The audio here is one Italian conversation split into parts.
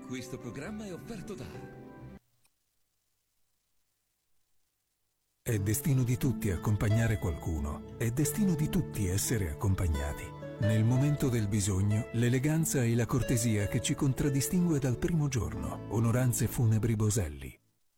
Questo programma è offerto da... È destino di tutti accompagnare qualcuno. È destino di tutti essere accompagnati. Nel momento del bisogno, l'eleganza e la cortesia che ci contraddistingue dal primo giorno. Onoranze Funebri Boselli.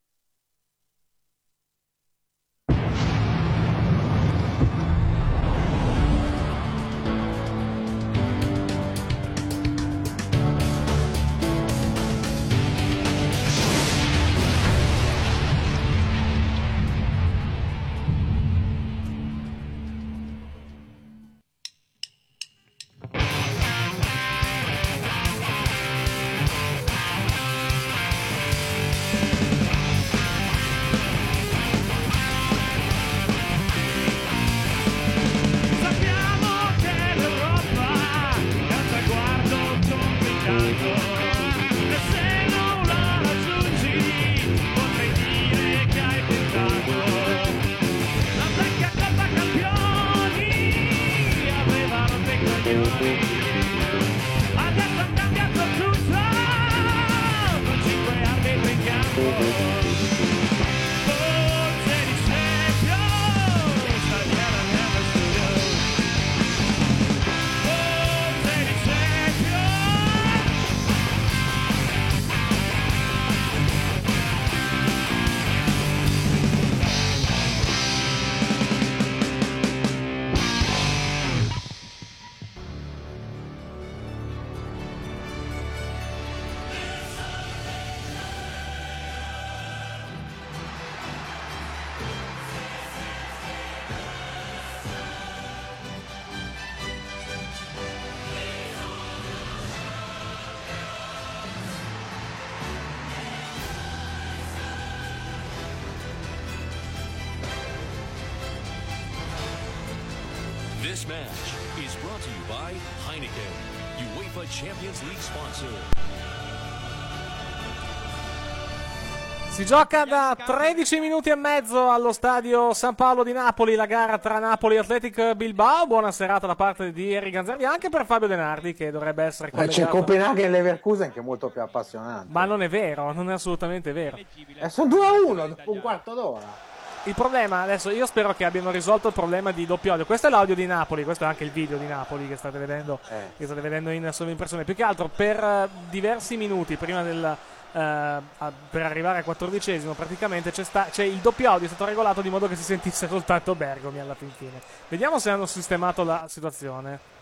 This match is brought to you by Heineken, UEFA Champions League sponsor. Si gioca da 13 minuti e mezzo allo stadio San Paolo di Napoli la gara tra Napoli e Athletic Bilbao. Buona serata da parte di Eric Ganzervi, anche per Fabio Denardi che dovrebbe essere collegato. C'è Copenaghen e Leverkusen che è molto più appassionante. Ma non è vero, non è assolutamente vero. Sono 2-1 dopo un quarto d'ora. Il problema, adesso io spero che abbiano risolto il problema di doppio audio. Questo è l'audio di Napoli, questo è anche il video di Napoli che state vedendo in sovraimpressione. Più che altro per diversi minuti prima del per arrivare al 14esimo praticamente c'è il doppio audio, è stato regolato di modo che si sentisse soltanto Bergomi alla fin fine. Vediamo se hanno sistemato la situazione.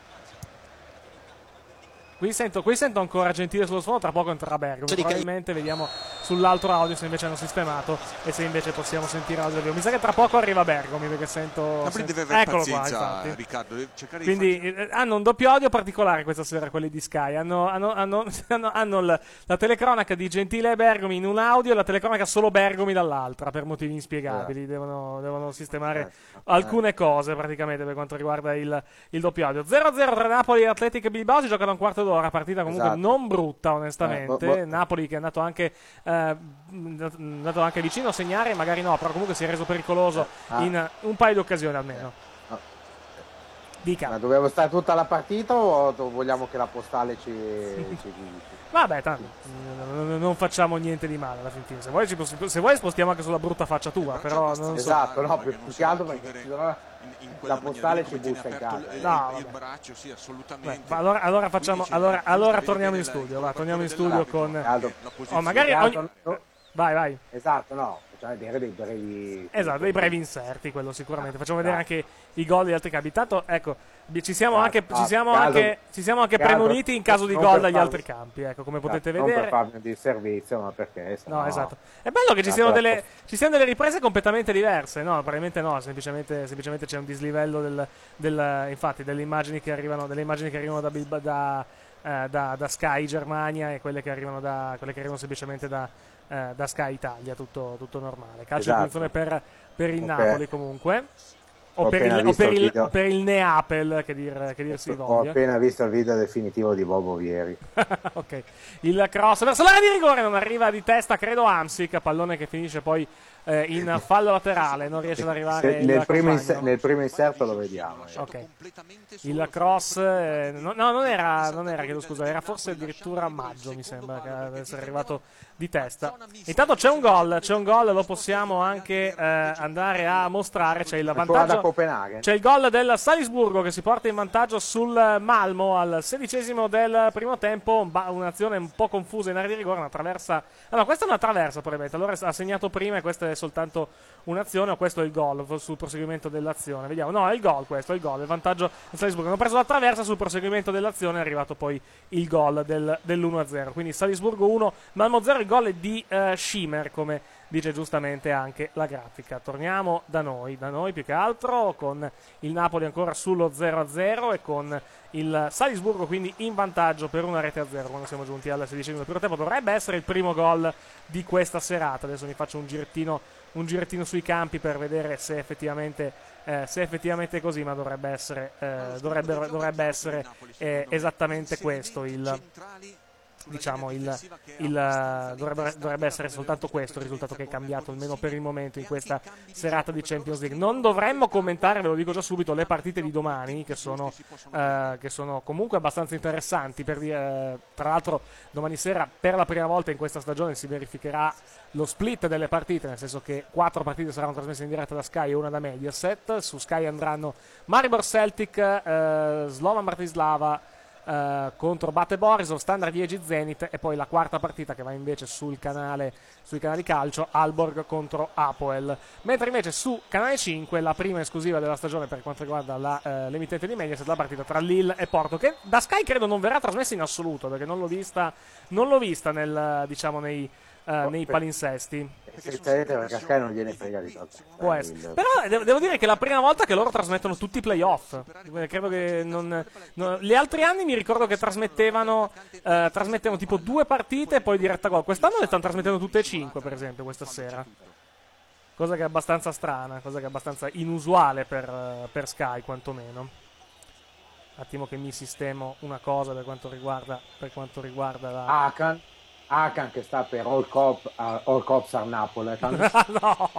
Qui sento ancora Gentile sullo sfondo, tra poco entrerà Bergomi. Probabilmente vediamo sull'altro audio se invece hanno sistemato e se invece possiamo sentire l'audio video. Mi sa che tra poco arriva Bergomi perché sento deve avere eccolo pazienza, qua, infatti. Riccardo, deve cercare quindi di hanno un doppio audio particolare questa sera quelli di Sky. Hanno la telecronaca di Gentile e Bergomi in un audio e la telecronaca solo Bergomi dall'altra per motivi inspiegabili. Devono sistemare alcune cose praticamente per quanto riguarda il doppio audio. 0-0 tra Napoli e Athletic Bilbao, si gioca da un quarto d'ora, partita comunque non brutta onestamente. Napoli che è andato anche vicino a segnare, magari no, però comunque si è reso pericoloso in un paio di occasioni almeno. Dica. Ma dobbiamo stare tutta la partita o vogliamo che la postale ci Vabbè, tanto non facciamo niente di male alla fin fine. Se vuoi spostiamo anche sulla brutta faccia tua, però non esatto, so. No, più che altro perché la postale ci bussa in casa. No, il braccio sì, assolutamente. Allora facciamo allora torniamo in studio, torniamo in studio con magari vai. Esatto, no. Facciamo vedere dei brevi. Esatto, dei brevi inserti, quello sicuramente. Facciamo vedere anche i gol degli altri campi. Tanto, ecco, ci siamo anche premuniti in caso di gol dagli altri campi, ecco, come potete vedere. Non per farmi di servizio, ma perché no, esatto. È bello che ci siano delle riprese completamente diverse, no? Probabilmente no, semplicemente c'è un dislivello infatti delle immagini che arrivano da Sky Germania e quelle che arrivano semplicemente da Sky Italia, tutto normale. Calcio di punizione per il Napoli comunque. O per il Neapel, che dir si voglia. Ho appena visto il video definitivo di Bobo Vieri. Ok. Il cross verso l'area di rigore non arriva di testa, credo Hamsik, pallone che finisce poi in fallo laterale, non riesce ad arrivare nel primo inserto lo vediamo. Ok. Il cross non era chiedo scusa, era forse addirittura Maggio, mi sembra che deve essere arrivato di testa. Intanto c'è un gol, lo possiamo anche andare a mostrare. C'è il vantaggio, c'è il gol del Salisburgo che si porta in vantaggio sul Malmo al 16° del primo tempo. Un'azione un po' confusa in area di rigore, una traversa. No, questa è una traversa probabilmente. Allora ha segnato prima e questa è soltanto un'azione, o questo è il gol sul proseguimento dell'azione. Vediamo. No, è il gol questo, è il gol. Il vantaggio del Salisburgo. Hanno preso la traversa sul proseguimento dell'azione, è arrivato poi il gol dell'1-0. Quindi Salisburgo 1, Malmo 0, il gol è di Schimmer, come dice giustamente anche la grafica. Torniamo da noi più che altro, con il Napoli ancora sullo 0-0 e con il Salisburgo quindi in vantaggio per 1-0 quando siamo giunti al 16° del primo tempo. Dovrebbe essere il primo gol di questa serata. Adesso mi faccio un girettino sui campi per vedere se effettivamente è così, ma dovrebbe essere esattamente questo dovrebbe essere soltanto questo il risultato che è cambiato, almeno per il momento, in questa serata di Champions League. Non dovremmo commentare, ve lo dico già subito, le partite di domani, che sono comunque abbastanza interessanti. Tra l'altro domani sera per la prima volta in questa stagione si verificherà lo split delle partite, nel senso che 4 partite saranno trasmesse in diretta da Sky e una da Mediaset. Su Sky andranno Maribor Celtic, Slovan Bratislava contro Bate Borisov, Standard Liegi Zenit, e poi la quarta partita che va invece sui canali calcio, Aalborg contro Apoel. Mentre invece su Canale 5 la prima esclusiva della stagione per quanto riguarda l'emittente di Mediaset, la partita tra Lille e Porto, che da Sky credo non verrà trasmessa in assoluto, perché non l'ho vista nei palinsesti. Perché a Sky non gliene frega di tutto. Può essere. Però devo dire che è la prima volta che loro trasmettono tutti i playoff. Credo che gli altri anni mi ricordo che trasmettevano tipo 2 partite e poi diretta gol. Quest'anno le stanno trasmettendo tutte e 5, per esempio, questa sera. Cosa che è abbastanza strana, cosa che è abbastanza inusuale per Sky, quantomeno. Un attimo che mi sistemo una cosa per quanto riguarda la Hakan che sta per All Cops are Napoli. No,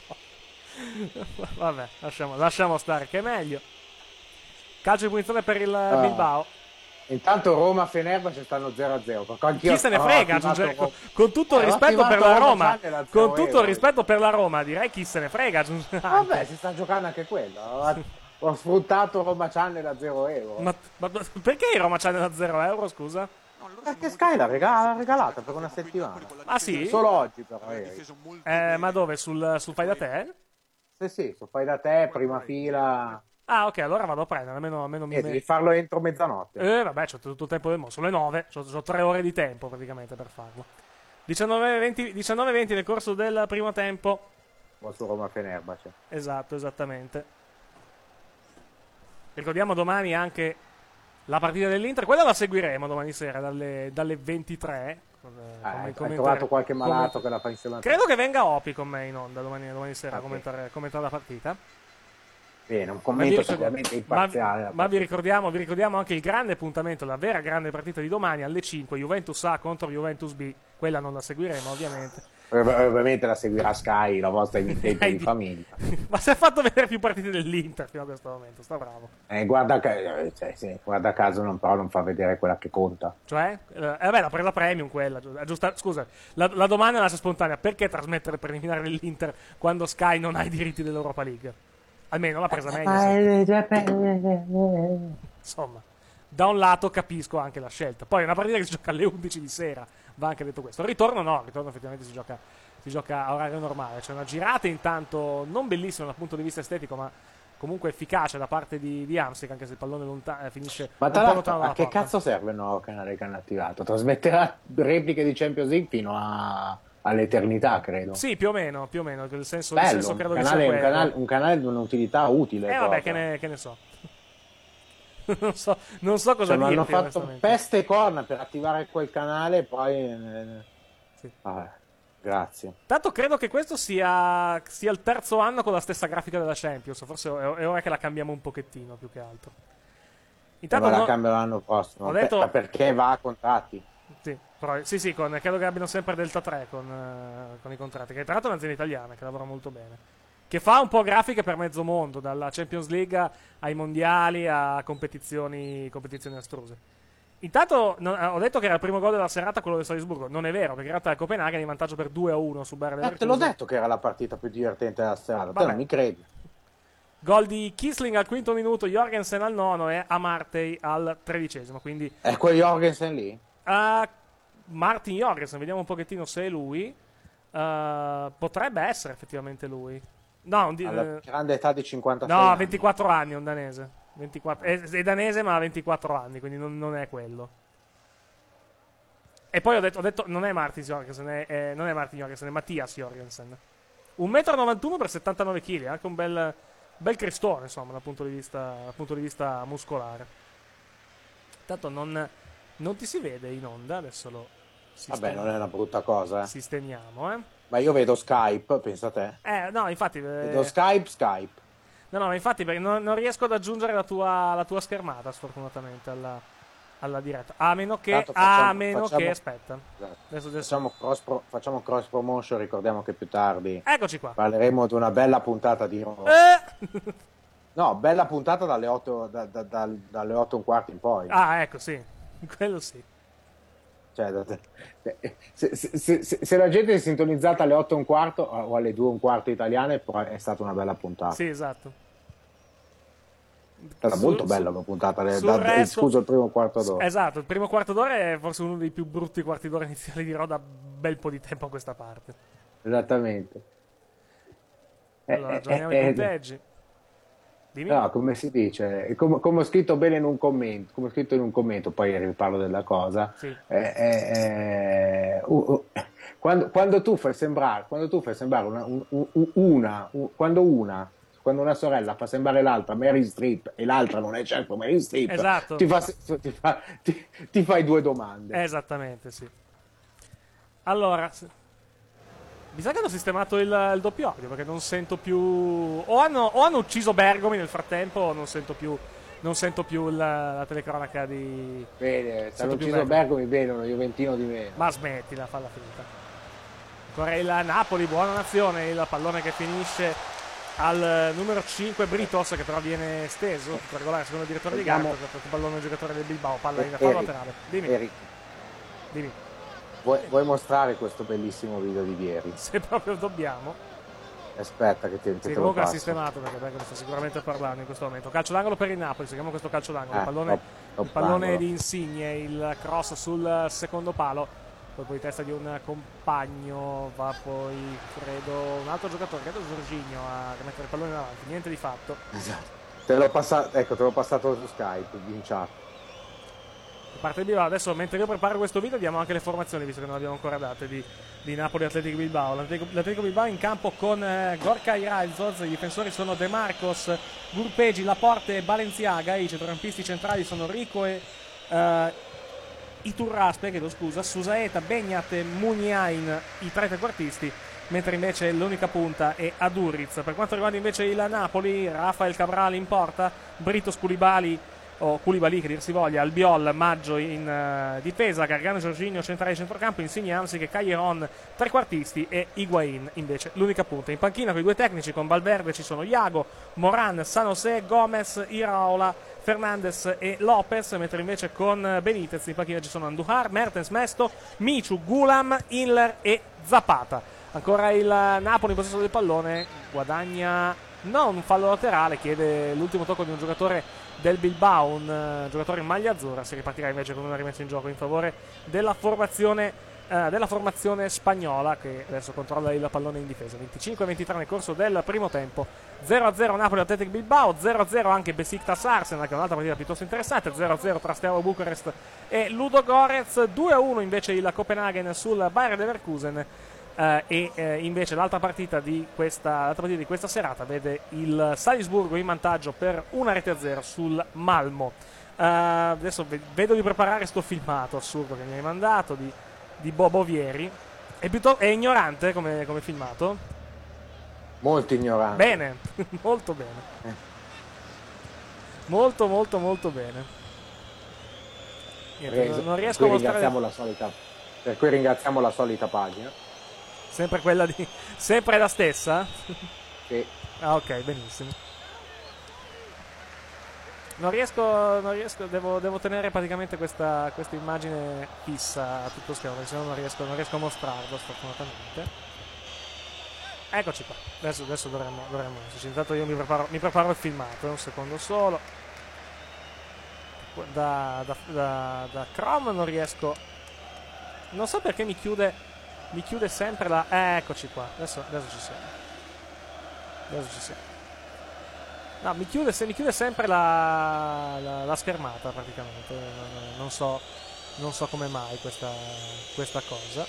vabbè, lasciamo stare, che è meglio. Calcio di punizione per il Bilbao. Intanto Roma-Fenerbahce stanno 0-0. Chi se ne frega, con tutto il rispetto per la Roma, con tutto il rispetto per la Roma, direi chi se ne frega. Vabbè, si sta giocando anche quello. Ho sfruttato Roma Channel a 0 euro. Ma perché Roma Channel a 0 euro, scusa? Perché Sky l'ha regalata per una settimana. Ah sì? Solo oggi però. Ma dove? Sul fai da te? Sì, sul fai da te, prima fila. Ah, ok, allora vado a prendere, almeno mi devi farlo entro mezzanotte. Vabbè, c'ho tutto il tempo del mondo, sono le 9, c'ho 3 ore di tempo praticamente per farlo. 19-20 nel corso del primo tempo. Su Roma Fenerbahce. Esatto, esattamente. Ricordiamo domani anche la partita dell'Inter, quella la seguiremo domani sera dalle 23. Hai trovato qualche malato che la fa insieme a te? Credo che venga Opi con me in onda domani sera a commentare la partita. Bene, un commento sicuramente imparziale. Ma vi ricordiamo anche il grande appuntamento, la vera grande partita di domani alle 5, Juventus A contro Juventus B. Quella non la seguiremo ovviamente. Ovviamente la seguirà Sky, la vostra emittente di famiglia. Ma si è fatto vedere più partite dell'Inter fino a questo momento, sta bravo. Guarda caso non fa vedere quella che conta. Cioè? Vabbè, l'ha presa premium quella. Scusa, la domanda nasce spontanea: perché trasmettere preliminare dell'Inter quando Sky non ha i diritti dell'Europa League? Almeno l'ha presa meglio. Insomma, da un lato capisco anche la scelta. Poi è una partita che si gioca alle 11 di sera, va anche detto questo. Il ritorno effettivamente si gioca a orario normale. C'è una girata intanto non bellissima dal punto di vista estetico, ma comunque efficace da parte di Amsic, anche se il pallone finisce ma tra l'altro a che cazzo serve il nuovo canale che hanno attivato? Trasmetterà repliche di Champions League fino all'eternità, credo. Sì, più o meno. Il senso credo un che sia quello. Un canale di un'utilità utile. Vabbè, che ne so. non so cosa dire. Hanno fatto peste e corna per attivare quel canale, poi sì. Grazie. Tanto credo che questo sia il terzo anno con la stessa grafica della Champions. Forse è ora che la cambiamo un pochettino, più che altro. Intanto la cambio l'anno prossimo. Ho detto, perché va a contratti. Sì, sì, credo che abbiano sempre Delta 3 con i contratti, che tra l'altro è un'azienda italiana che lavora molto bene, che fa un po' grafiche per mezzo mondo, dalla Champions League ai mondiali a competizioni astruse. Intanto ho detto che era il primo gol della serata quello del Salisburgo, non è vero, perché in realtà il Copenaghen è in vantaggio per 2-1 su Bayer Leverkusen. Te l'ho detto che era la partita più divertente della serata, te non mi credi. Gol di Kisling al 5° minuto, Jorgensen al 9° e Amartey al 13°, quindi... È quel Jorgensen lì? Martin Jorgensen, vediamo un pochettino se è lui. Potrebbe essere effettivamente lui. No, alla grande età di 56 no, anni. 24 anni, un danese. 24, è danese ma ha 24 anni, quindi non è quello. E poi ho detto non è Martin Jorgensen, non è Martin Jorgensen, è Mattias Jorgensen. 1,91 m per 79 kg, anche un bel cristone, insomma, dal punto di vista muscolare. Intanto non ti si vede in onda, adesso lo sistemiamo. Vabbè, non è una brutta cosa. Sistemiamo, Ma io vedo Skype, pensa te. No, infatti... Vedo Skype. No, infatti perché non riesco ad aggiungere la tua schermata, sfortunatamente, alla diretta. A meno che... aspetta. Esatto. Facciamo cross promotion, ricordiamo che più tardi... Eccoci qua. Parleremo di una bella puntata di Raw. No, bella puntata dalle 8 e un quarto in poi. Ecco, sì. Quello sì. Cioè, se la gente è sintonizzata alle 8 e un quarto o alle 2 e un quarto italiane, è stata una bella puntata. Sì, esatto. È stata molto bella la puntata. Scuso, il primo quarto d'ora. Esatto, il primo quarto d'ora è forse uno dei più brutti quarti d'ora iniziali di Raw da bel po' di tempo a questa parte. Esattamente. Allora, aggiorniamo i punteggi. Dimmi. No, come si dice, come ho scritto bene in un commento, poi riparlo della cosa. Sì. Quando tu fai sembrare quando una sorella fa sembrare l'altra Meryl Streep e l'altra non è certo Meryl Streep, esatto. ti fai due domande. Esattamente, sì. Allora, mi sa che hanno sistemato il doppio audio, perché non sento più... O hanno ucciso Bergomi nel frattempo, o non sento più la telecronaca di... Bene, se hanno ucciso Bergomi, bene, uno juventino di meno. Ma smettila, falla finita. Ancora il Napoli, buona nazione, il pallone che finisce al numero 5 Britos, che però viene esteso, per regolare secondo il direttore di gara, il pallone del giocatore del Bilbao, palla in fallo laterale. Dimmi. Vuoi mostrare questo bellissimo video di ieri? Se proprio dobbiamo. Aspetta che te lo comunque passo. ha sistemato, perché Bergomi sta sicuramente parlando in questo momento. Calcio d'angolo per il Napoli, seguiamo questo calcio d'angolo. Il pallone di Insigne, il cross sul secondo palo, poi testa di un compagno, va poi credo un altro giocatore, credo Jorginho, a rimettere il pallone in avanti, niente di fatto. Esatto. Te l'ho passato su Skype in chat. Parte il Bilbao. Adesso, mentre io preparo questo video, diamo anche le formazioni, visto che non le abbiamo ancora date, di Napoli Atletico Bilbao. L'Atletico Bilbao in campo con Gorkay Rajzoz, i difensori sono De Marcos, Gurpegi, Laporte e Balenciaga, i centrocampisti centrali sono Rico e Iturraspe, Susaeta, Begnat e Muniain, i tre trequartisti, mentre invece l'unica punta è Aduriz. Per quanto riguarda invece il Napoli, Rafael Cabral in porta, Britos Koulibaly che dir si voglia, Albiol, Maggio in difesa, Gargano, Jorginho centrale di centrocampo, Insigne, Hamsik, Callejon trequartisti e Higuain invece l'unica punta. In panchina con i due tecnici, con Valverde ci sono Iago, Moran, San José, Gomez, Iraola, Fernandes e Lopez, mentre invece con Benitez in panchina ci sono Andujar, Mertens, Mesto, Michu, Gulam, Inler e Zapata. Ancora il Napoli in possesso del pallone, guadagna non un fallo laterale, chiede l'ultimo tocco di un giocatore del Bilbao, un giocatore in maglia azzurra. Si ripartirà invece con una rimessa in gioco in favore della formazione spagnola, che adesso controlla il pallone in difesa. 25-23 nel corso del primo tempo, 0-0 Napoli Athletic Bilbao, 0-0 anche Besiktas Arsenal, che è un'altra partita piuttosto interessante, 0-0 tra Steaua Bucarest e Ludogorets, 2-1 invece il Copenaghen sul Bayer Leverkusen. Invece l'altra partita di questa serata vede il Salisburgo in vantaggio per 1-0 sul Malmo. Adesso vedo di preparare sto filmato assurdo che mi hai mandato di Bobo Vieri. È ignorante come filmato? Molto ignorante. Bene, molto bene. Molto bene. non riesco a mostrare. Per cui ringraziamo la solita pagina. Sempre quella di. Sempre la stessa? Sì. Ah, ok, benissimo. Non riesco, devo tenere praticamente questa immagine fissa a tutto schermo, perché se no non riesco a mostrarlo, sfortunatamente. Eccoci qua, adesso dovremmo esserci. Intanto io mi preparo il filmato, un secondo solo. Da Chrome non riesco, non so perché mi chiude sempre la. Eccoci qua, adesso ci siamo. No, mi chiude sempre la schermata praticamente. Non so come mai questa cosa.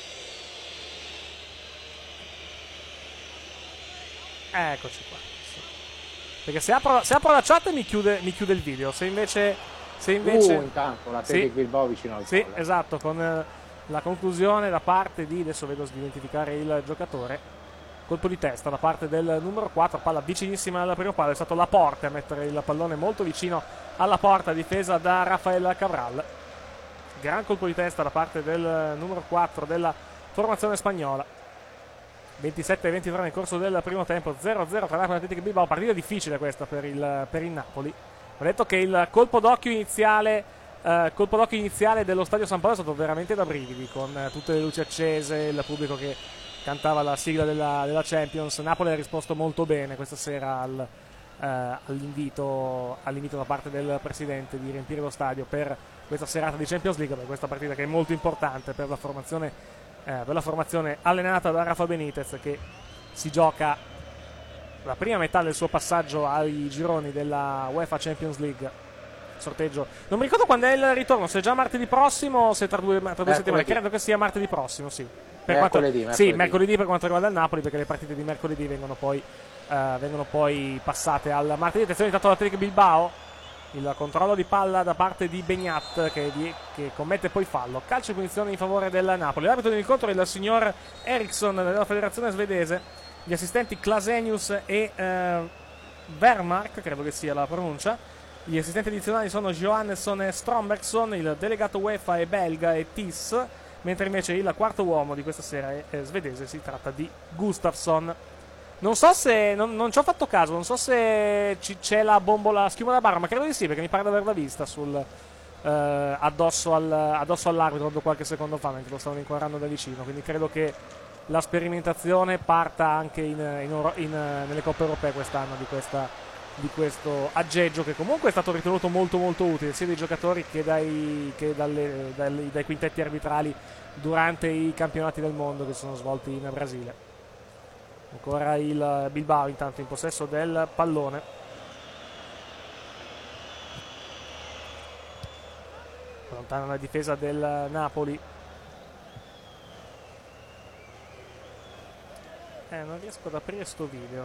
Eccoci qua. Sì. Perché se apro la chat mi chiude il video. Se invece intanto la Athletic Bilbao vicino al sì, gol. esatto, con la conclusione da parte di, adesso vedo di identificare il giocatore. Colpo di testa da parte del numero 4, palla vicinissima al primo palo, è stato Laporte a mettere il pallone molto vicino alla porta, difesa da Rafael Cabral. Gran colpo di testa da parte del numero 4 della formazione spagnola. 27-23 nel corso del primo tempo, 0-0 tra Napoli e Athletic Bilbao. Partita difficile questa per il Napoli. Ho detto che il colpo d'occhio iniziale dello Stadio San Paolo è stato veramente da brividi, con tutte le luci accese, il pubblico che cantava la sigla della Champions. Napoli ha risposto molto bene questa sera all'invito da parte del presidente di riempire lo stadio per questa serata di Champions League, per questa partita che è molto importante per la formazione allenata da Rafa Benitez, che si gioca la prima metà del suo passaggio ai gironi della UEFA Champions League. Sorteggio, non mi ricordo quando è il ritorno, se è già martedì prossimo o se tra due settimane. Credo che sia martedì prossimo, sì. Mercoledì. Sì, mercoledì per quanto riguarda il Napoli, perché le partite di mercoledì vengono poi passate al martedì. Attenzione, intanto l'Athletic Bilbao, il controllo di palla da parte di Begnat che commette poi fallo. Calcio di punizione in favore del Napoli. L'arbitro dell'incontro è il signor Eriksson della federazione svedese. Gli assistenti Klasenius e Vermark, credo che sia la pronuncia. Gli assistenti addizionali sono Johansson e Strombergson. Il delegato UEFA è belga e Tis, mentre invece il quarto uomo di questa sera è svedese, si tratta di Gustafsson. Non so se, non ci ho fatto caso, non so se c'è la bombola schiuma da barra, ma credo di sì, perché mi pare di averla vista addosso all'arbitro qualche secondo fa, mentre lo stavano inquadrando da vicino, quindi credo che la sperimentazione parta anche nelle coppe europee quest'anno di questo aggeggio, che comunque è stato ritenuto molto molto utile sia dai giocatori che dai quintetti arbitrali durante i campionati del mondo che sono svolti in Brasile. Ancora il Bilbao intanto in possesso del pallone. Lontana la difesa del Napoli. Non riesco ad aprire sto video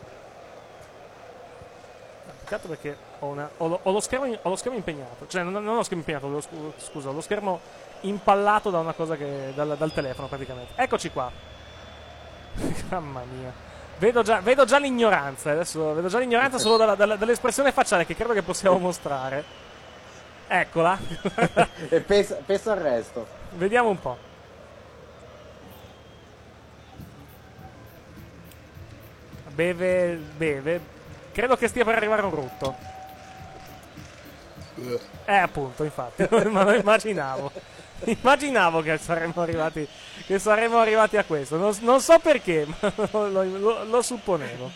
perché ho lo schermo impegnato, cioè non ho lo schermo impegnato, ho lo schermo impallato da una cosa dal telefono praticamente. Eccoci qua. Mamma mia, vedo già l'ignoranza adesso, vedo già l'ignoranza solo dall'espressione facciale che credo che possiamo mostrare. Eccola. E pensa al resto. Vediamo un po'. Beve. Credo che stia per arrivare un rutto. Appunto, infatti. Ma lo immaginavo. Immaginavo che saremmo arrivati a questo. Non so perché, ma lo supponevo.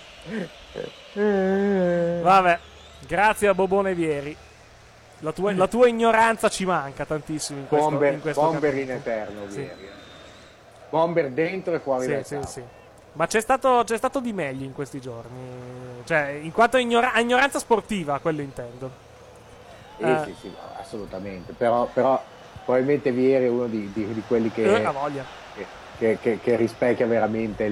Vabbè, grazie a Bobone Vieri. La tua ignoranza ci manca tantissimo in questo Bomber capitolo. in eterno, sì. Vieri. Bomber dentro e fuori dal campo. Sì. Ma c'è stato di meglio in questi giorni. Cioè, in quanto a ignoranza sportiva, quello intendo. Sì, assolutamente. Però probabilmente Vieri è uno di quelli che rispecchia veramente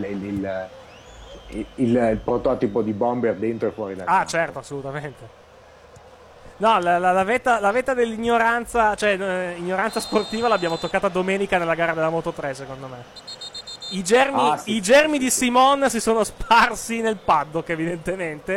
il prototipo di Bomber dentro e fuori dal campo. Certo, assolutamente. No, la vetta dell'ignoranza, cioè ignoranza sportiva, l'abbiamo toccata domenica nella gara della Moto 3, secondo me. I germi di Simon si sono sparsi nel paddock, evidentemente.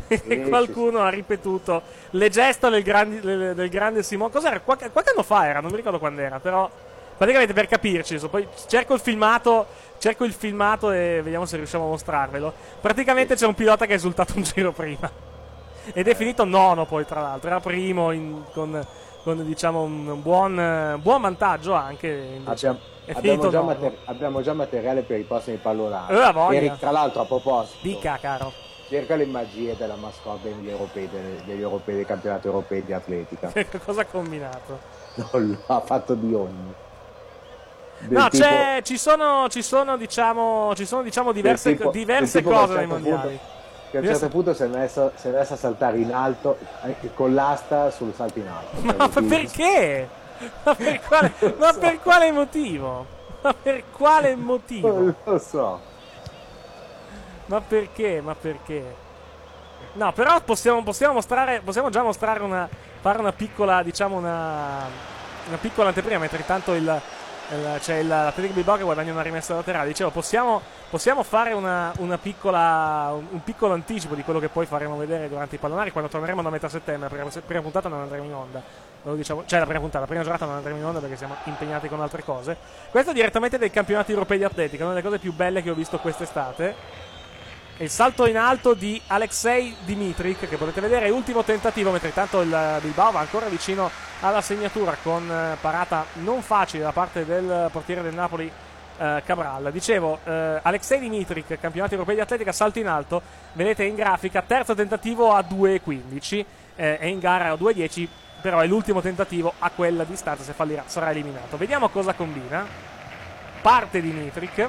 E qualcuno ha ripetuto le gesta del grande Simone. Cos'era? Qualche anno fa era, non mi ricordo quando era, però praticamente per capirci, poi cerco il filmato e vediamo se riusciamo a mostrarvelo. Praticamente c'è un pilota che è esultato un giro prima ed è finito nono, poi tra l'altro era primo con diciamo un buon vantaggio anche. Abbiamo già materiale per i prossimi pallonari. Eric, tra l'altro, a proposito, dica caro, cerca le magie della mascotte degli europei, dei campionati europei di atletica. Cosa ha combinato? Non ha fatto di ogni. No, tipo, ci sono diciamo diverse cose nei mondiali. Che a un certo punto si è messo a saltare in alto con l'asta sul salto in alto. Ma perché? Ma per quale motivo? Ma per quale motivo? Non lo so. Ma perché? No, però possiamo già mostrare fare una piccola, diciamo una piccola anteprima, mentre intanto c'è l'Atletico Bilbao che guadagna una rimessa laterale. Dicevo, possiamo fare un piccolo anticipo di quello che poi faremo vedere durante i pallonari quando torneremo da metà settembre, perché la prima puntata non andremo in onda. Lo diciamo, cioè la prima giornata non andremo in onda perché siamo impegnati con altre cose. Questo è direttamente dai campionati europei di atletica, una delle cose più belle che ho visto quest'estate. Il salto in alto di Alexei Dimitric, che potete vedere, è ultimo tentativo, mentre intanto il Bilbao va ancora vicino alla segnatura con parata non facile da parte del portiere del Napoli, Cabral. Dicevo, Alexei Dimitric, campionati europei di atletica, salto in alto, vedete in grafica, terzo tentativo a 2,15, è in gara a 2,10, però è l'ultimo tentativo a quella distanza, se fallirà sarà eliminato. Vediamo cosa combina. Parte Dimitric.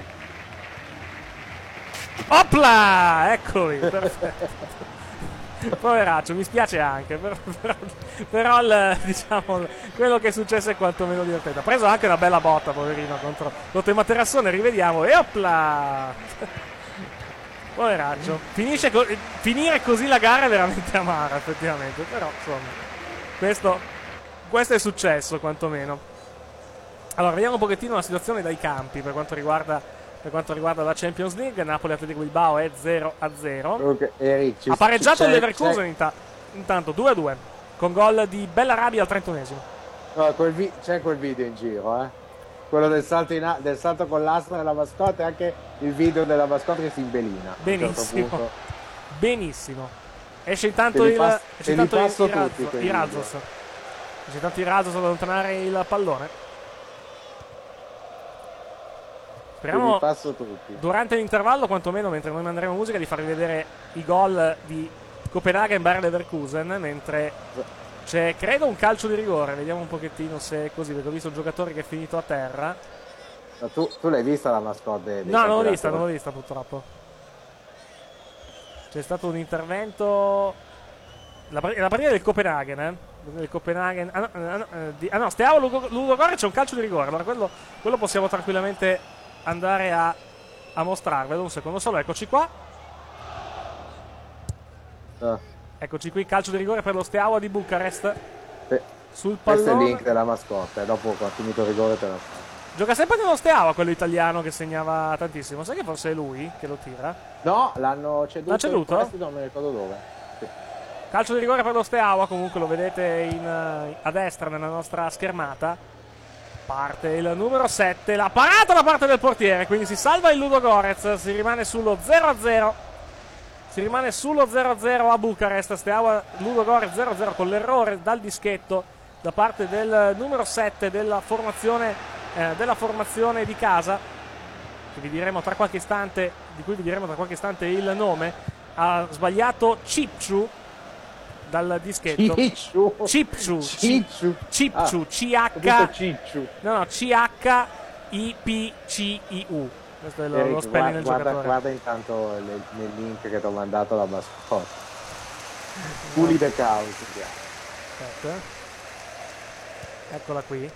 Opla! Eccoli, perfetto. Poveraccio, mi spiace anche, però diciamo, quello che è successo è quantomeno divertente. Ha preso anche una bella botta, poverino, contro il Materassone, rivediamo, e opla! Poveraccio. Finire così la gara è veramente amara, effettivamente, però insomma, questo è successo quantomeno. Allora, vediamo un pochettino la situazione dai campi per quanto riguarda la Champions League. Napoli Atletico Bilbao è 0-0. Eric, ha pareggiato il Leverkusen intanto 2-2 con gol di Bellarabi al 31esimo. No, c'è quel video in giro, quello del salto con l'asta della mascotte, e anche il video della mascotte che si imbelina. Benissimo. Benissimo. Esce intanto il Razos. Esce intanto il Razos ad allontanare il pallone. Speriamo durante l'intervallo, quantomeno mentre noi manderemo musica, di farvi vedere i gol di Copenaghen Bayer Leverkusen, mentre c'è credo un calcio di rigore. Vediamo un pochettino se è così, perché ho visto un giocatore che è finito a terra. Tu l'hai vista la mascotte? No, non l'ho vista purtroppo. C'è stato un intervento, la partita del Copenaghen, Steaua Ludogorets, c'è un calcio di rigore. Allora quello possiamo tranquillamente andare a mostrarvelo un secondo solo. Eccoci qua. Eccoci qui, calcio di rigore per lo Steaua di Bucarest. Sul pallone. Questo è il link della mascotte, dopo che ha finito il rigore te la fa. Gioca sempre nello Steaua, quello italiano che segnava tantissimo. Sai che forse è lui che lo tira? No, l'hanno ceduto. L'ha ceduto? Non mi ricordo dove. Sì. Calcio di rigore per lo Steaua, comunque lo vedete a destra nella nostra schermata. Parte il numero 7, la parata da parte del portiere, quindi si salva il Ludogorets, si rimane sullo 0-0. Si rimane sullo 0-0 a Bucarest. Steaua Ludogorets 0-0 con l'errore dal dischetto da parte del numero 7 della formazione di casa, che vi diremo tra qualche istante, di cui vi diremo tra qualche istante il nome. Ha sbagliato Cipciu dal dischetto. Cipciu C-H-I-P-C-I-U. Questo è lo spelling del giocatore. Guarda intanto nel link che ti ho mandato la mascotte. Fully the cow. Aspetta. Eccola qui.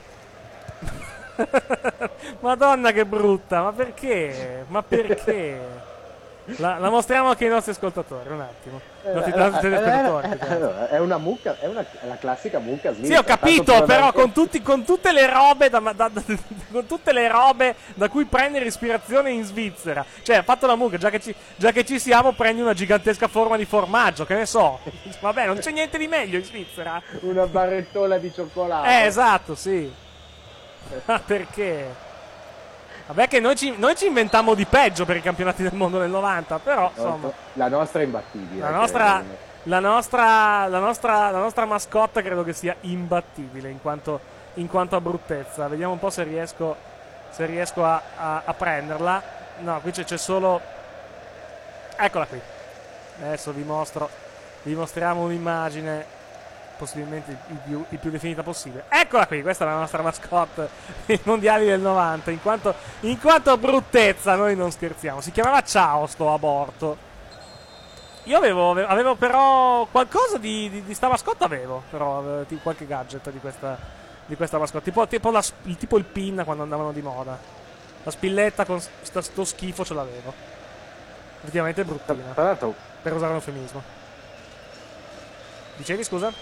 Madonna che brutta, ma perché? La mostriamo anche ai nostri ascoltatori, un attimo. I nostri telespettatori. È una mucca, è la classica mucca svizzera. Sì, ho capito, però con tutte le robe con tutte le robe da cui prendere ispirazione in Svizzera. Cioè, ha fatto la mucca, già che ci siamo, prendi una gigantesca forma di formaggio, che ne so. Vabbè, non c'è niente di meglio in Svizzera. Una barrettola di cioccolato. Esatto, sì. Ma perché? Vabbè che noi ci inventammo di peggio per i campionati del mondo del 90, però insomma. La nostra è imbattibile. La nostra mascotte credo che sia imbattibile in quanto a bruttezza. Vediamo un po' se riesco a prenderla. No, qui c'è solo. Eccola qui. Adesso vi mostriamo un'immagine possibilmente il più definita possibile. Eccola qui, questa è la nostra mascotte dei mondiali del 90. In quanto a bruttezza noi non scherziamo. Si chiamava Ciao sto aborto. Io avevo però qualcosa di sta mascotte, avevo qualche gadget di questa mascotte, tipo il pin quando andavano di moda. La spilletta con sto schifo ce l'avevo. Effettivamente è bruttina, tra l'altro, per usare un eufemismo. Dicevi, scusa?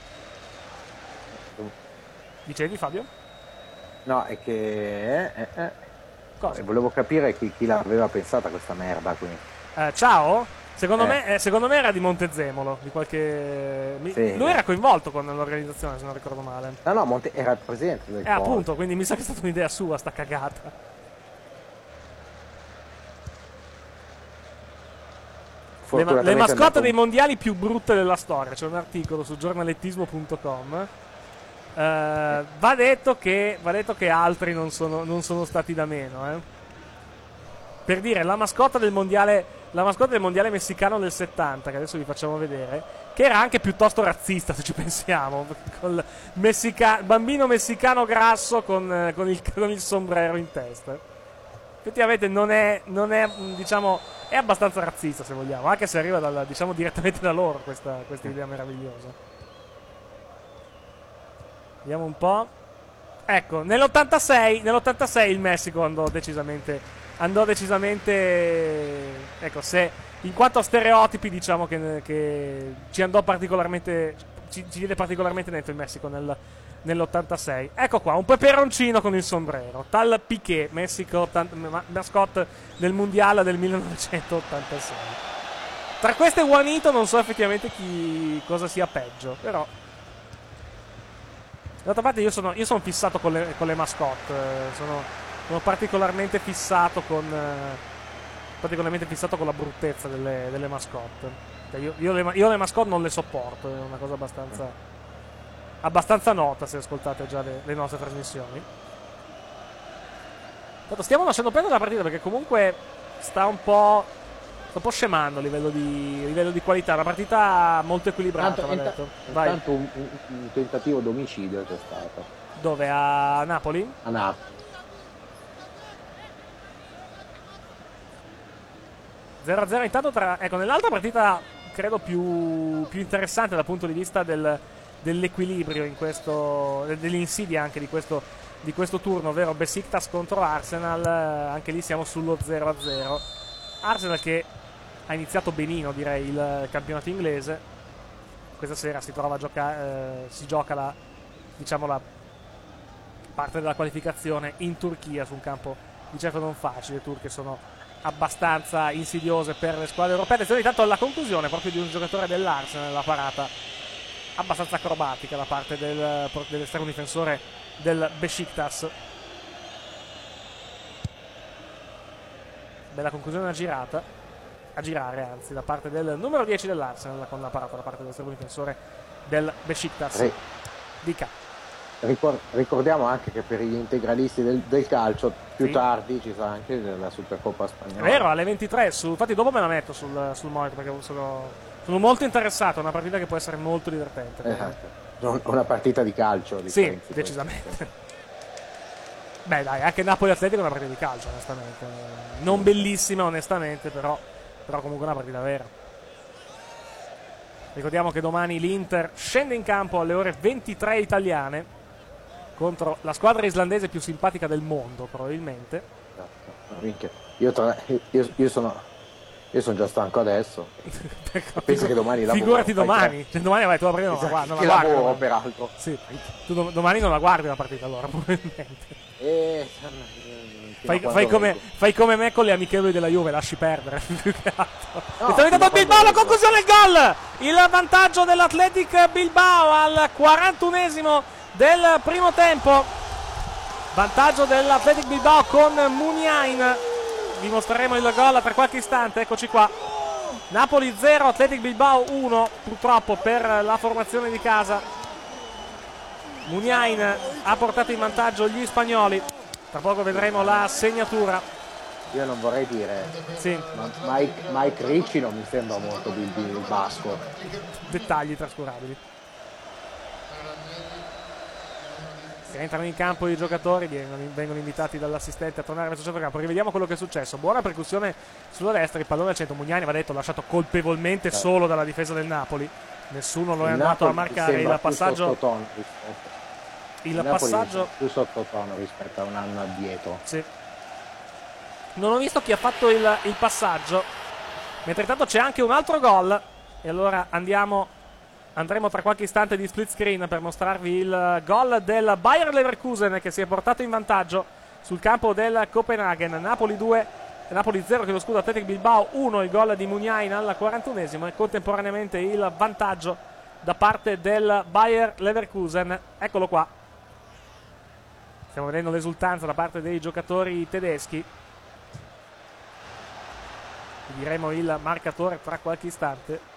Dicevi, Fabio? No, è che Cosa? volevo capire chi l'aveva pensata questa merda qui. Ciao? Secondo me era di Montezemolo, di qualche. Sì, lui era coinvolto con l'organizzazione, se non ricordo male. No, era il presidente del appunto, quindi mi sa che è stata un'idea sua sta cagata. Le mascotte dei mondiali più brutte della storia. C'è un articolo su giornalettismo.com. Va detto che altri non sono stati da meno. Per dire, la mascotte del mondiale messicano del 70, che adesso vi facciamo vedere, che era anche piuttosto razzista, se ci pensiamo, col bambino messicano grasso con il sombrero in testa. Effettivamente non è diciamo, è abbastanza razzista, se vogliamo, anche se arriva direttamente da loro questa idea meravigliosa. Vediamo un po'. Ecco, nell'86 il Messico andò decisamente, ecco, se in quanto a stereotipi diciamo che ci andò particolarmente, ci diede particolarmente netto il Messico nell'86. Ecco qua, un peperoncino con il sombrero, tal Piqué, Messico, mascotte del mondiale del 1986. Tra queste Juanito non so effettivamente cosa sia peggio, però d'altra parte io sono fissato con le mascotte, sono particolarmente fissato con la bruttezza delle mascotte. Cioè io le mascotte non le sopporto, è una cosa abbastanza nota se ascoltate già le nostre trasmissioni. Tanto stiamo lasciando perdere la partita perché comunque sta un po' scemando a livello di qualità. Una partita molto equilibrata. Intanto un tentativo d'omicidio c'è stato. Dove? A Napoli? A Napoli. 0-0 intanto ecco, nell'altra partita credo più interessante dal punto di vista dell'equilibrio dell'insidia anche di questo turno, ovvero Besiktas contro Arsenal. Anche lì siamo sullo 0-0. Arsenal che ha iniziato benino, direi, il campionato inglese. Questa sera si gioca la parte della qualificazione in Turchia, su un campo di certo non facile. Le turche sono abbastanza insidiose per le squadre europee. Attenzione intanto alla conclusione proprio di un giocatore dell'Arsenal, la parata abbastanza acrobatica da parte dell'estremo difensore del Besiktas. Bella conclusione a girare anzi, da parte del numero 10 dell'Arsenal, con la parata da parte dell'estremo difensore del Besiktas. Dica. Ricordiamo anche che per gli integralisti del calcio più tardi ci sarà anche la Supercoppa spagnola. È vero, alle 23. Infatti dopo me la metto sul monitor perché sono molto interessato. È una partita che può essere molto divertente. Esatto. Una partita di calcio. Sì, decisamente. Beh dai, anche Napoli-Atletico è una partita di calcio, onestamente. Non bellissima, onestamente, però comunque una partita vera. Ricordiamo che domani l'Inter scende in campo alle ore 23 italiane contro la squadra islandese più simpatica del mondo, probabilmente. Io Io sono già stanco adesso. Penso che domani lavoro. Figurati domani. Cioè, domani vai tu a prendere non la guardi. Lavoro, peraltro. Sì. Tu domani non la guardi la partita allora, probabilmente. Fai come me con le amichevoli della Juve, lasci perdere. No, è dato Bilbao la conclusione, il gol! Il vantaggio dell'Athletic Bilbao al 41esimo del primo tempo. Vantaggio dell'Athletic Bilbao con Muniain. Vi mostreremo il gol tra qualche istante, eccoci qua. Napoli 0, Athletic Bilbao 1, purtroppo per la formazione di casa. Muniain ha portato in vantaggio gli spagnoli. Tra poco vedremo la segnatura. Io non vorrei dire, sì, ma Mike Ricci non mi sembra molto il basco. Dettagli trascurabili. Entrano in campo i giocatori, vengono invitati dall'assistente a tornare verso il centrocampo. Rivediamo quello che è successo. Buona percussione sulla destra, il pallone al centro. Muniain, va detto, lasciato colpevolmente solo dalla difesa del Napoli. Nessuno lo è andato a marcare. Il passaggio, il passaggio più sottotono rispetto a un anno addietro. Sì. Non ho visto chi ha fatto il passaggio. Mentre intanto c'è anche un altro gol. E allora andremo tra qualche istante di split screen per mostrarvi il gol del Bayer Leverkusen, che si è portato in vantaggio sul campo del Copenaghen. Napoli 2, Napoli 0, che lo scudo, Athletic Bilbao 1, il gol di Muniain al 41esimo e contemporaneamente il vantaggio da parte del Bayer Leverkusen. Eccolo qua. Stiamo vedendo l'esultanza da parte dei giocatori tedeschi. Vi diremo il marcatore tra qualche istante.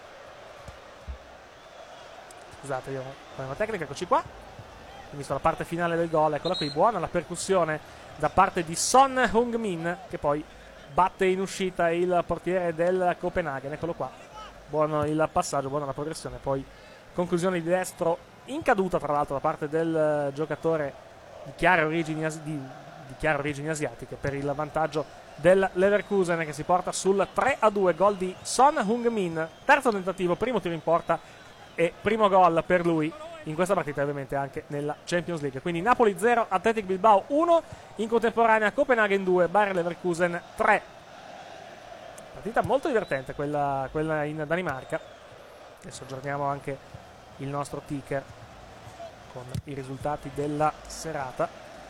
Scusate, io ho una tecnica, eccoci qua. Ho visto la parte finale del gol, eccola qui, buona la percussione da parte di Son Heung-min, che poi batte in uscita il portiere del Copenaghen, eccolo qua. Buono il passaggio, buona la progressione, poi conclusione di destro in caduta, tra l'altro, da parte del giocatore di chiare origini asiatiche per il vantaggio del Leverkusen, che si porta sul 3-2, gol di Son Heung-min, terzo tentativo, primo tiro in porta e primo gol per lui in questa partita, ovviamente anche nella Champions League. Quindi Napoli 0, Athletic Bilbao 1, in contemporanea Copenaghen 2, Bayer Leverkusen 3. Partita molto divertente quella in Danimarca. Adesso aggiorniamo anche il nostro ticker con i risultati della serata.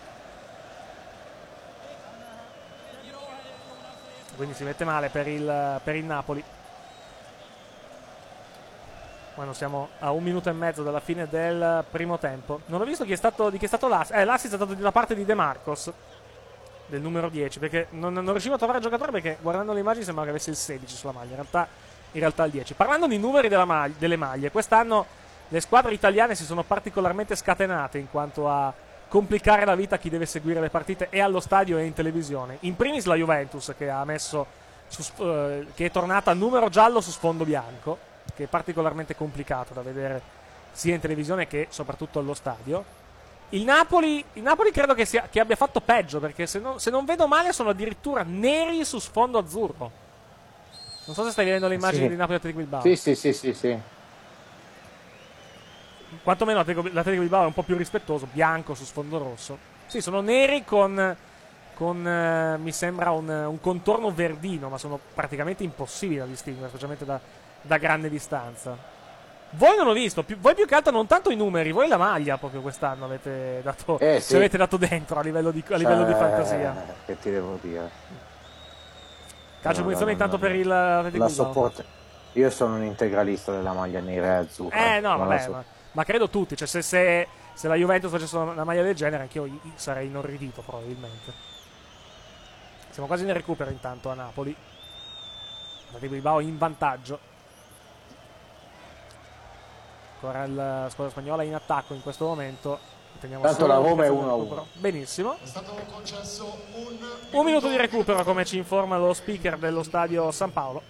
Quindi si mette male per il Napoli. Quando siamo a 1 minuto e mezzo dalla fine del primo tempo. Non ho visto di chi è stato l'assist. L'assist è stato da parte di De Marcos, del numero 10, perché non riuscivo a trovare il giocatore, perché guardando le immagini sembrava che avesse il 16 sulla maglia, in realtà il 10. Parlando di numeri delle maglie, quest'anno le squadre italiane si sono particolarmente scatenate in quanto a complicare la vita a chi deve seguire le partite e allo stadio e in televisione. In primis la Juventus, che ha messo che è tornata a numero giallo su sfondo bianco, che è particolarmente complicato da vedere sia in televisione che soprattutto allo stadio. Il Napoli credo che abbia fatto peggio, perché se non vedo male sono addirittura neri su sfondo azzurro. Non so se stai vedendo le immagini di Napoli Athletic Bilbao. Sì. Quantomeno l'Athletic Bilbao è un po' più rispettoso, bianco su sfondo rosso. Sì, sono neri con mi sembra un contorno verdino, ma sono praticamente impossibili da distinguere, specialmente da grande distanza. Voi non ho visto, voi più che altro non tanto i numeri, voi la maglia proprio quest'anno avete dato, ci avete dato dentro a livello di fantasia. Che ti devo dire? Calcio punizione intanto per il la sopporto. Io sono un integralista della maglia nera e azzurra. No, vabbè, ma credo tutti, cioè se la Juventus facesse una maglia del genere, anch'io sarei inorridito probabilmente. Siamo quasi nel recupero intanto a Napoli. Athletic Bilbao in vantaggio. Ancora la squadra spagnola in attacco in questo momento. Tanto la Roma è 1-1. Benissimo. Un minuto di recupero, come ci informa lo speaker dello stadio San Paolo.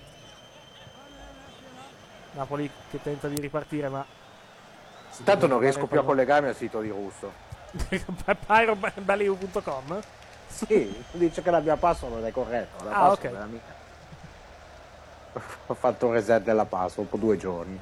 Napoli che tenta di ripartire, ma tanto non riesco più a collegarmi al sito di Russo. Pyroballyou.com? Sì, dice che la mia password non è corretta. La password è la mia. Ho fatto un reset della password dopo 2 giorni.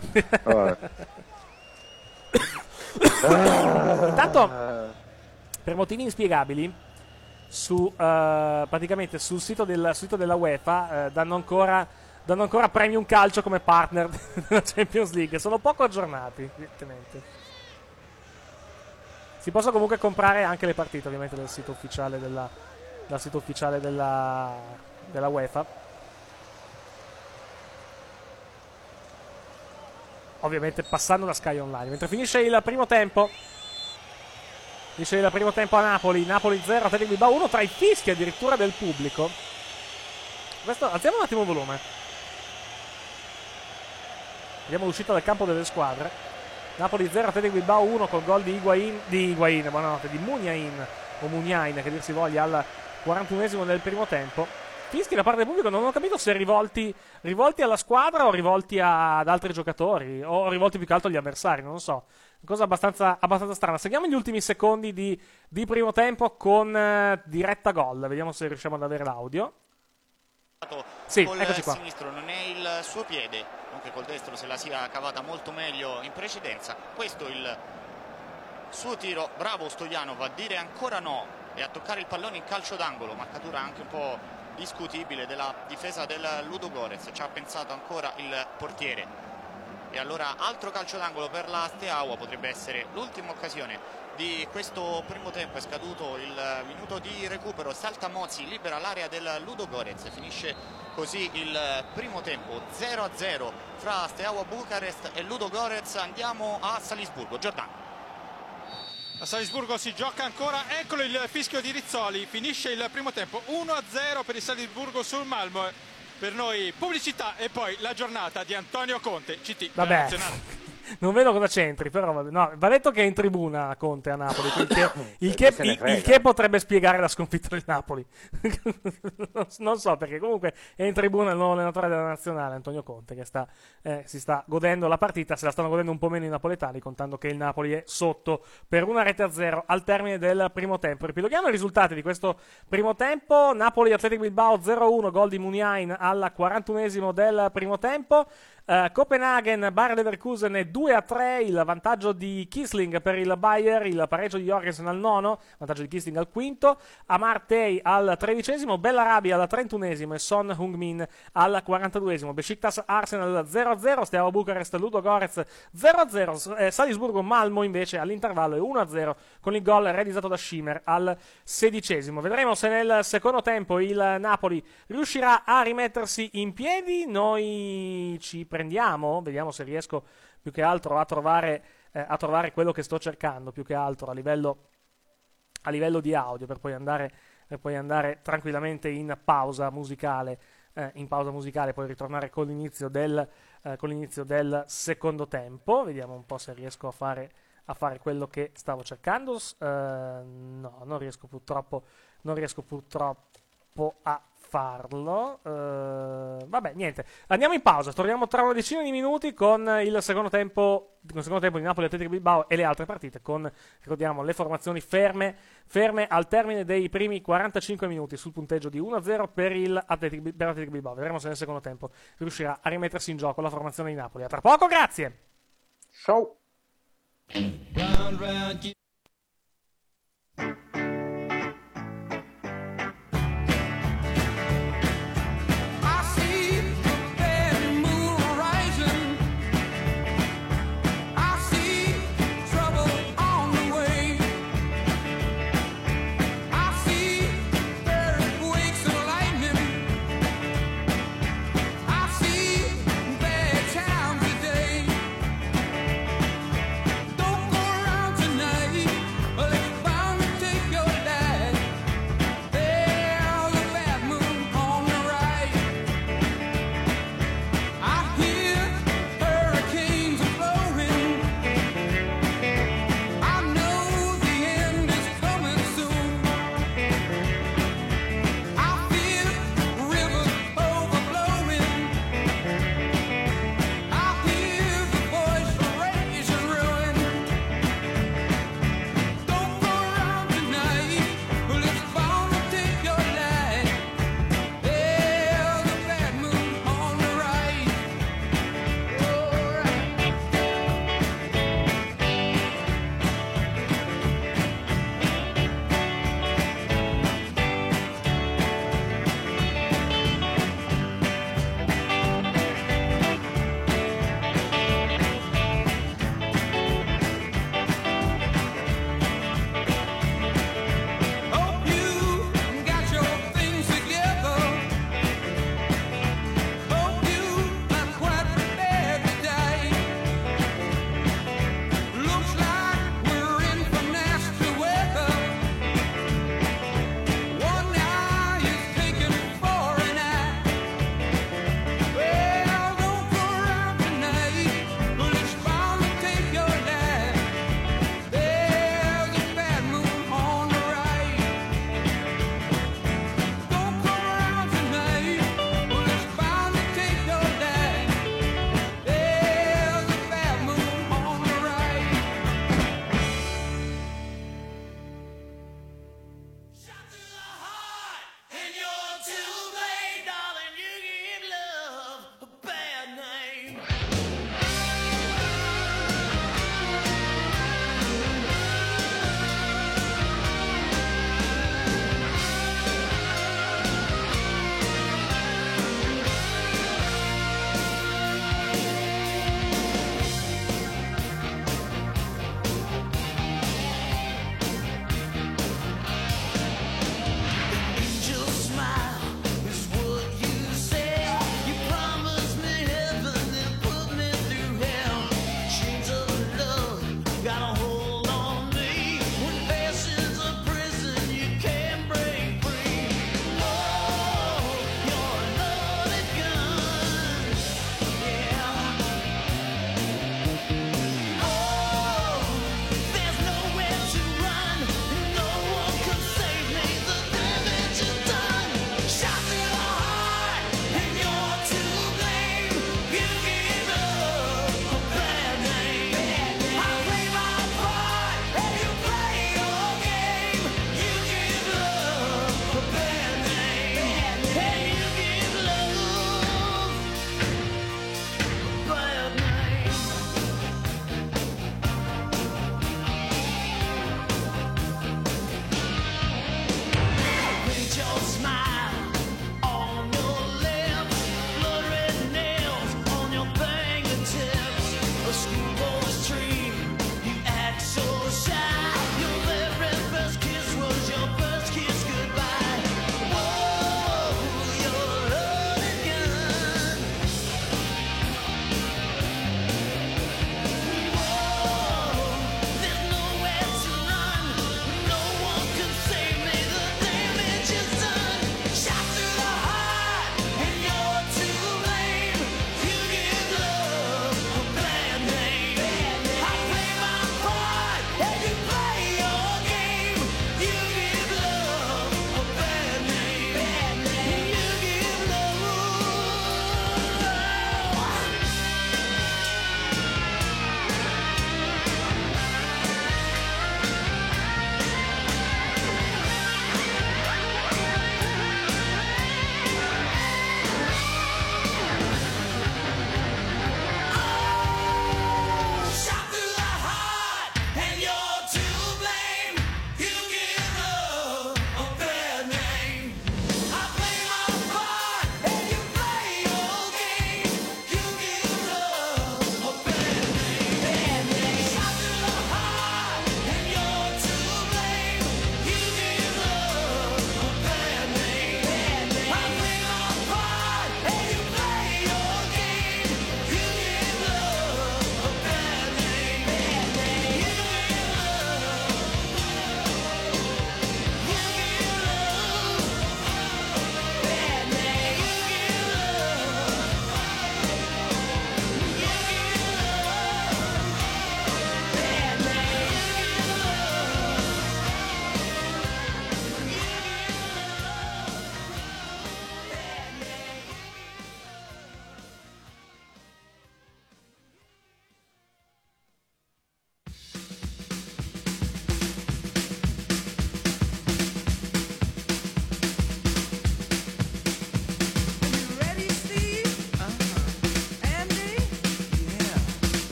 Intanto, per motivi inspiegabili, praticamente sul sito della UEFA danno ancora danno ancora Premium Calcio come partner della Champions League. Sono poco aggiornati, evidentemente. Si possono comunque comprare anche le partite, ovviamente, dal sito ufficiale della UEFA. Ovviamente passando da Sky Online. Mentre finisce il primo tempo a Napoli 0, Athletic Bilbao 1, tra i fischi addirittura del pubblico. Alziamo un attimo il volume. Vediamo l'uscita dal campo delle squadre. Napoli 0, Athletic Bilbao 1 col gol di Muniain, che dir si voglia, al 41esimo del primo tempo. Fischi da parte del pubblico, non ho capito se rivolti alla squadra o rivolti ad altri giocatori o rivolti più che altro agli avversari, non lo so. Cosa abbastanza strana. Seguiamo gli ultimi secondi di primo tempo con diretta gol. Vediamo se riusciamo ad avere l'audio. Sì, eccoci qua. Col sinistro non è il suo piede, anche col destro se la sia cavata molto meglio in precedenza. Questo il suo tiro, bravo Stojanov a dire ancora no e a toccare il pallone in calcio d'angolo, marcatura anche un po' discutibile della difesa del Ludogorets, ci ha pensato ancora il portiere. E allora altro calcio d'angolo per la Steaua, potrebbe essere l'ultima occasione di questo primo tempo. È scaduto il minuto di recupero, salta Mozzi, libera l'area del Ludogorets, finisce così il primo tempo 0-0 fra Steaua Bucarest e Ludogorets. Andiamo a Salisburgo. Giordano. A Salisburgo si gioca ancora, eccolo il fischio di Rizzoli, finisce il primo tempo 1-0 per il Salisburgo sul Malmö. Per noi pubblicità e poi la giornata di Antonio Conte, CT nazionale. Non vedo cosa c'entri, però vabbè. No, va detto che è in tribuna Conte a Napoli, il che potrebbe spiegare la sconfitta del Napoli. Non so perché, comunque è in tribuna il nuovo allenatore della nazionale, Antonio Conte, che si sta godendo la partita. Se la stanno godendo un po' meno i napoletani, contando che il Napoli è sotto per 1-0 al termine del primo tempo. Ripiloghiamo i risultati di questo primo tempo. Napoli Athletic Bilbao 0-1, gol di Muniain al 41esimo del primo tempo. Copenaghen Bayer Leverkusen 2-3, il vantaggio di Kisling per il Bayer, il pareggio di Jorgensen al 9, vantaggio di Kisling al 5, Amartey al 13esimo, Bellarabi al 31esimo e Son Heung-min al 42esimo. Besiktas Arsenal 0-0, Steaua Bucarest Ludogorets 0-0, Salisburgo Malmö invece all'intervallo è 1-0 con il gol realizzato da Schimmer al 16esimo. Vedremo se nel secondo tempo il Napoli riuscirà a rimettersi in piedi. Noi ci prendiamo, vediamo se riesco più che altro a trovare quello che sto cercando, più che altro a livello di audio, per poi andare tranquillamente in pausa musicale, poi ritornare con l'inizio del secondo tempo. Vediamo un po' se riesco a fare quello che stavo cercando. No, non riesco purtroppo a farlo. Vabbè, niente, andiamo in pausa, torniamo tra una decina di minuti con il secondo tempo di Napoli Athletic Bilbao e le altre partite, con, ricordiamo, le formazioni ferme al termine dei primi 45 minuti sul punteggio di 1-0 per Athletic Bilbao. Vedremo se nel secondo tempo riuscirà a rimettersi in gioco la formazione di Napoli. A tra poco, grazie. Ciao. Don't go around tonight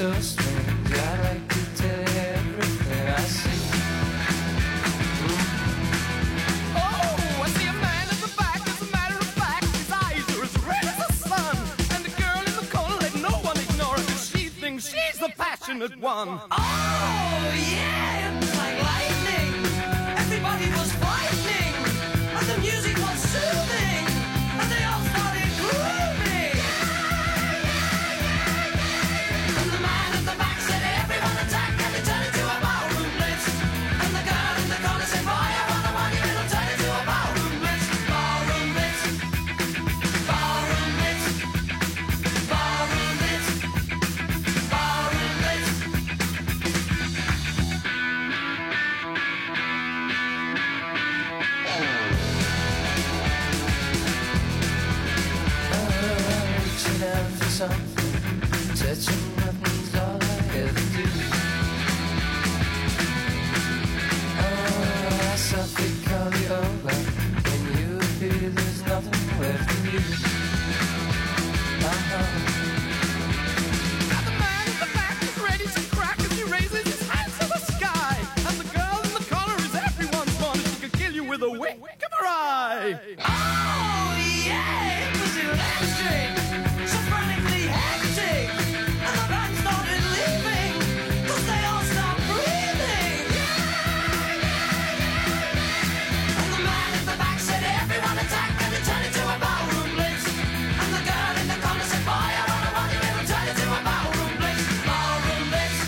so strange. I'd like to tell you everything I see. Oh, I see a man at the back. As a matter of fact, his eyes are as red as the sun. And the girl in the corner, let no one ignore her, 'cause she thinks she's the passionate one. Oh, yeah, it was like lightning. Everybody was frightening, and the music was soothing, and they all started grooving. And the man at the back said, everyone attack, and they turned into a ballroom blitz. And the girl in the corner said, boy, I wonder why you it'll turn into a ballroom blitz. Ballroom blitz. Ballroom blitz. Ballroom blitz. Ballroom blitz. Reaching out for something, touching nothing's all I ever do. I softly call you over, when you appear there's nothing left of you. And the man at the back is ready to crack as he raises his hands to the sky. And the girl in the corner is everyone's fun. She could kill you with a wink of her eye. Oh, yeah, it was electric. So frantically hectic. And the band started leaving, 'cause they all stopped breathing. And the man at the back said, everyone attack, and it turned into a ballroom blitz. And the girl in the corner said, boy, I wonder why you it'll turn into a ballroom blitz. Ballroom blitz.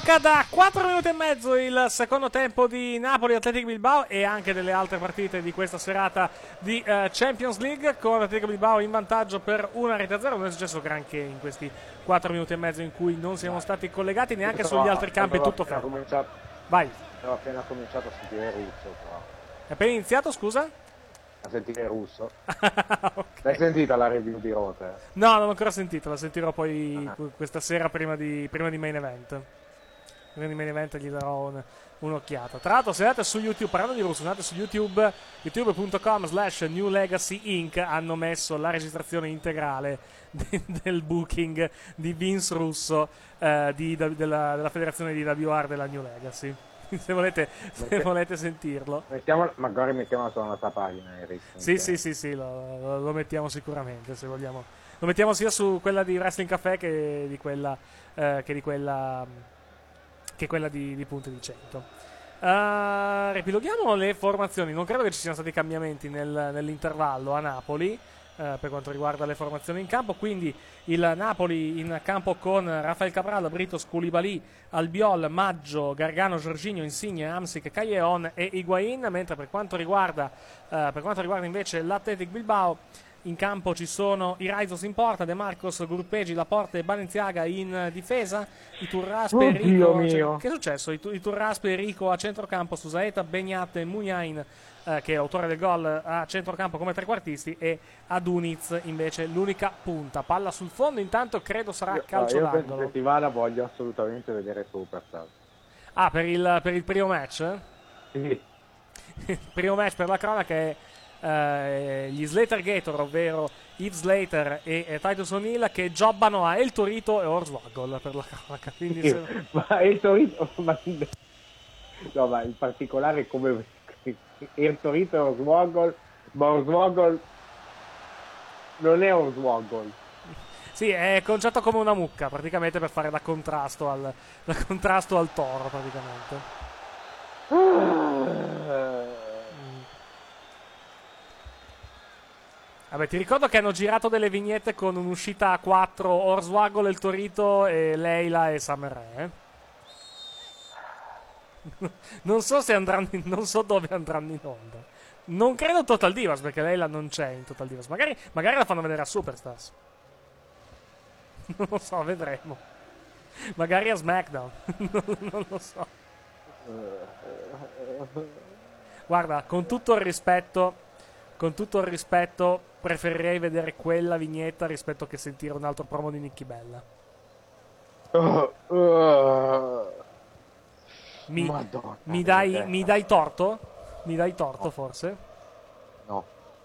gioca da 4 minuti e mezzo il secondo tempo di Napoli Athletic Bilbao e anche delle altre partite di questa serata di Champions League, con Athletic Bilbao in vantaggio per 1-0. Non è successo granché in questi 4 minuti e mezzo in cui non siamo stati collegati neanche sugli altri campi, tutto fermo. Vai. Ho appena cominciato a sentire russo, però. È appena iniziato, scusa? A sentire russo. Okay. L'hai sentita la review di Rote? No, non ho ancora sentito, la sentirò poi questa sera prima di main event. Prima di main event gli darò un'occhiata. Tra l'altro, se andate su YouTube, parlando di russo, andate su YouTube, youtube.com/New Legacy Inc. hanno messo la registrazione integrale del booking di Vince Russo della federazione di WR della New Legacy. Se volete sentirlo, magari mettiamola sulla nostra pagina, Eric. Sì, lo mettiamo sicuramente, se vogliamo. Lo mettiamo sia su quella di Wrestling Café che di quella di Punti di 100. Riepiloghiamo le formazioni. Non credo che ci siano stati cambiamenti nell'intervallo a Napoli per quanto riguarda le formazioni in campo, quindi il Napoli in campo con Rafael Cabral, Britos, Koulibaly, Albiol, Maggio, Gargano, Jorginho, Insigne, Hamsik, Callejon e Higuain, mentre per quanto riguarda invece l'Athletic Bilbao, in campo ci sono i Raizos in porta, De Marcos, Gurpegi, Laporte e Balenciaga in difesa, i Turraspe e Rico. Che è successo? I Turraspe e Rico a centrocampo, Susaeta, Begnat e Muniain, che è autore del gol, a centrocampo come trequartisti, e Aduniz invece l'unica punta. Palla sul fondo, intanto credo sarà calcio io d'angolo. per settimana voglio assolutamente vedere Superstar. Per il primo match? Sì. Il primo match per la cronaca è gli Slater Gator, ovvero Yves Slater e Titus O'Neill, che jobbano a El Torito e Hornswoggle per la cronaca. Quindi ma El Torito, ma in particolare come El Torito e Hornswoggle, ma Hornswoggle non è Hornswoggle. Sì, è conciato come una mucca praticamente, per fare da contrasto al toro praticamente. Vabbè, ti ricordo che hanno girato delle vignette con un'uscita a 4, Hornswoggle, El Torito e Leila e Summer Rae. Non so dove andranno in onda. Non credo Total Divas, perché Leila non c'è in Total Divas. Magari la fanno vedere a Superstars. Non lo so, vedremo. Magari a SmackDown. Non lo so. Guarda, con tutto il rispetto, preferirei vedere quella vignetta rispetto che sentire un altro promo di Nikki Bella. Mi dai torto? Mi dai torto, forse? No.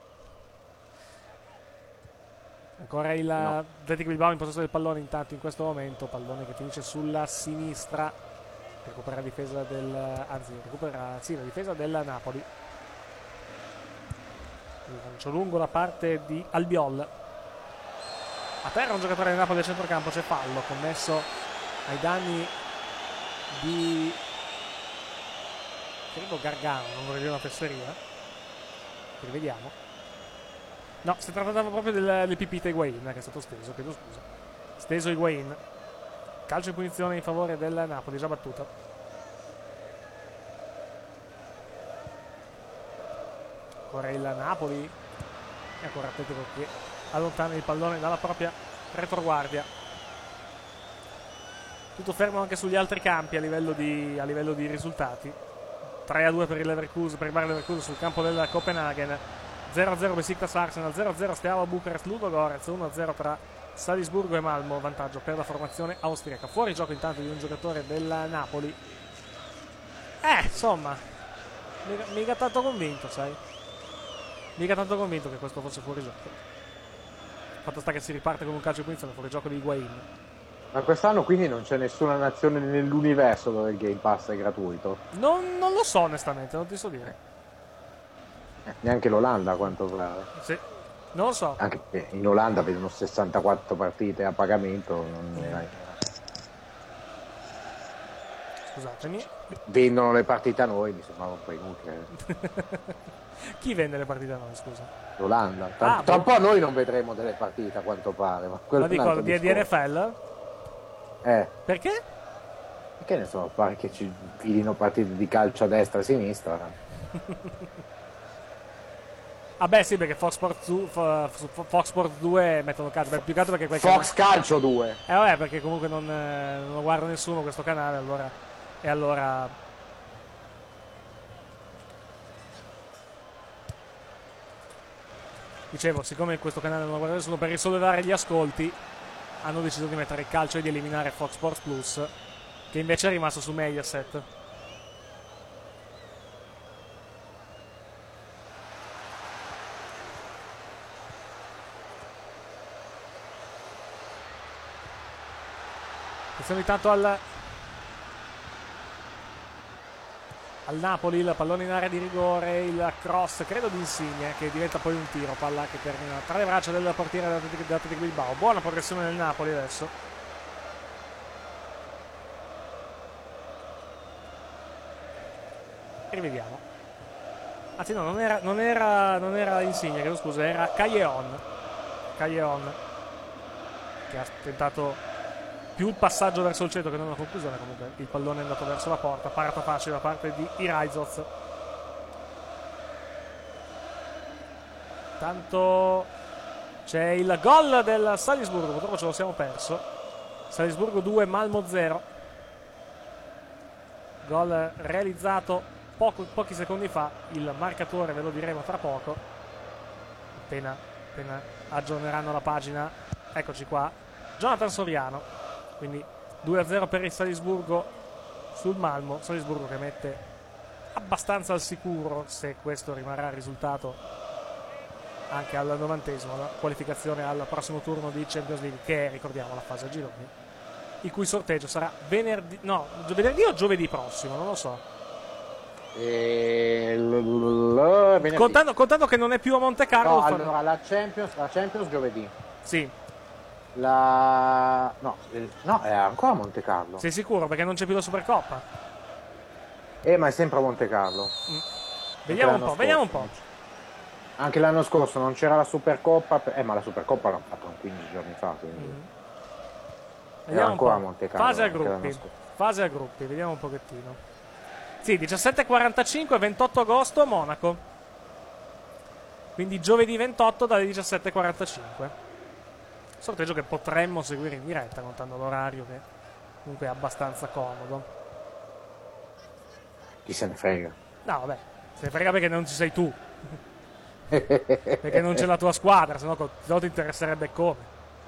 Ancora il Athletic Bilbao in possesso del pallone intanto in questo momento, pallone che finisce sulla sinistra, recupera la difesa la difesa del Napoli. Il lancio lungo da parte di Albiol. A terra un giocatore del Napoli del centrocampo, c'è fallo commesso ai danni di, credo, Gargano, non vorrei dire una fesseria. Rivediamo. No, si trattava proprio del pipita Higuain, che è stato steso, chiedo scusa. Steso Higuain. Calcio in punizione in favore del Napoli, già battuta. Ancora il Napoli e ancora Atletico che allontana il pallone dalla propria retroguardia. Tutto fermo anche sugli altri campi a livello di risultati. 3-2 per il Bayer Leverkusen sul campo del Copenaghen, 0-0 Besiktas Arsenal, 0-0 Steaua Bucarest Ludogorets, 1-0 tra Salisburgo e Malmo, vantaggio per la formazione austriaca. Fuori gioco intanto di un giocatore del Napoli. Insomma, mica tanto convinto, sai. Mica tanto convinto che questo fosse fuori gioco. Fatto sta che si riparte con un calcio di punizione, fuori gioco di Higuain. Ma quest'anno quindi non c'è nessuna nazione nell'universo dove il Game Pass è gratuito? Non lo so onestamente, non ti so dire. Neanche l'Olanda a quanto pare. Sì, non lo so. Anche in Olanda vedono 64 partite a pagamento. Scusatemi. Vendono le partite a noi, mi sembrava un po' inutile. Chi vende le partite a noi, scusa? L'Olanda. Tra un po' noi non vedremo delle partite a quanto pare. Ma dico di NFL? Perché? Che ne so, pare che ci filino partite di calcio a destra e a sinistra. Ah beh sì, perché Fox Sports 2 mettono calcio. Beh, più che altro perché quel Fox Calcio 2. vabbè, perché comunque non lo guarda nessuno questo canale, allora dicevo, siccome in questo canale non lo guarda nessuno, per risollevare gli ascolti hanno deciso di mettere il calcio e di eliminare Fox Sports Plus, che invece è rimasto su Mediaset. Attenzione intanto al Napoli, il pallone in area di rigore, il cross credo di Insigne che diventa poi un tiro, palla che termina tra le braccia del portiere dell'Atletico Bilbao. Buona progressione del Napoli adesso. E rivediamo. Anzi no, non era Insigne, chiedo scusa, era Callejon che ha tentato più il passaggio verso il centro che non la conclusione. Comunque il pallone è andato verso la porta, parata facile da parte di Iraizoz. Tanto c'è il gol del Salisburgo, purtroppo ce lo siamo perso. Salisburgo 2, Malmo 0. Gol realizzato pochi secondi fa. Il marcatore ve lo diremo tra poco, appena aggiorneranno la pagina. Eccoci qua, Jonathan Soriano. Quindi 2-0 per il Salisburgo sul Malmo. Salisburgo che mette abbastanza al sicuro, se questo rimarrà il risultato, anche al 90esimo, la qualificazione al prossimo turno di Champions League, che è, ricordiamo, la fase a gironi, il cui sorteggio sarà venerdì o giovedì prossimo, non lo so. Contando che non è più a Monte Carlo. No, allora la Champions giovedì. Sì. No, è ancora a Monte Carlo. Sei sicuro? Perché non c'è più la Supercoppa. Ma è sempre a Monte Carlo. Vediamo un po'. Anche l'anno scorso non c'era la Supercoppa, ma la Supercoppa l'hanno fatto 15 giorni fa, quindi vediamo ancora un po'. A Monte Carlo. Fase a gruppi, vediamo un pochettino. Sì, 17:45, 28 agosto, Monaco. Quindi giovedì 28 dalle 17:45. Sorteggio che potremmo seguire in diretta, contando l'orario che comunque è abbastanza comodo. Chi se ne frega? No, vabbè, se ne frega perché non ci sei tu. Perché non c'è la tua squadra, se no ti interesserebbe come.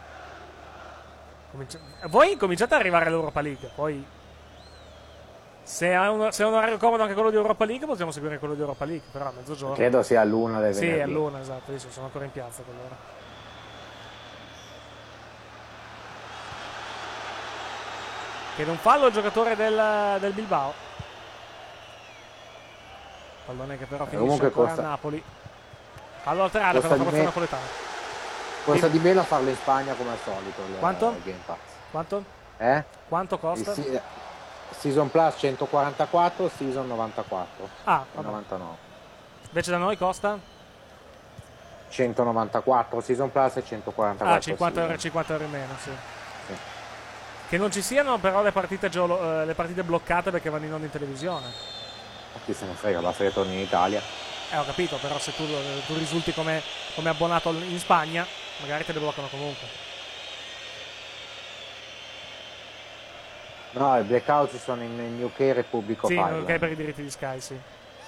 Voi cominciate ad arrivare all'Europa League, poi se è un orario comodo anche quello di Europa League, possiamo seguire quello di Europa League, però a mezzogiorno. Credo sia all'1 del venerdì. Sì, è all'1, esatto, adesso sono ancora in piazza quell'ora. Chiede un fallo il giocatore del Bilbao. Pallone che però finisce ancora a Napoli. Fallo laterale per la formazione napoletana. Costa di meno farlo in Spagna come al solito. Quanto? Game Pass. Quanto? Quanto costa? Season Plus 144, Season 94. 99. Invece da noi costa? 194 Season Plus e 144. 50 euro in meno, sì. Che non ci siano però le partite bloccate perché vanno in onda in televisione. Chi se ne frega, basta che torni in Italia. Ho capito, però se tu risulti come abbonato in Spagna, magari te le bloccano comunque. No, i blackout ci sono in UK e Repubblica Sì, Island. ok, per i diritti di Sky, sì.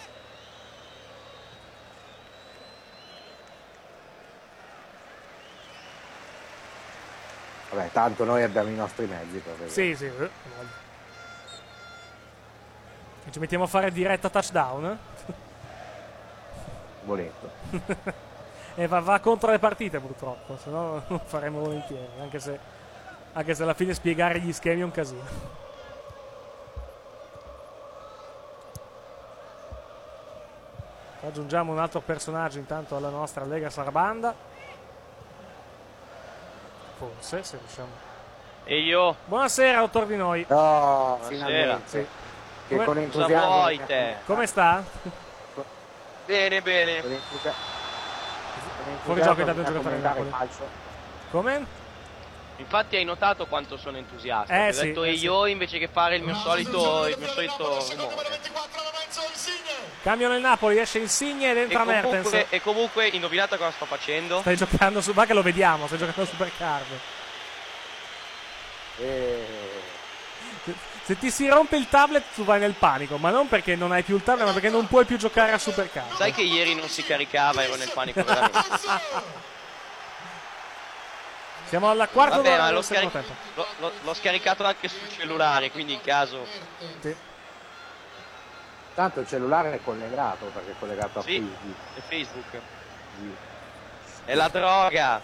Vabbè, tanto noi abbiamo i nostri mezzi per vedere. Sì. Ci mettiamo a fare diretta touchdown? Volendo. E va contro le partite purtroppo, se no non faremo volentieri, anche se alla fine spiegare gli schemi è un casino. Aggiungiamo un altro personaggio intanto alla nostra Lega Sarabanda. Forse, se riusciamo. E io? Buonasera, dottor Di Noi. No, finalmente. Sì. Che con entusiasmo. Cosa vuoi te? Come sta? Bene. Fuori gioco intanto un giocatore del Napoli. Come? Infatti hai notato quanto sono entusiasta. Ho Sì, detto io invece che fare il mio solito rumore. Cambiano il Napoli, esce Insigne ed entra Mertens. E comunque, indovinate cosa sto facendo? Stai giocando su... Va che lo vediamo, stai giocando Supercard. Se ti si rompe il tablet tu vai nel panico, ma non perché non hai più il tablet, ma perché non puoi più giocare a Supercard. Sai che ieri non si caricava, ero nel panico veramente. Siamo alla quarta Vabbè, ora ma del secondo tempo. l'ho scaricato anche sul cellulare, quindi in caso... Sì. Tanto il cellulare è collegato, perché è collegato a Sì, Facebook. è Facebook. È la droga.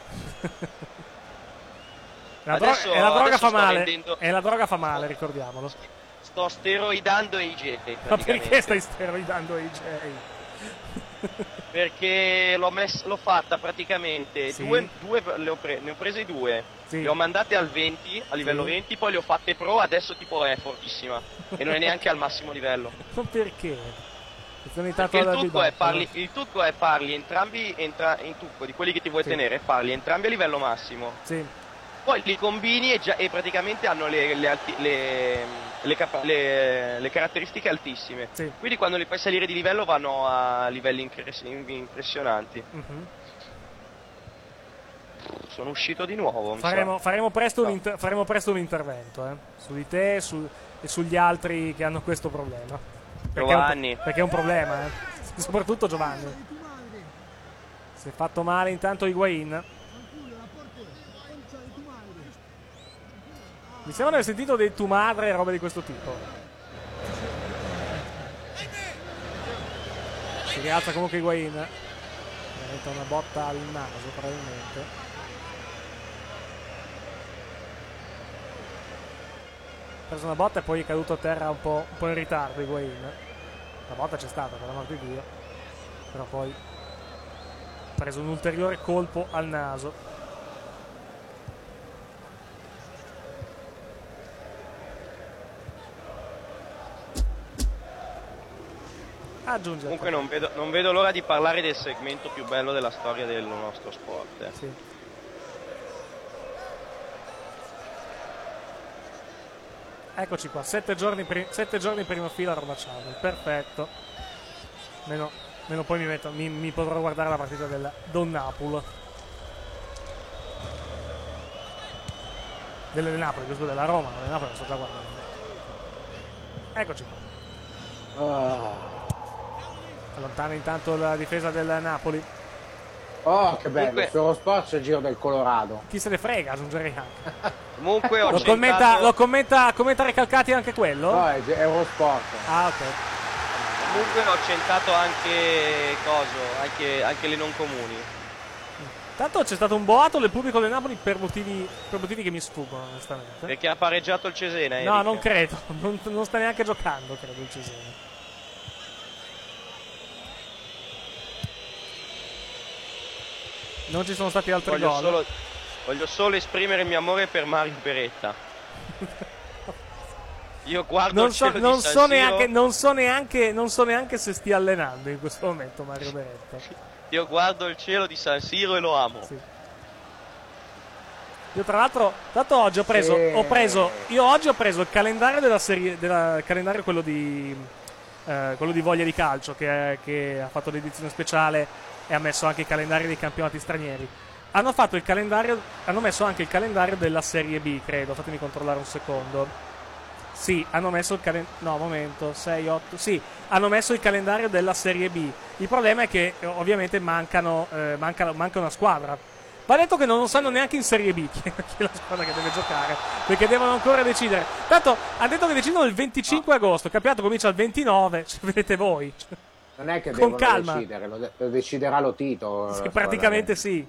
La droga fa male. E la droga fa male, ricordiamolo. Sto steroidando AJ. Ma perché stai steroidando AJ? Perché l'ho fatta praticamente Sì. ne ho prese 2. Sì. Le ho mandate al 20, a livello 20, poi le ho fatte pro, adesso tipo è fortissima. E non è neanche al massimo livello. Ma perché? Perché il trucco è farli entrambi in trucco di quelli che ti vuoi tenere, farli entrambi a livello massimo. Sì. Poi li combini e praticamente hanno le caratteristiche altissime. Sì. Quindi quando li fai salire di livello vanno a livelli impressionanti. Sono uscito di nuovo. Faremo presto un intervento su di te e sugli altri che hanno questo problema. Giovanni. Perché è un problema, soprattutto Giovanni. Si è fatto male intanto Higuain. Mi sembra di aver sentito dei tu madre e robe di questo tipo. Si rialza comunque Higuain. Mette una botta al naso probabilmente. Ha preso una botta e poi è caduto a terra un po' in ritardo Higuain. La botta c'è stata, per l'amor di Dio. Però poi ha preso un ulteriore colpo al naso. Aggiunge. Comunque non vedo l'ora di parlare del segmento più bello della storia del nostro sport. Sì. Eccoci qua, 7 giorni prima fila a Roma Channel, perfetto. Meno poi mi potrò guardare la partita del Don Napoli. Del Napoli, questo della Roma, del Napoli lo sto già guardando. Eccoci qua. Allontana intanto la difesa del Napoli. Oh, che bello, su Eurosport c'è il Giro del Colorado. Chi se ne frega, aggiungerei anche. Comunque lo commenta Recalcati anche quello? No, è Eurosport. Ah, ok. Comunque ho accentato anche anche le non comuni. Tanto c'è stato un boato del pubblico del Napoli per motivi che mi sfuggono, onestamente. Perché ha pareggiato il Cesena, No, non credo. Non sta neanche giocando, credo, il Cesena. Non ci sono stati altri gol. Voglio solo esprimere il mio amore per Mario Beretta. Io guardo il cielo di San Siro. Non so neanche se stia allenando in questo momento Mario Beretta. Io guardo il cielo di San Siro e lo amo. Sì. Io tra l'altro oggi ho preso il calendario della serie, calendario quello di Voglia di Calcio che ha fatto l'edizione speciale e ha messo anche i calendari dei campionati stranieri. Hanno messo anche il calendario della Serie B, credo. Fatemi controllare un secondo. Sì, hanno messo il hanno messo il calendario della Serie B. Il problema è che ovviamente manca una squadra. Va detto che non sanno neanche in Serie B chi è la squadra che deve giocare, perché devono ancora decidere. Tanto hanno detto che decidono il 25 agosto, il campionato comincia il 29, vedete voi. Non è che con devono calma decidere, lo deciderà lo Tito. Sì, praticamente sì.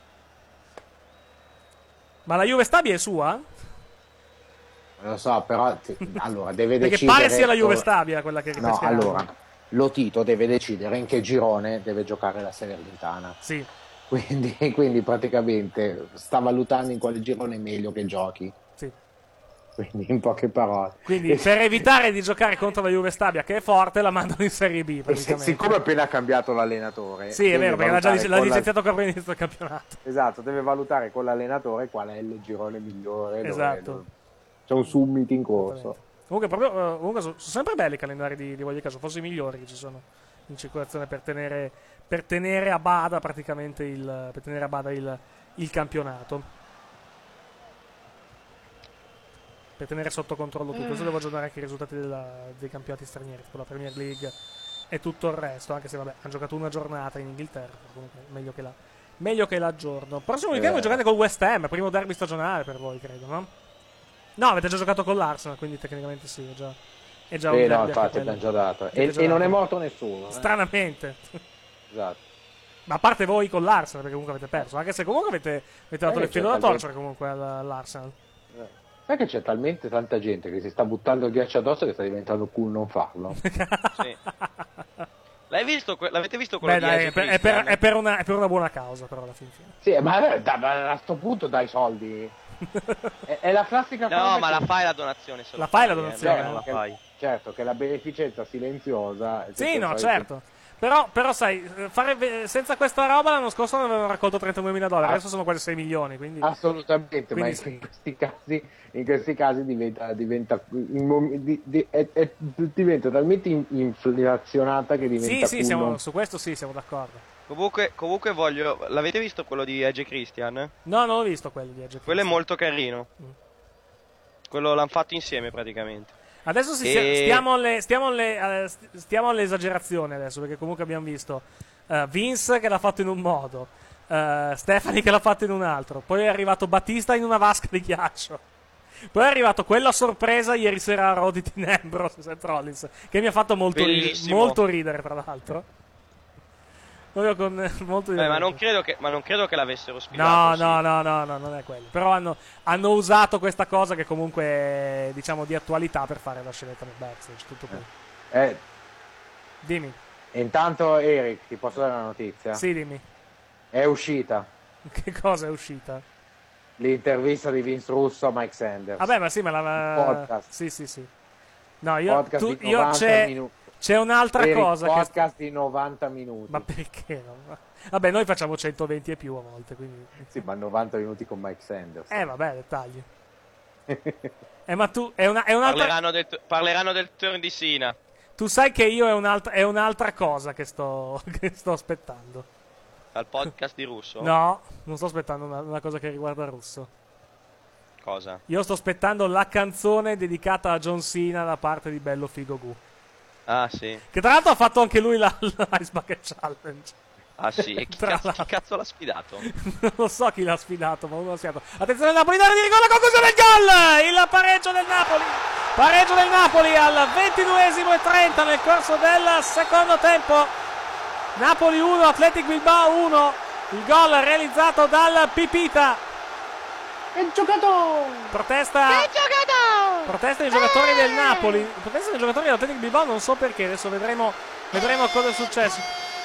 Ma la Juve Stabia è sua? Non lo so, però allora deve perché decidere. pare sia la Juve Stabia quella che No, allora lo Tito deve decidere in che girone deve giocare la Salernitana. Sì. Quindi praticamente sta valutando in quale girone è meglio che giochi. Sì. quindi in poche parole. Quindi per evitare di giocare contro la Juve Stabia, che è forte, la mandano in Serie B praticamente. Siccome ha appena cambiato l'allenatore, sì, è vero, perché l'ha licenziato proprio all'inizio del campionato. Esatto, deve valutare con l'allenatore qual è il girone migliore. Esatto. C'è un summit in corso. Comunque sono sempre belli i calendari di Vallecas, forse i migliori che ci sono in circolazione per tenere a bada praticamente il campionato, per tenere sotto controllo tutto. Adesso devo aggiornare anche i risultati dei campionati stranieri, con la Premier League e tutto il resto, anche se vabbè, hanno giocato una giornata in Inghilterra, comunque meglio che l'aggiorno. Prossimo weekend voi giocate col West Ham, primo derby stagionale per voi, credo, no? No, avete già giocato con l'Arsenal, quindi tecnicamente sì, è già un derby. No, infatti l'hanno già dato. E non è morto nessuno. Stranamente. Esatto. Ma a parte voi con l'Arsenal, perché comunque avete perso, anche se comunque avete dato il filo da torcere comunque all'Arsenal. Sai che c'è talmente tanta gente che si sta buttando il ghiaccio addosso che sta diventando cool non farlo. Sì. L'avete visto quello di dai, è per una buona causa, però alla fine. Sì, ma a sto punto dai soldi. È la classica cosa. No, ma la fai la donazione. La fai la donazione? Non la fai. Certo, che la beneficenza silenziosa. Sì, no, certo. Però sai, senza questa roba l'anno scorso avevano raccolto $32.000, adesso sono quasi 6 milioni. Quindi, assolutamente, quindi ma in questi casi diventa talmente inflazionata che diventa. Sì, su questo sì, siamo d'accordo. Comunque l'avete visto quello di Edge Christian? No, non l'ho visto quello di Edge Christian. Quello è molto carino. Quello l'hanno fatto insieme praticamente. Adesso stiamo all'esagerazione adesso, perché comunque abbiamo visto Vince che l'ha fatto in un modo, Stephanie che l'ha fatto in un altro, poi è arrivato Battista in una vasca di ghiaccio, poi è arrivato quello a sorpresa ieri sera a Roddy Dean Ambrose, Seth Rollins, che mi ha fatto molto ridere tra l'altro. Molto ma non credo che l'avessero spiegato. No, non è quello. Però hanno usato questa cosa che comunque è, diciamo, di attualità per fare la scenetta nel backstage. Tutto qui. Dimmi. Intanto, Eric, ti posso dare una notizia? Sì, dimmi. È uscita. Che cosa è uscita? L'intervista di Vince Russo a Mike Sanders. Vabbè, ma sì, ma podcast. Sì. No, c'è c'è un'altra cosa. Podcast di 90 minuti. Ma perché no? Vabbè, noi facciamo 120 e più a volte, quindi. Sì, ma 90 minuti con Mike Sanders. Vabbè, dettagli. Ma tu è un'altra. Parleranno del turn di Sina. Tu sai che io è un'altra cosa che sto aspettando. Al podcast di Russo? No, non sto aspettando una cosa che riguarda Russo. Cosa? Io sto aspettando la canzone dedicata a John Cena da parte di Bello Figo Gu. Ah, sì. Che tra l'altro ha fatto anche lui l'Ice Bucket Challenge. Ah, sì. E chi cazzo l'ha sfidato? Non lo so chi l'ha sfidato, ma uno l'ha sfidato. Attenzione, il Napoli, di rigore, la conclusione del gol! Il pareggio del Napoli. Pareggio del Napoli al 22:30 nel corso del secondo tempo. Napoli 1, Athletic Bilbao 1. Il gol realizzato dal Pipita. È giocato! Protesta i giocatori del Napoli. Protesta i giocatori dell'Athletic Bilbao, non so perché. Adesso vedremo cosa è successo.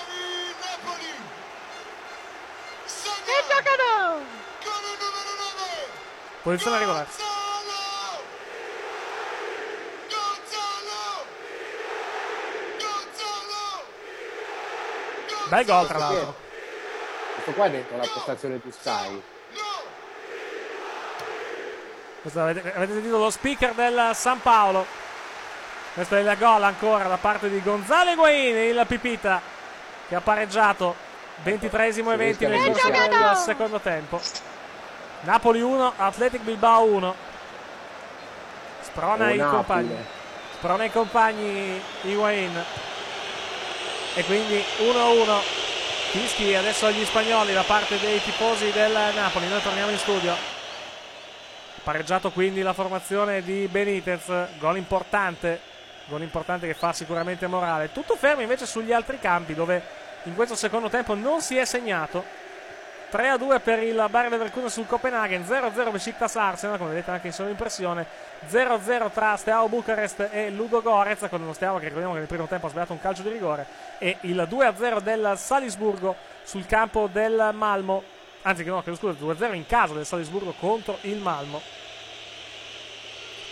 È giocato! Posizione regolare. Bel gol, tra l'altro. Questo qua è dentro la postazione più Sky. Avete sentito lo speaker del San Paolo. Questo è il gol ancora da parte di Gonzalo Higuaín, il Pipita, che ha pareggiato 23esimo e 20 nel corso del secondo tempo. Napoli 1, Athletic Bilbao 1. Sprona i compagni Higuaín. E quindi 1-1. Fischi adesso agli spagnoli da parte dei tifosi del Napoli. Noi torniamo in studio. Pareggiato quindi la formazione di Benitez. Gol importante che fa sicuramente morale. Tutto fermo invece sugli altri campi, dove in questo secondo tempo non si è segnato. 3-2 per il Bayer Leverkusen sul Copenaghen, 0-0 Besiktas Arsenal, come vedete anche in sovraimpressione, 0-0 tra Steaua Bucarest e Ludo Gorez, con uno Steaua che ricordiamo che nel primo tempo ha sbagliato un calcio di rigore, e il 2-0 del Salisburgo sul campo del Malmo, anzi no, che scusa, 2-0 in casa del Salisburgo contro il Malmo.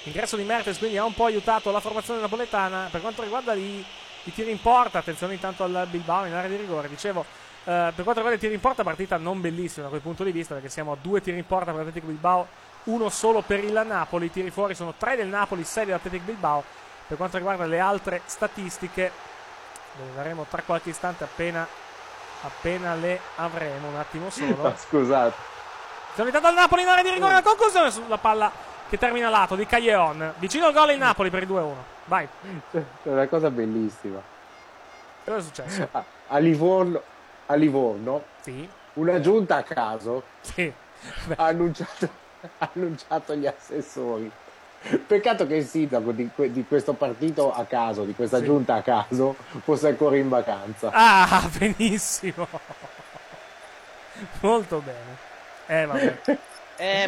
Ingresso di Mertens quindi ha un po' aiutato la formazione napoletana. Per quanto riguarda i tiri in porta, attenzione intanto al Bilbao in area di rigore. Dicevo, per quanto riguarda i tiri in porta, partita non bellissima da quel punto di vista, perché siamo a 2 tiri in porta per Athletic Bilbao, 1 solo per il Napoli. I tiri fuori sono 3 del Napoli, 6 dell'Athletic Bilbao. Per quanto riguarda le altre statistiche, le daremo tra qualche istante appena le avremo. Un attimo solo. Scusate. Siamo intanto al Napoli in area di rigore, la conclusione sulla palla che termina a lato di Callejon. Vicino al gol il Napoli per il 2-1. Vai. È una cosa bellissima. Cosa è successo? A Livorno sì. Una giunta a caso sì. ha annunciato gli assessori. Peccato che il sindaco di questo partito a caso, di questa giunta a caso, fosse ancora in vacanza. Ah, benissimo. Molto bene. Vabbè.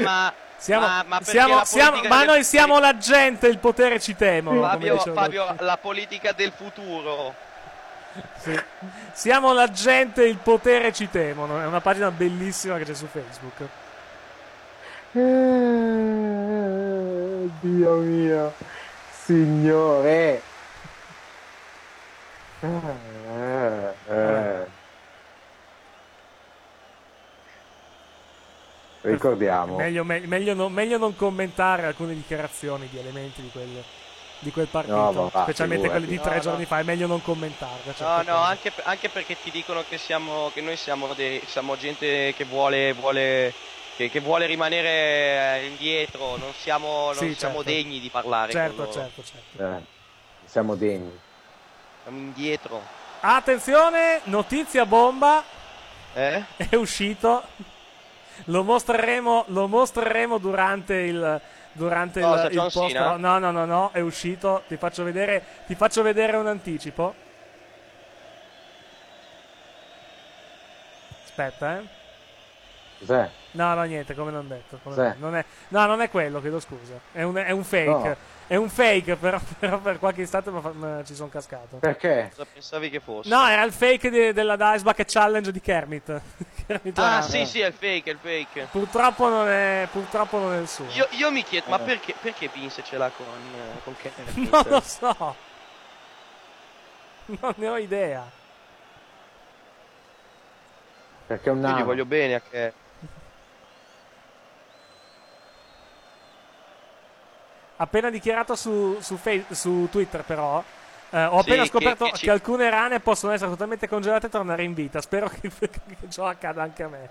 Ma noi siamo la gente, il potere ci temo. Fabio, la politica del futuro. Sì. Siamo la gente, il potere ci temono. È una pagina bellissima che c'è su Facebook. Dio mio, signore. Ricordiamo. Meglio non commentare alcune dichiarazioni di elementi di quel partito, specialmente quelli di 3 giorni fa. È meglio non commentarle. Anche perché ti dicono che noi siamo gente che vuole che vuole rimanere indietro, non siamo degni di parlare. Certo. Siamo degni. Siamo indietro. Attenzione, notizia bomba. È uscito. Lo mostreremo durante il post. No, è uscito. Ti faccio vedere un anticipo. Aspetta, Cos'è? No, niente, come non detto. Non è quello, chiedo scusa. È un fake. No. È un fake, però per qualche istante ci sono cascato. Perché? Cosa pensavi che fosse? No, era il fake della Ice Bucket Challenge di Kermit. Sì, è il fake. Purtroppo non è il suo. Io mi chiedo, ma perché Vince ce l'ha con Kermit? Non lo so. Non ne ho idea. Perché è un nano. Io gli voglio bene a che. Appena dichiarato su Twitter, però ho appena scoperto che alcune rane possono essere totalmente congelate e tornare in vita. Spero che ciò accada anche a me.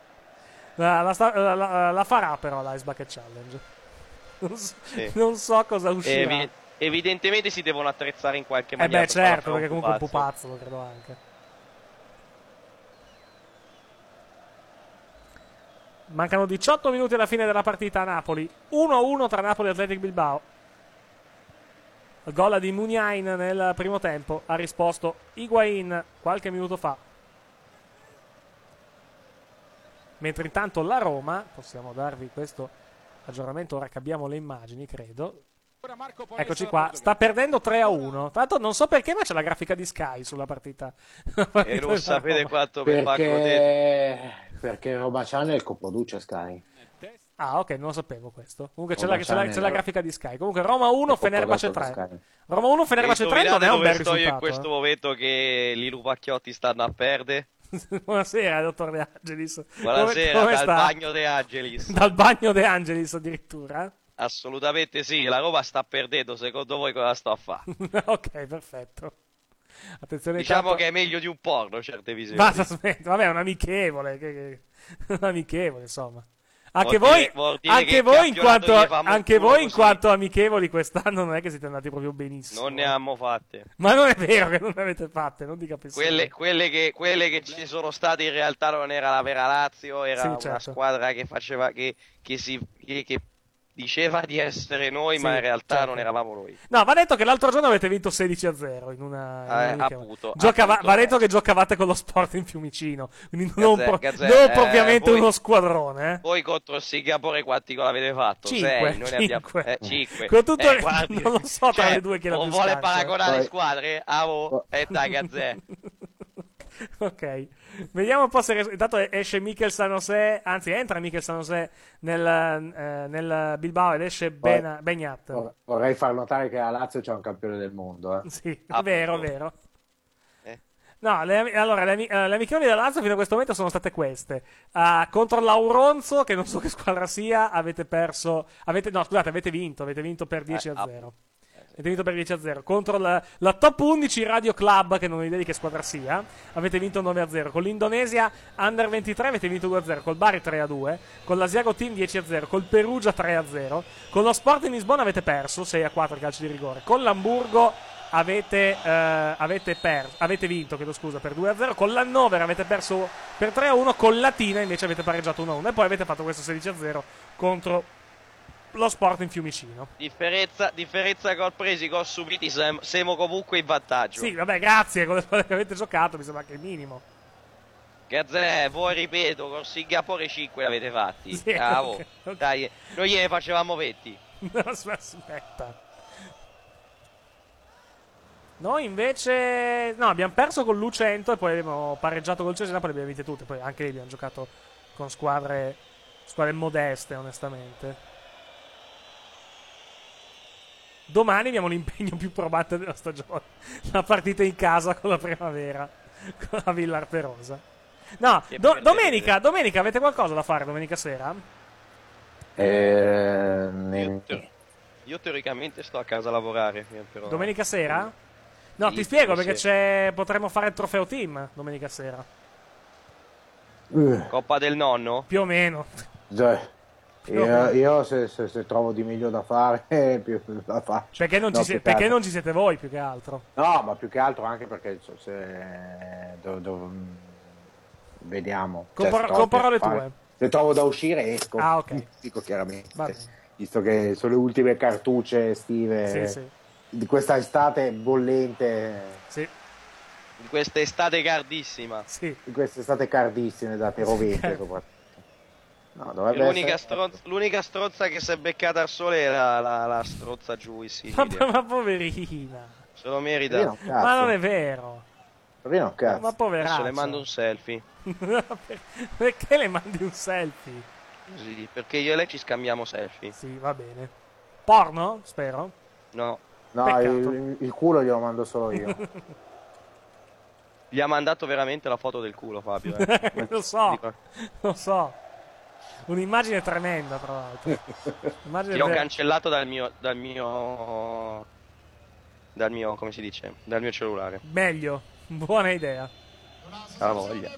La farà però l'Ice Bucket Challenge. Non so cosa uscirà. Evidentemente si devono attrezzare in qualche maniera. Certo, perché comunque un pupazzo lo credo anche. Mancano 18 minuti alla fine della partita a Napoli. 1-1 tra Napoli e Athletic Bilbao. Gol di Muniain nel primo tempo. Ha risposto Higuain qualche minuto fa. Mentre intanto la Roma, possiamo darvi questo aggiornamento ora che abbiamo le immagini, credo. Eccoci qua, sta perdendo 3-1. Tanto non so perché, ma c'è la grafica di Sky sulla partita. E non sapete quanto mi fa perché Roba Channel coproduce Sky. Ah, ok, non lo sapevo questo. Comunque c'è la grafica di Sky. Comunque Roma 1, Fenerbahce 3. Roma 1, Fenerbahce 3 non è un bel risultato. Io in questo momento che Lilu Pacchiotti stanno a perdere. Buonasera, dottor De Angelis. Buonasera, come dal sta? bagno De Angelis. Dal bagno De Angelis addirittura? Assolutamente sì, la Roma sta perdendo, secondo voi cosa sto a fare? Ok, perfetto. Attenzione, diciamo che è meglio di un porno certe visioni. Basta, aspetta, vabbè, è un amichevole, insomma. Anche voi in quanto amichevoli quest'anno non è che siete andati proprio benissimo. Non ne abbiamo fatte. Ma non è vero che non ne avete fatte, non dica quelle che ci sono state in realtà non era la vera Lazio, era una squadra che faceva che diceva di essere noi, ma in realtà non eravamo noi. No, va detto che l'altro giorno avete vinto 16-0 in una appunto, va detto che giocavate con lo Sporting Fiumicino, quindi non propriamente uno squadrone. Voi contro il Singapore quanti gol avete fatto? 5. 5. Con tutto non lo so tra le due chi non vuole paragonare le squadre? E dai, Gazzè. Ok, vediamo un po' se intanto esce Mikel San José, anzi entra Mikel San José nel Bilbao ed esce Beñat. Vorrei far notare che a Lazio c'è un campione del mondo. Sì, vero. No, allora, le amichevoli della Lazio fino a questo momento sono state queste. Contro l'Auronzo, che non so che squadra sia, avete vinto per 10-0. Avete vinto per 10-0. Contro la top 11 Radio Club, che non ho idea di che squadra sia, avete vinto 9-0. Con l'Indonesia Under 23 avete vinto 2-0. Col Bari 3-2. Con l'Asiago Team 10-0. Col Perugia 3-0. Con lo Sporting Lisbona avete perso 6-4 calci di rigore. Con l'Hamburgo avete vinto per 2-0. Con l'Hannover avete perso per 3-1. Con Latina invece avete pareggiato 1-1. E poi avete fatto questo 16-0 contro lo Sporting Fiumicino. Differenza gol presi, gol subiti, siamo comunque in vantaggio. Sì, vabbè, grazie, con le squadre che avete giocato mi sembra che è il minimo. Grazie, voi ripeto, con Singapore 5 l'avete fatti. Sì, okay. Dai, noi gliene facevamo 20. No, aspetta. Noi invece abbiamo perso con l'U100 e poi abbiamo pareggiato col Cesena, poi le abbiamo vinte tutte, poi anche lì abbiamo giocato con squadre modeste, onestamente. Domani abbiamo l'impegno più probante della stagione, la partita in casa con la Primavera, con la Villar Perosa. No, domenica avete qualcosa da fare domenica sera? Io teoricamente sto a casa a lavorare. Però... Domenica sera? No, sì, ti spiego perché potremmo fare il trofeo team domenica sera. Coppa del nonno? Più o meno. Io se trovo di meglio da fare più la faccio. Perché non ci siete voi più che altro? No, ma più che altro anche perché vediamo. Con parole tue. Se trovo da uscire esco. Ah, ok. Dico chiaramente. Visto che sono le ultime cartucce estive di questa estate bollente. Sì. Di questa estate cardissima. Sì. Di queste estate cardissime da rovente soprattutto. No, l'unica stronza che si è beccata al sole è la strozza giù in Sicilia. Ma poverina. Se lo merita. Ma non è vero. Ma poveraccio. Adesso le mando un selfie. Perché le mandi un selfie? Sì, perché io e lei ci scambiamo selfie. Sì, va bene. Porno? Spero. No, il culo glielo mando solo io. Gli ha mandato veramente la foto del culo, Fabio. Lo so. Un'immagine tremenda, tra l'altro. Ti ho cancellato dal mio come si dice? Dal mio cellulare. Meglio, buona idea. La voglia.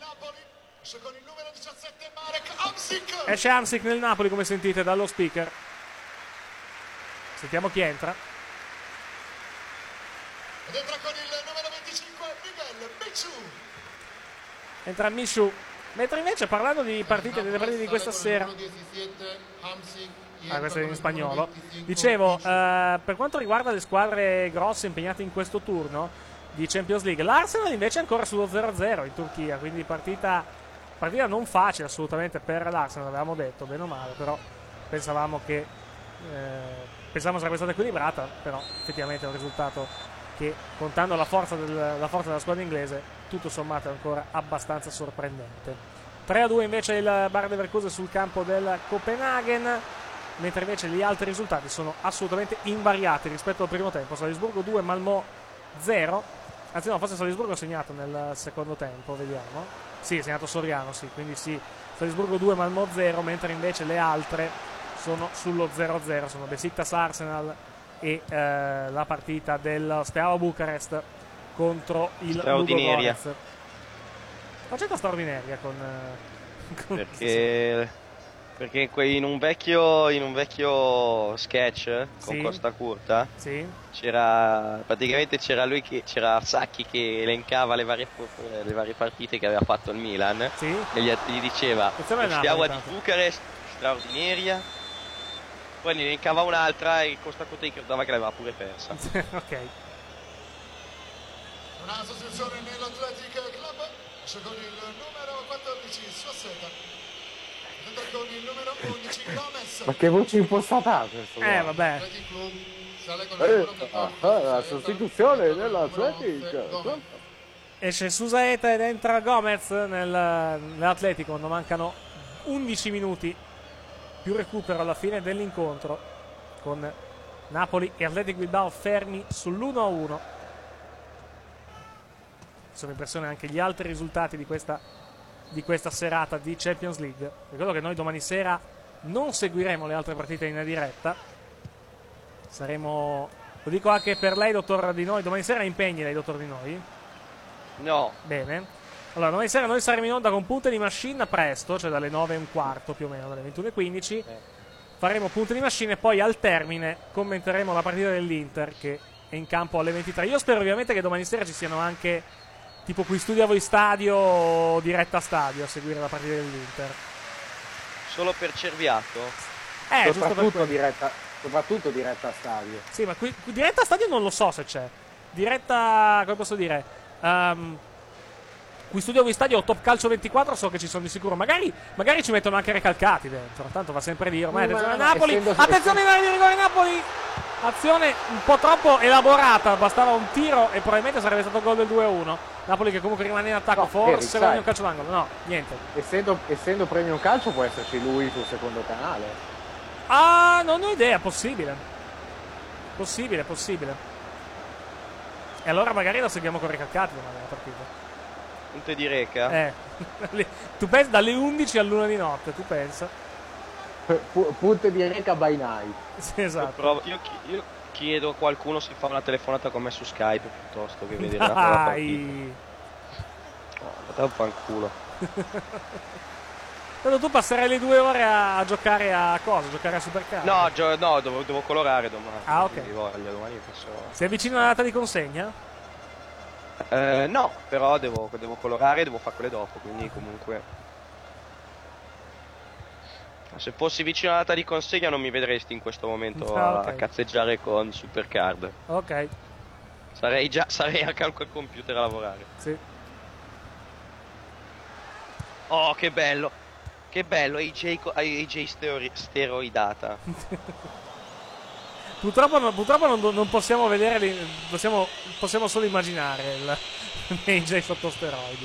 Esce Hamsik nel Napoli, come sentite dallo speaker. Sentiamo chi entra. Ed entra con il numero 25 Miguel Michu. Entra Michu. Mentre invece parlando di delle partite di questa sera, questo è in spagnolo, dicevo, per quanto riguarda le squadre grosse impegnate in questo turno di Champions League, l'Arsenal invece è ancora sullo 0-0 in Turchia, quindi partita non facile assolutamente per l'Arsenal, avevamo detto, bene o male, però pensavamo sarebbe stata equilibrata, però effettivamente è un risultato che, contando la forza della squadra inglese, tutto sommato è ancora abbastanza sorprendente. 3-2 invece il Bayer Leverkusen sul campo del Copenaghen, mentre invece gli altri risultati sono assolutamente invariati rispetto al primo tempo. Salisburgo 2, Malmö 0. Anzi no, forse Salisburgo ha segnato nel secondo tempo, vediamo. Sì, ha segnato Soriano, sì, quindi sì. Salisburgo 2, Malmö 0, mentre invece le altre sono sullo 0-0, sono Besiktas Arsenal e la partita del Steaua Bucarest contro il Ludogorets. Ma c'è straordinaria con perché in un vecchio sketch con Costa Curta c'era lui c'era Sacchi che elencava le varie partite che aveva fatto il Milan e gli diceva Steaua di Bucarest straordinaria, poi ne elencava un'altra e Costa Curta ricordava che l'aveva pure persa. Ok. Una sostituzione nell'Athletic Club, esce con il numero 14 Suasseta, entra con il numero 11 Gomez. Ma che voce impostata ha questo? Vabbè. La sostituzione nell'Athletic Club. Esce Susaeta ed entra Gomez nell'Atletico quando mancano 11 minuti più recupero alla fine dell'incontro, con Napoli e Athletic Bilbao fermi sull'1-1. Sono impressione anche gli altri risultati di questa serata di Champions League. Ricordo che noi domani sera non seguiremo le altre partite in diretta. Saremo, lo dico anche per lei, dottor Di Noi, domani sera impegni lei, dottor Di Noi? No. Bene. Allora, domani sera noi saremo in onda con Punte di Machine presto, cioè dalle 9:15 più o meno, dalle 21:15. Faremo Punte di Machine e poi al termine commenteremo la partita dell'Inter che è in campo alle 23. Io spero ovviamente che domani sera ci siano anche tipo qui studio a voi stadio o diretta stadio a seguire la partita dell'Inter. Solo per Cerviato? Soprattutto diretta a stadio. Sì, ma qui diretta a stadio non lo so se c'è. Diretta, come posso dire? Qui studio a voi stadio o Top Calcio 24 so che ci sono di sicuro. Magari ci mettono anche Recalcati dentro. Tanto va sempre a dire. Ormai attenzione a Napoli. Attenzione in area di rigore Napoli. Azione un po' troppo elaborata. Bastava un tiro e probabilmente sarebbe stato il gol del 2-1. Napoli che comunque rimane in attacco. Forse guadagna un calcio d'angolo. No, niente. Essendo Premium Calcio può esserci lui sul secondo canale. Ah, non ho idea. Possibile. Possibile. E allora magari la seguiamo con Recalcati domani la partita. Punte di Reca? Tu pensi dalle 11 all'1 di notte, tu pensa? Punte di Reca by night. Sì, esatto. Io chiedo a qualcuno se fa una telefonata con me su Skype piuttosto che vedere la partita. Andate a fanculo. Però tu passerai le 2 ore a giocare a cosa? Giocare a Supercar? No, devo colorare domani. Ah, ok. Domani posso... Si avvicina la data di consegna? No, però devo colorare e devo fare quelle dopo, quindi comunque... Se fossi vicino alla data di consegna non mi vedresti in questo momento a cazzeggiare con Supercard. Ok. Sarei anche al computer a lavorare. Sì. Oh, che bello! Che bello, AJ steroidata. Purtroppo non possiamo vedere, possiamo solo immaginare il AJ sotto steroidi.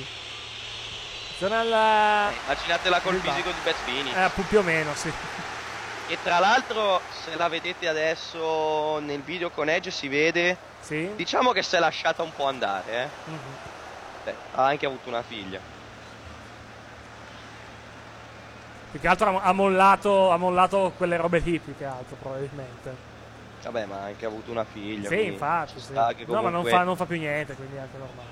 Immaginatela col fisico di Beth Phoenix. Più o meno, sì. E tra l'altro, se la vedete adesso nel video con Edge si vede, sì? Diciamo che si è lasciata un po' andare, ha anche avuto una figlia. Più che altro ha mollato quelle robe lì, più che altro probabilmente. Vabbè, ma ha anche avuto una figlia. Sì, infatti, sì. Comunque... No, ma non fa più niente, quindi è anche normale.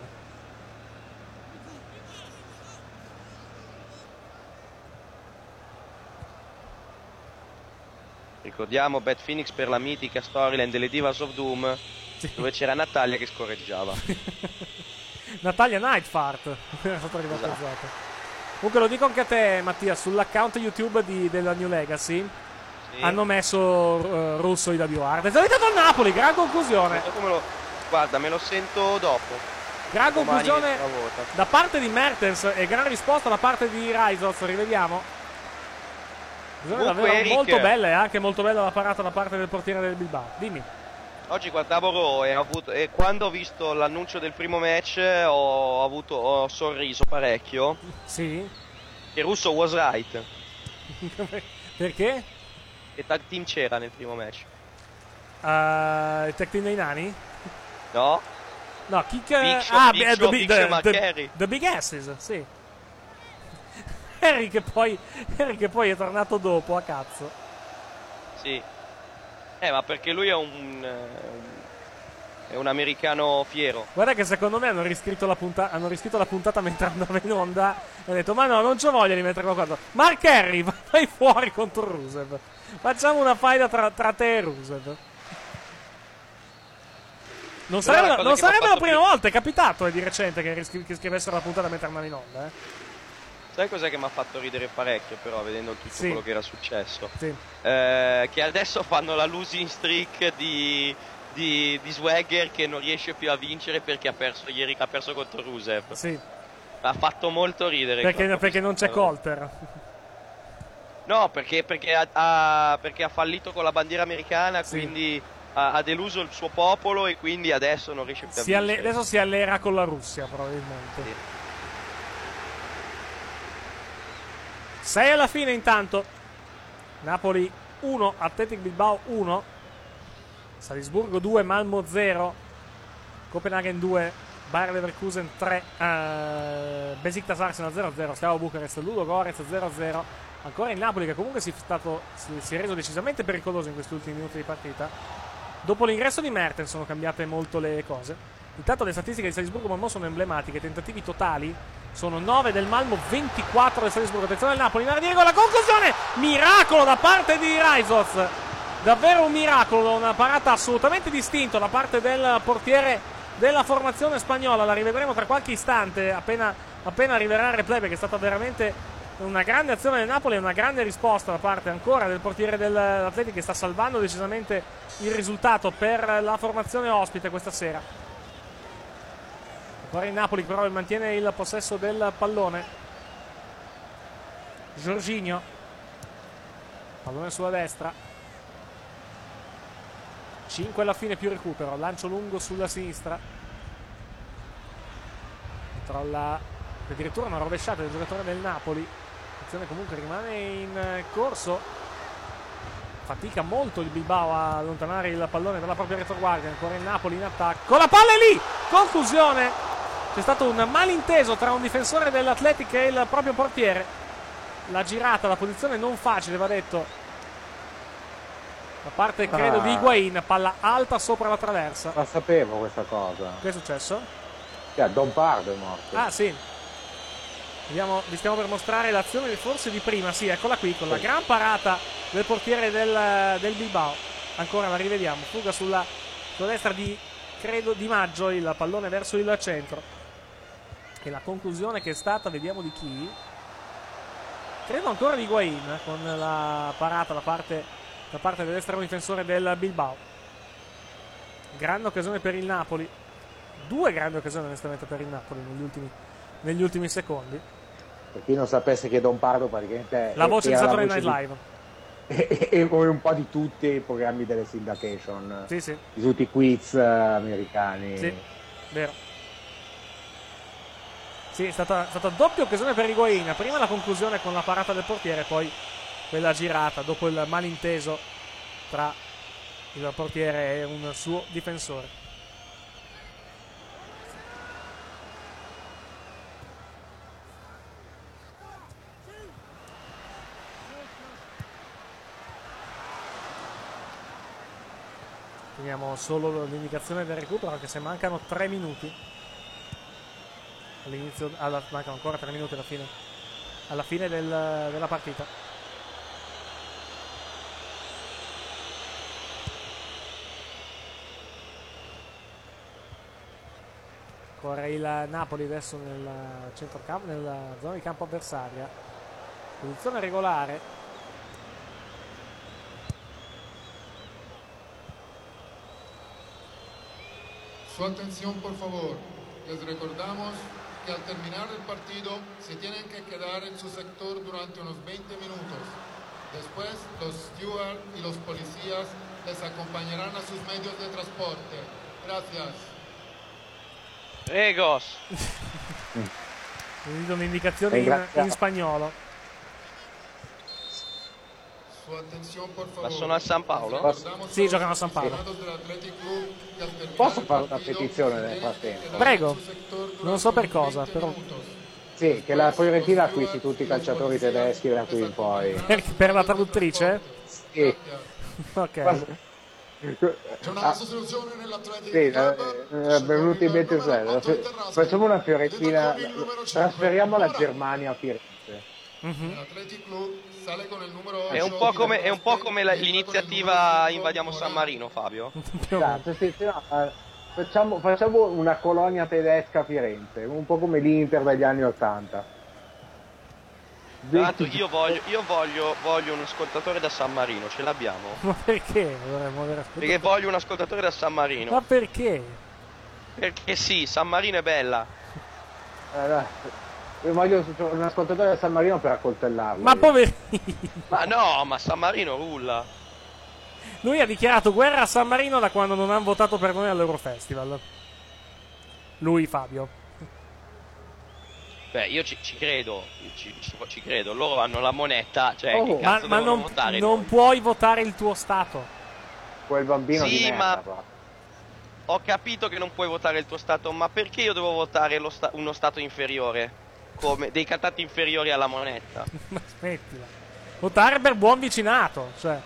Ricordiamo Beth Phoenix per la mitica storyline delle Divas of Doom, sì, dove c'era Natalia che scorreggiava. Natalia Nightfart era stato ribattezzato. Comunque lo dico anche a te, Mattia, sull'account YouTube della New Legacy hanno messo Russo IWR. È evitato il Napoli, gran conclusione. Guarda, me lo sento dopo. Gran conclusione da parte di Mertens e gran risposta da parte di Reizoz, rivediamo. Davvero molto bella e anche molto bella la parata da parte del portiere del Bilbao. Dimmi. Oggi guardavo Raw e quando ho visto l'annuncio del primo match ho sorriso parecchio. Sì. E Russo was right. Perché? Che tag team c'era nel primo match? Il tag team dei nani? No. No, Kick... The Big Asses, sì. Harry che poi è tornato dopo, a cazzo. Sì. Ma perché lui è un americano fiero. Guarda che secondo me hanno riscritto la puntata mentre andava in onda. E hanno detto, ma no, non c'ho voglia di mettere qualcosa. Mark Henry, vai fuori contro Rusev. Facciamo una faida tra te e Rusev. Non sarebbe la prima volta, è capitato di recente che scrivessero la puntata mentre andava in onda, Sai cos'è che mi ha fatto ridere parecchio però vedendo tutto quello che era successo? Sì. Che adesso fanno la losing streak di Swagger che non riesce più a vincere perché ieri ha perso contro Rusev. Sì. Ha fatto molto ridere. Perché non c'è Colter. No, perché ha fallito con la bandiera americana, quindi ha deluso il suo popolo e quindi adesso non riesce più a vincere. Adesso si allera con la Russia probabilmente. Sì. 6 alla fine intanto. Napoli 1, Athletic Bilbao 1, Salisburgo 2, Malmo 0, Copenaghen 2, Bayer Leverkusen 3, Besiktas Arsenal 0-0, Steaua Bucarest Ludogorets 0-0. Ancora il Napoli che comunque si è reso decisamente pericoloso in questi ultimi minuti di partita. Dopo l'ingresso di Mertens sono cambiate molto le cose. Intanto le statistiche di Salisburgo Malmo sono emblematiche. Tentativi totali sono 9 del Malmo, 24 del Salisburgo. Attenzione del Napoli, in area di rigore, la conclusione! Miracolo da parte di Raizoz. Davvero un miracolo, una parata assolutamente distinta da parte del portiere della formazione spagnola. La rivedremo tra qualche istante, appena arriverà il replay, perché è stata veramente una grande azione del Napoli e una grande risposta da parte ancora del portiere dell'Athletic, che sta salvando decisamente il risultato per la formazione ospite questa sera. Ancora il Napoli però mantiene il possesso del pallone. Jorginho, pallone sulla destra, 5 alla fine più recupero, lancio lungo sulla sinistra, controlla addirittura una rovesciata del giocatore del Napoli. L'azione comunque rimane in corso, fatica molto il Bilbao a allontanare il pallone dalla propria retroguardia. Ancora il Napoli in attacco, la palla è lì, conclusione. C'è stato un malinteso tra un difensore dell'Athletic e il proprio portiere. La girata, la posizione non facile, va detto, da parte credo di Higuain, palla alta sopra la traversa. La sapevo questa cosa. Che è successo? Don Pardo è morto. Ah sì, vediamo, vi stiamo per mostrare l'azione forse di prima. Sì, eccola qui, con la gran parata del portiere del Bilbao. Ancora la rivediamo, fuga sulla destra di, credo, Di Maggio, il pallone verso il centro. E la conclusione che è stata, vediamo di chi, credo ancora di Higuain, con la parata da parte dell'estremo difensore del Bilbao. Grande occasione per il Napoli, due grandi occasioni onestamente per il Napoli negli ultimi secondi. Per chi non sapesse che Don Pardo praticamente la voce di Saturday Night Live e come un po' di tutti i programmi delle syndication, sì. Di tutti i quiz americani. Sì, vero. Sì, è stata doppia occasione per Higuain, prima la conclusione con la parata del portiere, poi quella girata dopo il malinteso tra il portiere e un suo difensore. Teniamo solo l'indicazione del recupero, anche se mancano 3 minuti. Mancano ancora 3 minuti alla fine della partita. Corre il Napoli adesso nel centrocampo, nella zona di campo avversaria. Posizione regolare. Su atención, por favor. Les recordamos que al terminar el partido se tienen que quedar en su sector durante unos 20 minutos. Después, los stewards y los policías les acompañarán a sus medios de transporte. Gracias. Pregos. Un'indicazione in spagnolo. Su atención, por favor. Ma sono a San Paolo? Sì, giocano a San Paolo. Posso fare una petizione nel frattempo? Prego. Non so per cosa, però. Sì, che la Fiorentina acquisti tutti i calciatori tedeschi da qui in poi. Per la traduttrice? Sì. Ok. C'è una sostituzione nell'Athletic Sì, Club. è venuto in mente facciamo una Fiorentina, trasferiamo la Germania a Firenze. L'Athletic Club sale con il numero È un po' come l'iniziativa Invadiamo San Marino, Fabio. Esatto, sì, no, facciamo una colonia tedesca a Firenze, un po' come l'Inter degli anni '80. Tanto io voglio un ascoltatore da San Marino, ce l'abbiamo. Ma perché? Perché voglio un ascoltatore da San Marino. Ma perché? Perché sì, San Marino è bella. Io voglio un ascoltatore da San Marino per accoltellarlo. Ma poverino. Ma no, ma San Marino rulla. Lui ha dichiarato guerra a San Marino da quando non hanno votato per noi all'Eurofestival. Lui, Fabio. Beh, io ci credo, ci credo. Loro hanno la moneta, cioè che Ma, cazzo devono non, votare non noi? puoi votare il tuo stato. Quel bambino Sì, di merda, ma però. ho capito che non puoi votare il tuo stato, ma perché io devo votare uno stato inferiore? Come dei cantati inferiori alla moneta? Ma smettila. Votare per buon vicinato, cioè.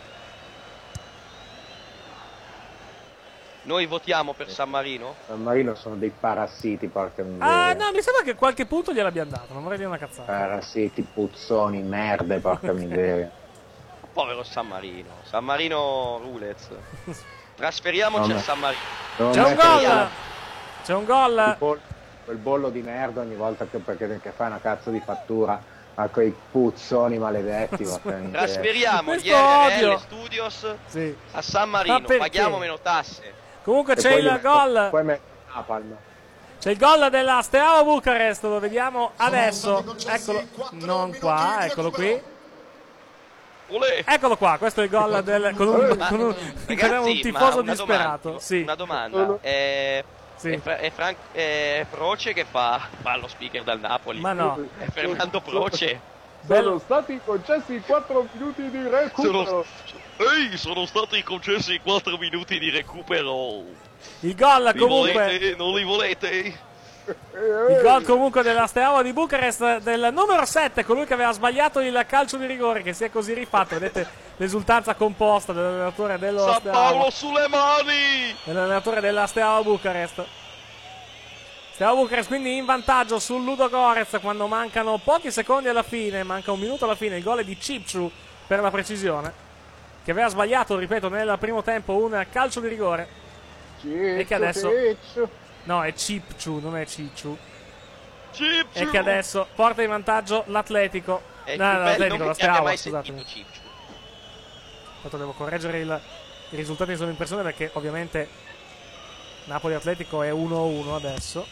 Noi votiamo per San Marino? San Marino sono dei parassiti, porca miseria. Ah, no, mi sembra che qualche punto gliel'abbiamo dato, non vorrei dire una cazzata. Parassiti, puzzoni, merde, porca miseria. Povero San Marino. San Marino Rulez. Trasferiamoci No, a ma- San Marino. Non C'è un mettere gol! C'è un gol! quel bollo di merda ogni volta che fai una cazzo di fattura a quei puzzoni maledetti. porca miseria. Trasferiamo gli Questo odio. RL Studios Sì. a San Ma Marino. perché? Paghiamo meno tasse. Comunque E c'è poi il gli metto- gol. Poi metto Napalm. C'è il gol della Steaua Bucarest, lo vediamo adesso. Eccolo, non qua, eccolo qui. Olè. Eccolo qua, questo è il gol del con un Ragazzi, tifoso ma una disperato. domanda, Sì. una domanda. Sì. È Proce che fa lo speaker dal Napoli? Ma no. È Fernando Proce. Sono stati concessi 4 minuti di recupero. Sono stati concessi 4 minuti di recupero. Il gol Li comunque. volete? Non li volete? Il gol comunque della Steaua di Bucarest del numero 7, colui che aveva sbagliato il calcio di rigore, che si è così rifatto. Vedete l'esultanza composta dell'allenatore dello San Steaua. Paolo sulle mani! L'allenatore della Steaua Bucarest. Steaua Bucarest quindi in vantaggio sul Ludogorets quando mancano pochi secondi alla fine, manca un minuto alla fine. Il gol è di Cipciu per la precisione, che aveva sbagliato, ripeto, nel primo tempo un calcio di rigore. E che adesso... No, è Cipciu, non è Cicciu. E che adesso porta in vantaggio l'Atletico. L'Atletico, la Steaua, scusatemi. Tanto devo correggere i risultati che sono in persona perché ovviamente Napoli-Atletico è 1-1 adesso.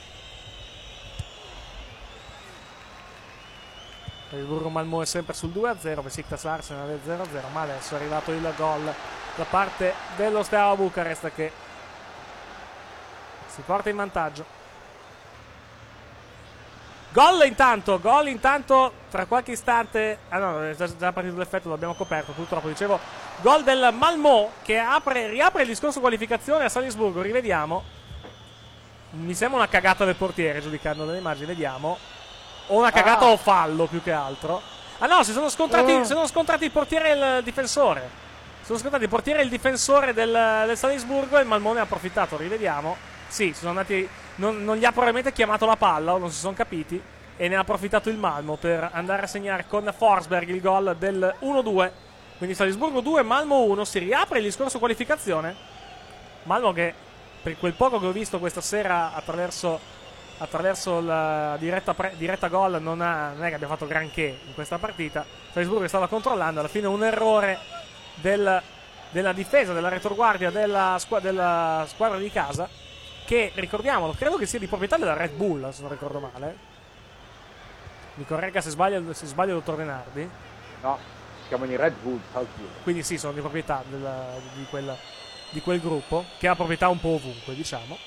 Il Burro Malmö è sempre sul 2-0, Besiktas Arsenal è 0-0, ma adesso è arrivato il gol da parte dello Steaua Bucarest che si porta in vantaggio. Gol intanto tra qualche istante. Ah no, è già partito l'effetto, l'abbiamo coperto purtroppo. Dicevo, gol del Malmö che riapre il discorso qualificazione a Salisburgo. Rivediamo. Mi sembra una cagata del portiere, giudicando dalle immagini, vediamo. O una cagata o fallo più che altro. Ah no, si sono scontrati il portiere e il difensore. Si sono scontrati il portiere e il difensore del Salisburgo e il Malmö ne ha approfittato. Rivediamo. Sì, sono andati. Non gli ha probabilmente chiamato la palla o non si sono capiti. E ne ha approfittato il Malmö per andare a segnare con Forsberg il gol del 1-2. Quindi Salisburgo 2, Malmö 1. Si riapre il discorso qualificazione. Malmö che per quel poco che ho visto questa sera attraverso la diretta gol non è che abbia fatto granché in questa partita. Salisburgo che stava controllando, alla fine un errore della difesa, della retroguardia della squadra di casa, che ricordiamolo, credo che sia di proprietà della Red Bull, se non ricordo male. Mi corregga se sbaglio il dottor Denardi. No, si chiamano i Red Bull. Quindi sì, sono di proprietà di quel gruppo, che ha proprietà un po' ovunque, diciamo.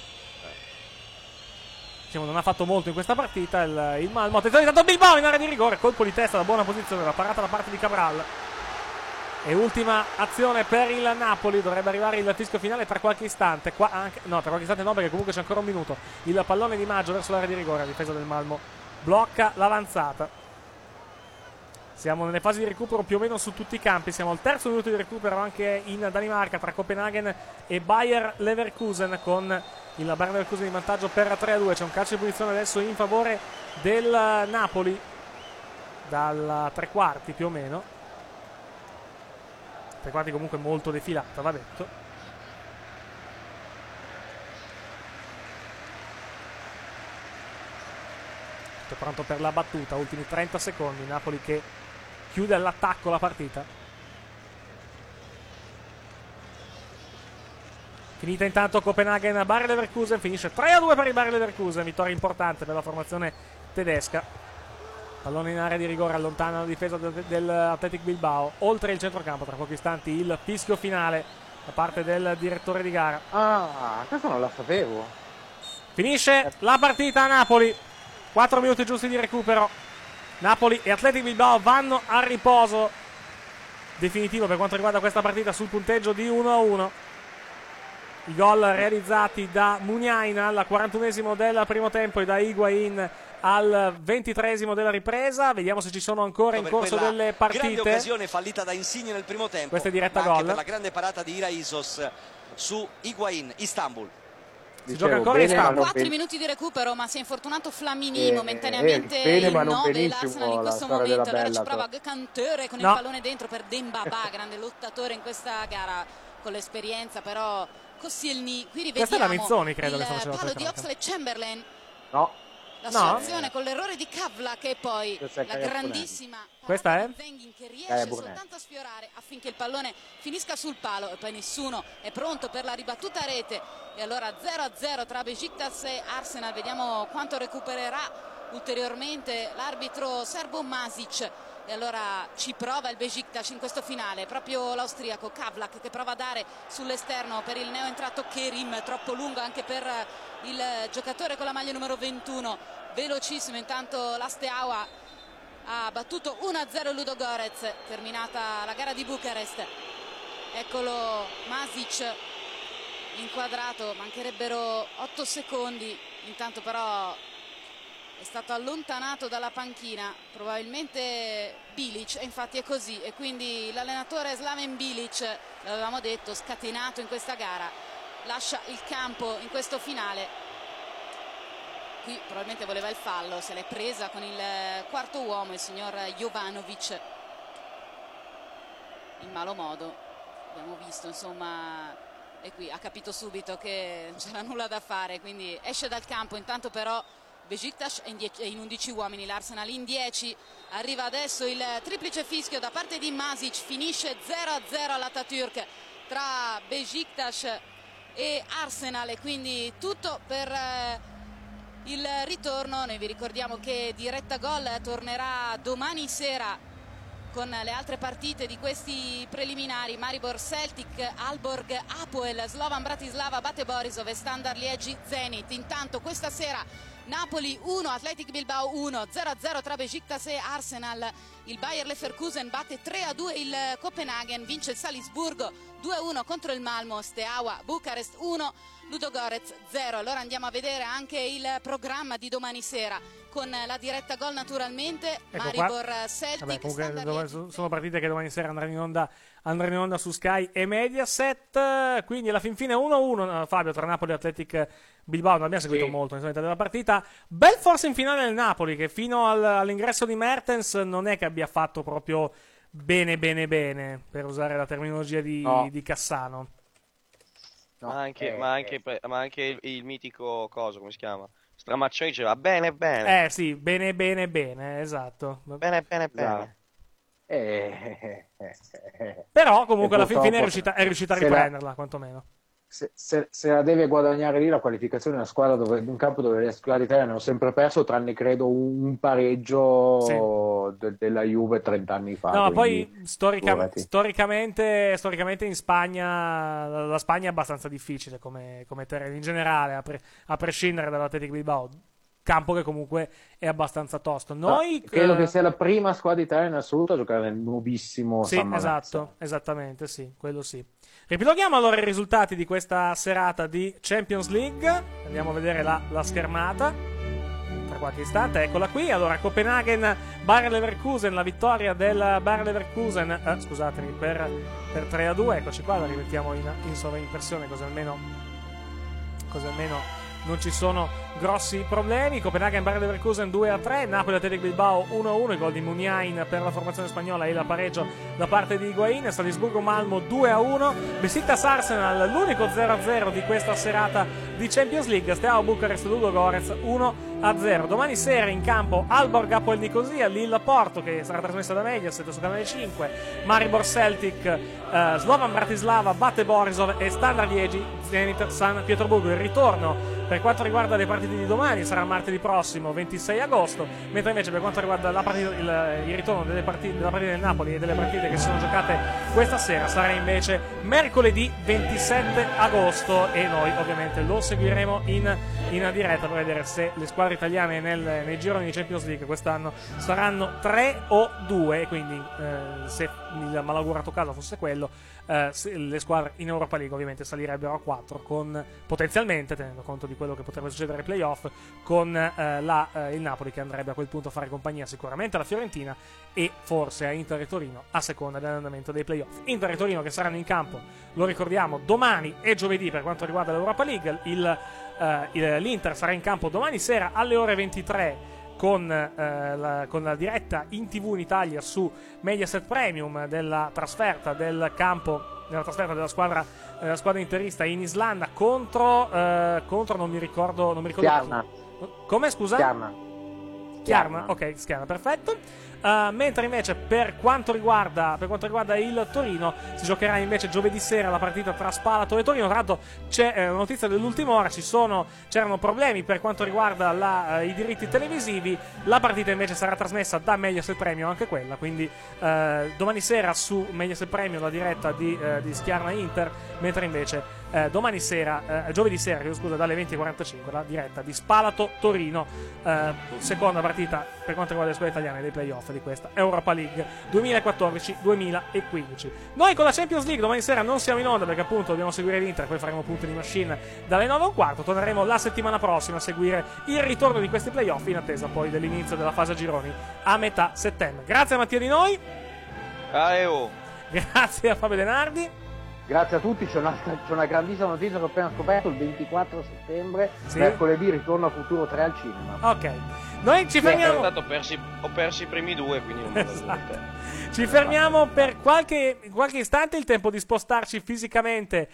Non ha fatto molto in questa partita il Malmö. Attenzione, intanto Bilbao in area di rigore, colpo di testa da buona posizione, la parata da parte di Cabral. E ultima azione per il Napoli, dovrebbe arrivare il fischio finale tra qualche istante. Tra qualche istante no, perché comunque c'è ancora un minuto. Il pallone di Maggio verso l'area di rigore, la difesa del Malmö blocca l'avanzata. Siamo nelle fasi di recupero più o meno su tutti i campi. Siamo al terzo minuto di recupero anche in Danimarca tra Copenaghen e Bayer Leverkusen, con il Bayer Leverkusen in vantaggio per 3-2. C'è un calcio di punizione adesso in favore del Napoli dal tre quarti più o meno. Tre quarti comunque molto defilata, va detto. Tutto pronto per la battuta, ultimi 30 secondi. Napoli che chiude all'attacco la partita. Finita intanto Copenaghen a Bayer Leverkusen, finisce 3-2 per il Bayer Leverkusen, vittoria importante per la formazione tedesca. Pallone in area di rigore, allontana la difesa dell'Athletic Bilbao. Oltre il centrocampo, tra pochi istanti il fischio finale da parte del direttore di gara. Ah, questo non la sapevo. Finisce la partita a Napoli. 4 minuti giusti di recupero. Napoli e Athletic Bilbao vanno a riposo definitivo per quanto riguarda questa partita sul punteggio di 1-1. I gol realizzati da Muniain al 41esimo del primo tempo e da Higuain al 23esimo della ripresa. Vediamo se ci sono ancora in corso delle partite. Grande occasione fallita da Insigne nel primo tempo. Questa è diretta ma anche gol per la grande parata di Iraïsos su Higuain, Istanbul. Si gioca ancora in Istanbul. 4 minuti di recupero, ma si è infortunato Flamini momentaneamente il 9. L'Arsenal in questo momento. Allora ci prova Cantere con il pallone dentro per Dembaba, grande lottatore in questa gara con l'esperienza, però Koscielny. Qui rivediamo questa è la Mizzoni, credo, il palo di Oxlade-Chamberlain. No. La situazione con l'errore di Kavlak e poi la grandissima questa è Zengin che riesce soltanto a sfiorare affinché il pallone finisca sul palo e poi nessuno è pronto per la ribattuta a rete. E allora 0-0 tra Besiktas e Arsenal. Vediamo quanto recupererà ulteriormente l'arbitro serbo Masic. E allora ci prova il Besiktas in questo finale, proprio l'austriaco Kavlak che prova a dare sull'esterno per il neoentrato Kerim, troppo lungo anche per il giocatore con la maglia numero 21, velocissimo. Intanto la Steaua ha battuto 1-0 Ludogorets, terminata la gara di Bucarest. Eccolo Masic inquadrato, mancherebbero 8 secondi, intanto però è stato allontanato dalla panchina probabilmente Bilic, e infatti è così, e quindi l'allenatore Slaven Bilic, l'avevamo detto, scatenato in questa gara, lascia il campo in questo finale. Qui probabilmente voleva il fallo, se l'è presa con il quarto uomo, il signor Jovanovic, in malo modo, abbiamo visto, insomma, e qui ha capito subito che non c'era nulla da fare, quindi esce dal campo. Intanto però Besiktas è in 11 uomini, l'Arsenal in 10. Arriva adesso il triplice fischio da parte di Masic, finisce 0-0 all'Atatürk tra Besiktas e Arsenal, e quindi tutto per il ritorno. Noi vi ricordiamo che Diretta Gol tornerà domani sera con le altre partite di questi preliminari: Maribor Celtic, Aalborg Apoel, Slovan Bratislava batte Borisov e Standard Liegi Zenit. Intanto questa sera Napoli 1, Athletic Bilbao 1, 0-0 tra Besiktas e Arsenal. Il Bayer Leverkusen batte 3-2 il Copenaghen, vince il Salisburgo 2-1 contro il Malmo, Steaua Bucarest 1, Ludogorets 0. Allora andiamo a vedere anche il programma di domani sera con la diretta gol naturalmente. Ecco, Maribor Celtic. Vabbè, comunque sono partite che domani sera andranno in onda su Sky e Mediaset. Quindi alla fin fine 1-1, Fabio, tra Napoli e Athletic Bilbao. Non abbiamo seguito molto della partita. Bel forse in finale del Napoli, che fino all'ingresso di Mertens non è che abbia fatto proprio bene, per usare la terminologia di Cassano. No, ma anche il mitico coso, come si chiama? Stramaccioni diceva bene. Sì, bene, esatto. Bene. Però comunque alla fin fine è riuscita a riprenderla, quantomeno. Se la deve guadagnare lì la qualificazione, una squadra un campo dove le squadre italiane hanno sempre perso, tranne credo un pareggio della Juve 30 anni fa. No, poi storicamente in Spagna la Spagna è abbastanza difficile come terreno in generale, a prescindere dall'Athletic Bilbao, campo che comunque è abbastanza tosto. Credo che sia la prima squadra italiana in assoluto a giocare nel nuovissimo San Mamés. Esattamente, sì, quello sì. Ripiloghiamo allora i risultati di questa serata di Champions League. Andiamo a vedere la schermata tra qualche istante, eccola qui. Allora, Copenaghen Bayer Leverkusen, la vittoria del Bayer Leverkusen scusatemi, per 3-2. Eccoci qua, la rimettiamo in sovraimpressione così almeno non ci sono grossi problemi. Copenaghen Bayer Leverkusen 2-3, Napoli Athletic Bilbao 1-1, i gol di Muniain per la formazione spagnola e il pareggio da parte di Higuain. Salisburgo Malmo 2-1, Besiktas Arsenal l'unico 0-0 di questa serata di Champions League. Steaua Bucarest Ludogorets 1-1. 2-0. Domani sera in campo Aalborg Hapoel Nicosia, Lille Porto, che sarà trasmessa da Mediaset su Canale 5, Maribor Celtic, Slovan Bratislava batte Borisov e Standard Liegi Zenit San Pietroburgo. Il ritorno per quanto riguarda le partite di domani sarà martedì prossimo 26 agosto, mentre invece per quanto riguarda la partita, il ritorno della partita del Napoli e delle partite che si sono giocate questa sera sarà invece mercoledì 27 agosto, e noi ovviamente lo seguiremo in diretta per vedere se le squadre italiane nei gironi di Champions League quest'anno saranno 3 o 2, e quindi se il malaugurato caso fosse quello, le squadre in Europa League ovviamente salirebbero a 4, con potenzialmente, tenendo conto di quello che potrebbe succedere ai playoff, con il Napoli che andrebbe a quel punto a fare compagnia sicuramente alla Fiorentina e forse a Inter e Torino a seconda dell'andamento dei playoff. Inter e Torino che saranno in campo, lo ricordiamo, domani e giovedì per quanto riguarda l'Europa League. L'Inter sarà in campo domani sera alle ore 23 con la diretta in TV in Italia su Mediaset Premium della trasferta della squadra interista in Islanda contro non mi ricordo Stjarna. Come, scusa? Stjarna, ok, Stjarna, perfetto. Mentre invece per quanto riguarda il Torino si giocherà invece giovedì sera la partita tra Spalato e Torino. Tra l'altro c'è una notizia dell'ultima ora, c'erano problemi per quanto riguarda i diritti televisivi. La partita invece sarà trasmessa da Mediaset Premium anche quella, quindi domani sera su Mediaset Premium la diretta di Stjarna Inter, mentre invece giovedì sera dalle 20:45 la diretta di Spalato Torino, seconda partita per quanto riguarda le squadre italiane dei playoff di questa Europa League 2014-2015. Noi con la Champions League domani sera non siamo in onda perché appunto dobbiamo seguire l'Inter, poi faremo punti di machine dalle 9:15. Torneremo la settimana prossima a seguire il ritorno di questi playoff in attesa poi dell'inizio della fase a gironi a metà settembre. Grazie a Mattia Di Noi. Grazie a Fabio Denardi. Grazie a tutti, c'è una grandissima notizia che ho appena scoperto: il 24 settembre, mercoledì, ritorno a Futuro 3 al cinema. Ok, noi ci fermiamo. Ho perso i primi due, quindi non me lo esatto. Ci fermiamo per qualche istante, il tempo di spostarci fisicamente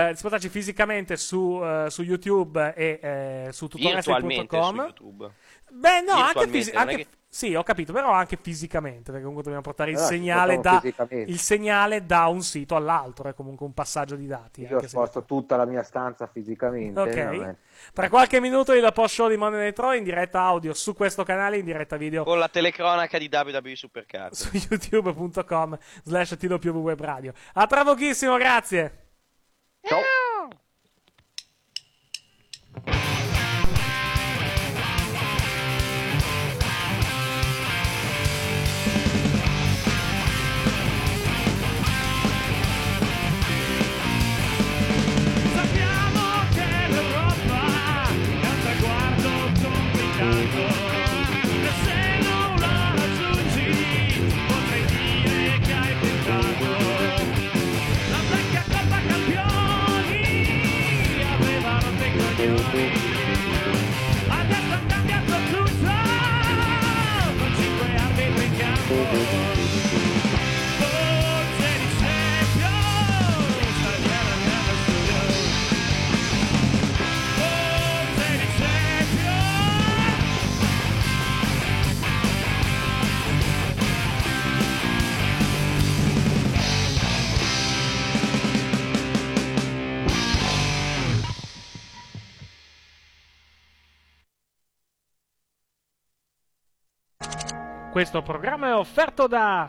su YouTube e su tutorwrestling.com. Beh, no, anche sì, ho capito, però anche fisicamente, perché comunque dobbiamo portare il segnale da un sito all'altro, è comunque un passaggio di dati. Io sposto tutta la mia stanza fisicamente. Ok. Tra qualche minuto il post show di Monday Night Raw in diretta audio su questo canale, in diretta video con la telecronaca di WWE Supercard su youtube.com/TWW Web Radio. A tra pochissimo, grazie. Ciao. Adesso ha cambiato tutto, con 5 arbitri in campo. Forse di Sergio, stagliare al grande studio. Forse di Sergio. Questo programma è offerto da...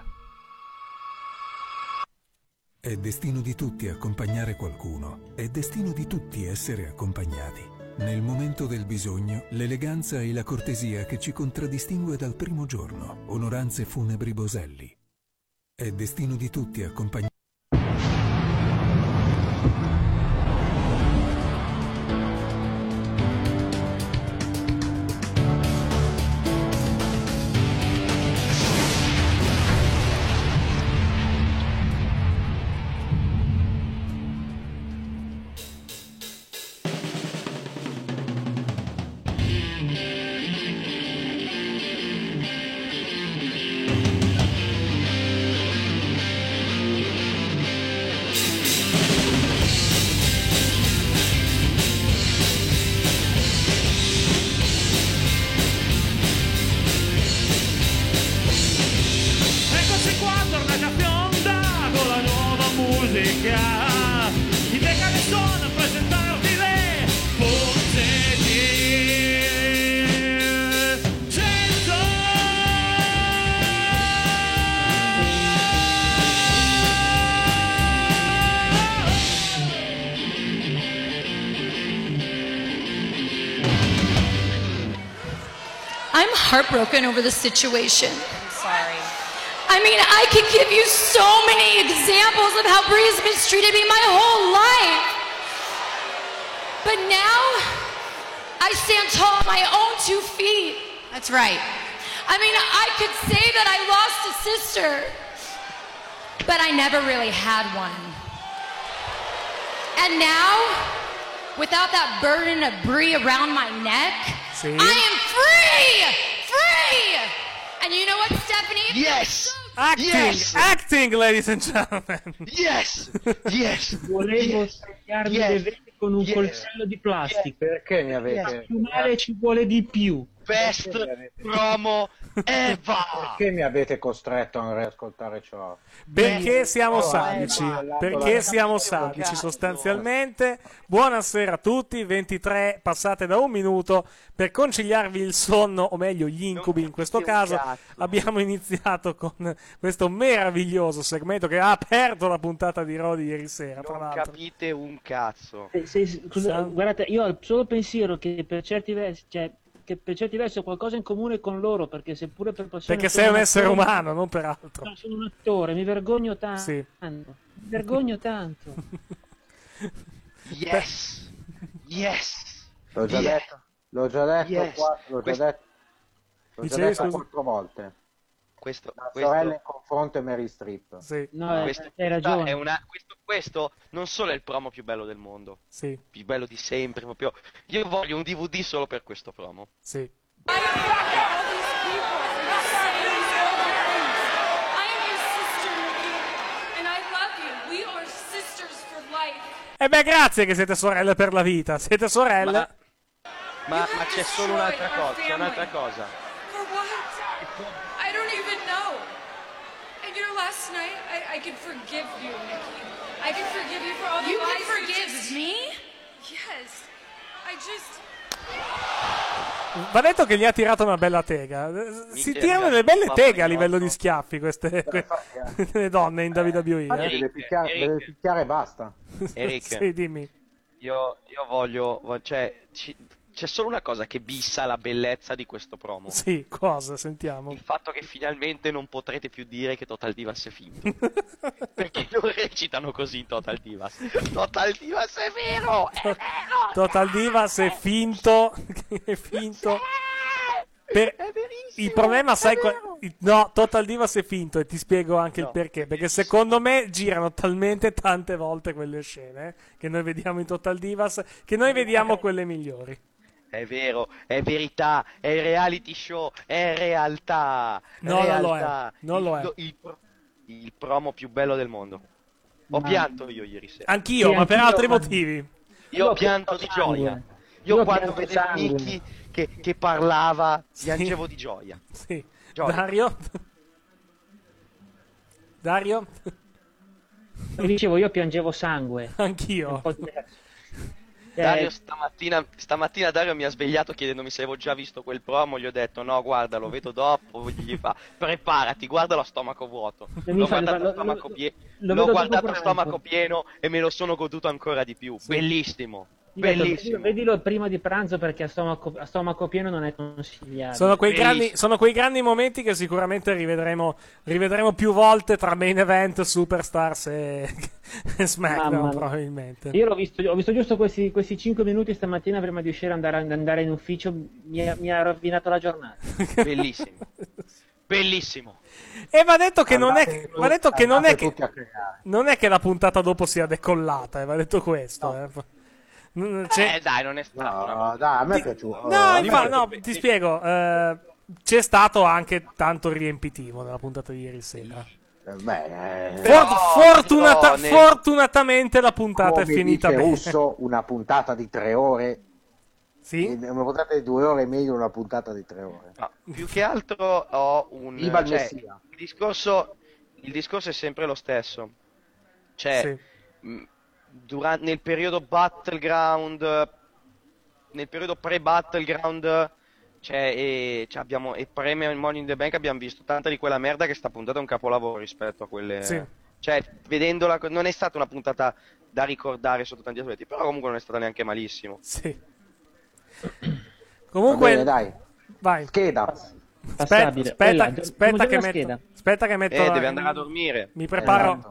È destino di tutti accompagnare qualcuno. È destino di tutti essere accompagnati. Nel momento del bisogno, l'eleganza e la cortesia che ci contraddistingue dal primo giorno. Onoranze Funebri Boselli. È destino di tutti accompagnare... heartbroken over the situation. I'm sorry. I mean, I could give you so many examples of how Bree's mistreated me my whole life. But now, I stand tall on my own 2 feet. That's right. I mean, I could say that I lost a sister, but I never really had one. And now, without that burden of Bree around my neck, I am free! Free! And you know what, Stephanie? Yes! Acting, ladies and gentlemen. Yes! Yes! Volevo tagliarmi le vene con un coltello di plastica. Perché mi avete... Fumare ci vuole di più. Best promo ever! Perché mi avete costretto a riascoltare ciò? Perché siamo sadici, perché siamo sadici sostanzialmente. Buonasera a tutti, 23 passate da 1 minuto per conciliarvi il sonno, o meglio gli incubi in questo caso. Abbiamo iniziato con questo meraviglioso segmento che ha aperto la puntata di Raw di ieri sera, tra l'altro. Capite un cazzo. Scusa, guardate, io ho il solo pensiero che per certi versi ho qualcosa in comune con loro, perché seppure per passione Perché sei un essere umano, non per altro. No, sono un attore, mi vergogno tanto. Sì. Mi vergogno tanto. Yes! Yes! L'ho già detto. L'ho già detto Yes. qua, l'ho già detto. L'ho già detto 4 volte. La sorella in confronto è Mary Streep. Sì. No, hai ragione. Questo non solo è il promo più bello del mondo, sì, più bello di sempre, proprio. Io voglio un DVD solo per questo promo. Sì. E beh, grazie che siete sorelle per la vita, siete sorelle. Ma c'è solo un'altra cosa, c'è un'altra cosa. For what? I don't even know. And you know, last night, I could forgive you, Nikki. I could forgive you for all the You lies. can forgive me? Yes. I just... Va detto che gli ha tirato una bella tega. Si tirano delle belle teghe a livello di schiaffi queste le donne in WWE. Deve picchiare e basta. Eric, sì, dimmi. Io voglio, cioè, c'è solo una cosa che bissa la bellezza di questo promo. Sì, cosa? Sentiamo. Il fatto che finalmente non potrete più dire che Total Divas è finto. Perché non recitano così in Total Divas. Total Divas è vero! È vero! Total Divas è finto. È finto. È il problema, sai no, Total Divas è finto, e ti spiego anche il perché. Perché secondo me girano talmente tante volte quelle scene che noi vediamo in Total Divas che noi vediamo quelle migliori. È vero, è verità, è reality show, è realtà. No, realtà. non lo è. Il promo più bello del mondo. Ho pianto io ieri sera. Anch'io, ma per altri motivi. Io ho pianto di gioia. Io quando vedevo Nicky che parlava, piangevo di gioia. Sì. Gioia. Dario? Dicevo, io piangevo sangue. Anch'io. Dario stamattina Dario mi ha svegliato chiedendomi se avevo già visto quel promo. Gli ho detto no, guarda, lo vedo dopo. Gli fa preparati, guarda lo stomaco vuoto. L'ho guardato a stomaco pieno e me lo sono goduto ancora di più. Sì. Bellissimo. Bellissimo. Vedilo prima di pranzo, perché a stomaco pieno non è consigliabile. Sono quei grandi momenti che sicuramente rivedremo più volte tra Main Event, Superstars e SmackDown, probabilmente. Io ho visto giusto questi 5 minuti stamattina prima di uscire andare in ufficio. Mi ha rovinato la giornata. Bellissimo. Bellissimo. E va detto che non è che la puntata dopo sia decollata, va detto questo. No. Dai, non è stato. No, dai, a me è piaciuto. No, ti spiego. C'è stato anche tanto riempitivo nella puntata di ieri sera. Fortunatamente la puntata è finita bene. Russo, una puntata di 3 ore. Sì? Una puntata di 2 ore è meglio una puntata di 3 ore. No, più che altro ho un... Viva il cioè, Messia. Il discorso è sempre lo stesso. Cioè... Sì. Nel periodo Battleground, nel periodo pre-Battleground, abbiamo e premio in Money in the Bank, abbiamo visto tanta di quella merda che sta puntata è un capolavoro rispetto a quelle. Sì. Cioè, vedendola, non è stata una puntata da ricordare sotto tanti aspetti, però comunque non è stata neanche malissimo. Sì. Comunque, bene, dai. Vai. Scheda. Passabile. Aspetta che metto devi andare a dormire. Mi preparo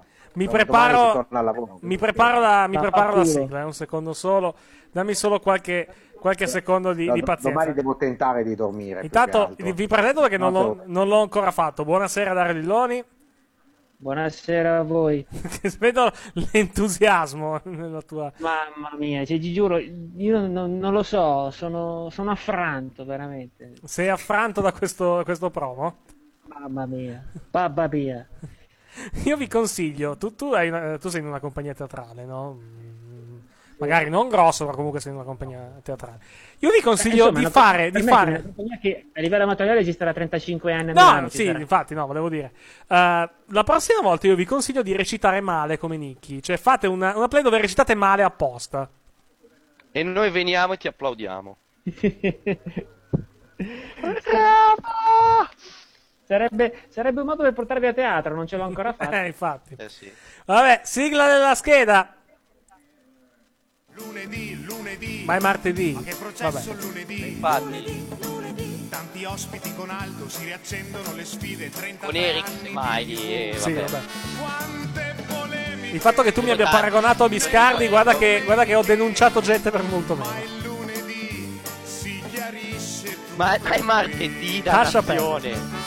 la sigla, un secondo solo. Dammi solo qualche secondo di pazienza. Domani devo tentare di dormire. Intanto vi presento perché non l'ho ancora fatto. Buonasera Dario Lilloni. Buonasera a voi. Vedo l'entusiasmo nella tua... Mamma mia, cioè, ti giuro, io non lo so, sono affranto veramente. Sei affranto da questo promo? Mamma mia, babba mia. Io vi consiglio, tu sei in una compagnia teatrale, no? Magari non grosso, ma comunque sei in una compagnia teatrale. Io vi consiglio di fare... Una compagnia che a livello amatoriale esiste da 35 anni. No, sì, infatti, no, volevo dire. La prossima volta io vi consiglio di recitare male come Nicky. Cioè fate una play dove recitate male apposta. E noi veniamo e ti applaudiamo. Sarebbe un modo per portarvi a teatro, non ce l'ho ancora fatto. Infatti. Sì. Vabbè, sigla della scheda. Lunedì. Ma è martedì. Ma che processo Vabbè. lunedì? Infatti. Tanti ospiti con Aldo, si riaccendono le sfide. 30 Con Eric mai. Sì, vabbè. Il fatto che tu mi abbia paragonato a Biscardi, guarda che ho denunciato gente per molto meno. Ma è martedì da Lascia nazione.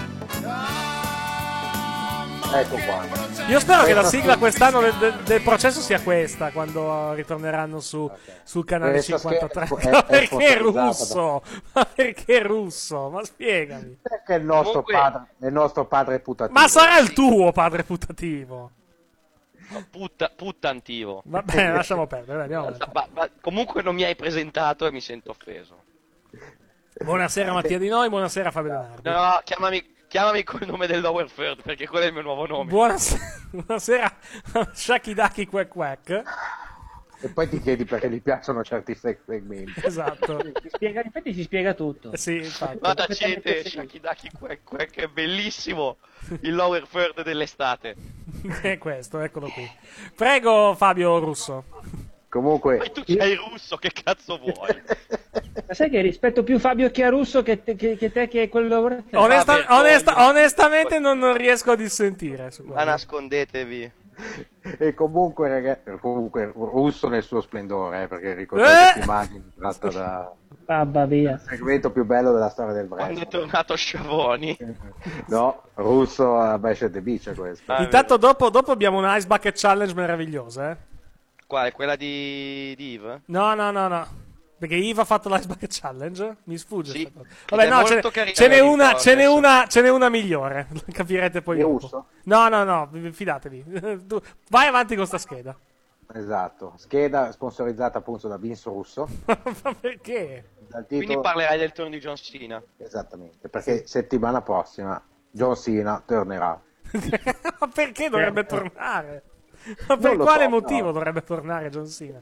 Ecco qua. Io spero che la sigla quest'anno del processo sia questa, quando ritorneranno sul canale 53. Ma perché russo? Ma perché russo? Ma spiegami. Perché il nostro padre è putativo. Ma sarà il tuo padre putativo. Puttantivo. Va bene, lasciamo perdere. Andiamo ma comunque non mi hai presentato e mi sento offeso. Buonasera Mattia Di Noi, buonasera Fabio Denardi. No, chiamami col nome del Lower Third, perché quello è il mio nuovo nome. Buonasera Shakidaki Quack Quack. E poi ti chiedi perché gli piacciono certi segmenti. Esatto. Infatti si spiega tutto. Sì, infatti. Ma tacete, Shakidaki Quack Quack, è bellissimo il Lower Third dell'estate. È questo, eccolo qui. Prego Fabio Russo. Comunque... Ma tu sei russo, che cazzo vuoi? Ma sai che rispetto più Fabio Chiarusso che te che è quello... Onestamente non riesco a dissentire su ma nascondetevi. E comunque, ragazzi, Russo nel suo splendore, perché ricordate questa immagine tratta da... Babba via. Il segmento più bello della storia del wrestling. Quando è tornato Sciavoni. No, Russo a Bash at the Beach è questo. Intanto dopo abbiamo un Ice Bucket Challenge meravigliosa, Quale? Quella di Eve? No. Perché Eve ha fatto l'Ice Bucket Challenge? Mi sfugge. Sì. Vabbè, no, ce n'è una migliore. Capirete poi dopo. Russo? No, fidatevi. Vai avanti con sta scheda. Esatto, scheda sponsorizzata appunto da Vince Russo. Ma perché? Quindi parlerai del turno di John Cena. Esattamente, perché settimana prossima John Cena tornerà. Ma perché dovrebbe tornare? Ma per quale motivo dovrebbe tornare John Cena?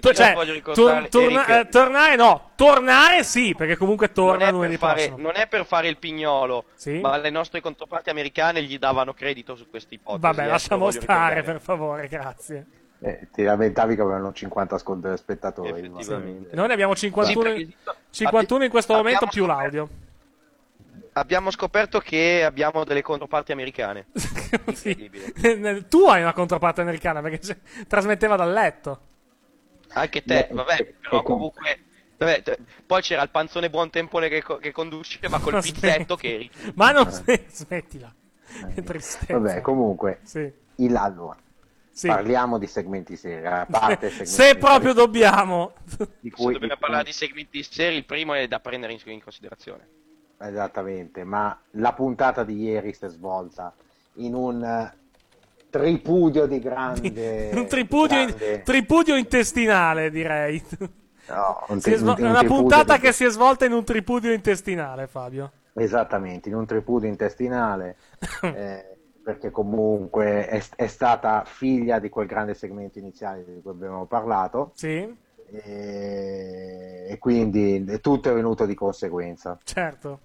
Tornare sì, perché comunque torna lunedì prossimo. Non è per fare il pignolo, ma le nostre controparti americane gli davano credito su questi ipotesi. Vabbè, lasciamo stare, per favore, grazie. Ti lamentavi che avevano 50 spettatori. Effettivamente. Noi ne abbiamo 51 in questo momento più l'audio. Abbiamo scoperto che abbiamo delle controparti americane. Sì. Tu hai una controparte americana perché trasmetteva dal letto. Anche te, vabbè, però comunque... Vabbè, poi c'era il panzone buontempone che conduceva col pizzetto che eri. Ma non smettila. Che tristezza. Vabbè, comunque, allora, parliamo di segmenti seri. Se proprio dobbiamo. Se dobbiamo parlare di segmenti seri, il primo è da prendere in considerazione. Esattamente, ma la puntata di ieri si è svolta in un tripudio di grande... un tripudio intestinale, direi. No, una puntata che si è svolta in un tripudio intestinale, Fabio. Esattamente, in un tripudio intestinale, perché comunque è stata figlia di quel grande segmento iniziale di cui abbiamo parlato. Sì. E quindi tutto è venuto di conseguenza. Certo.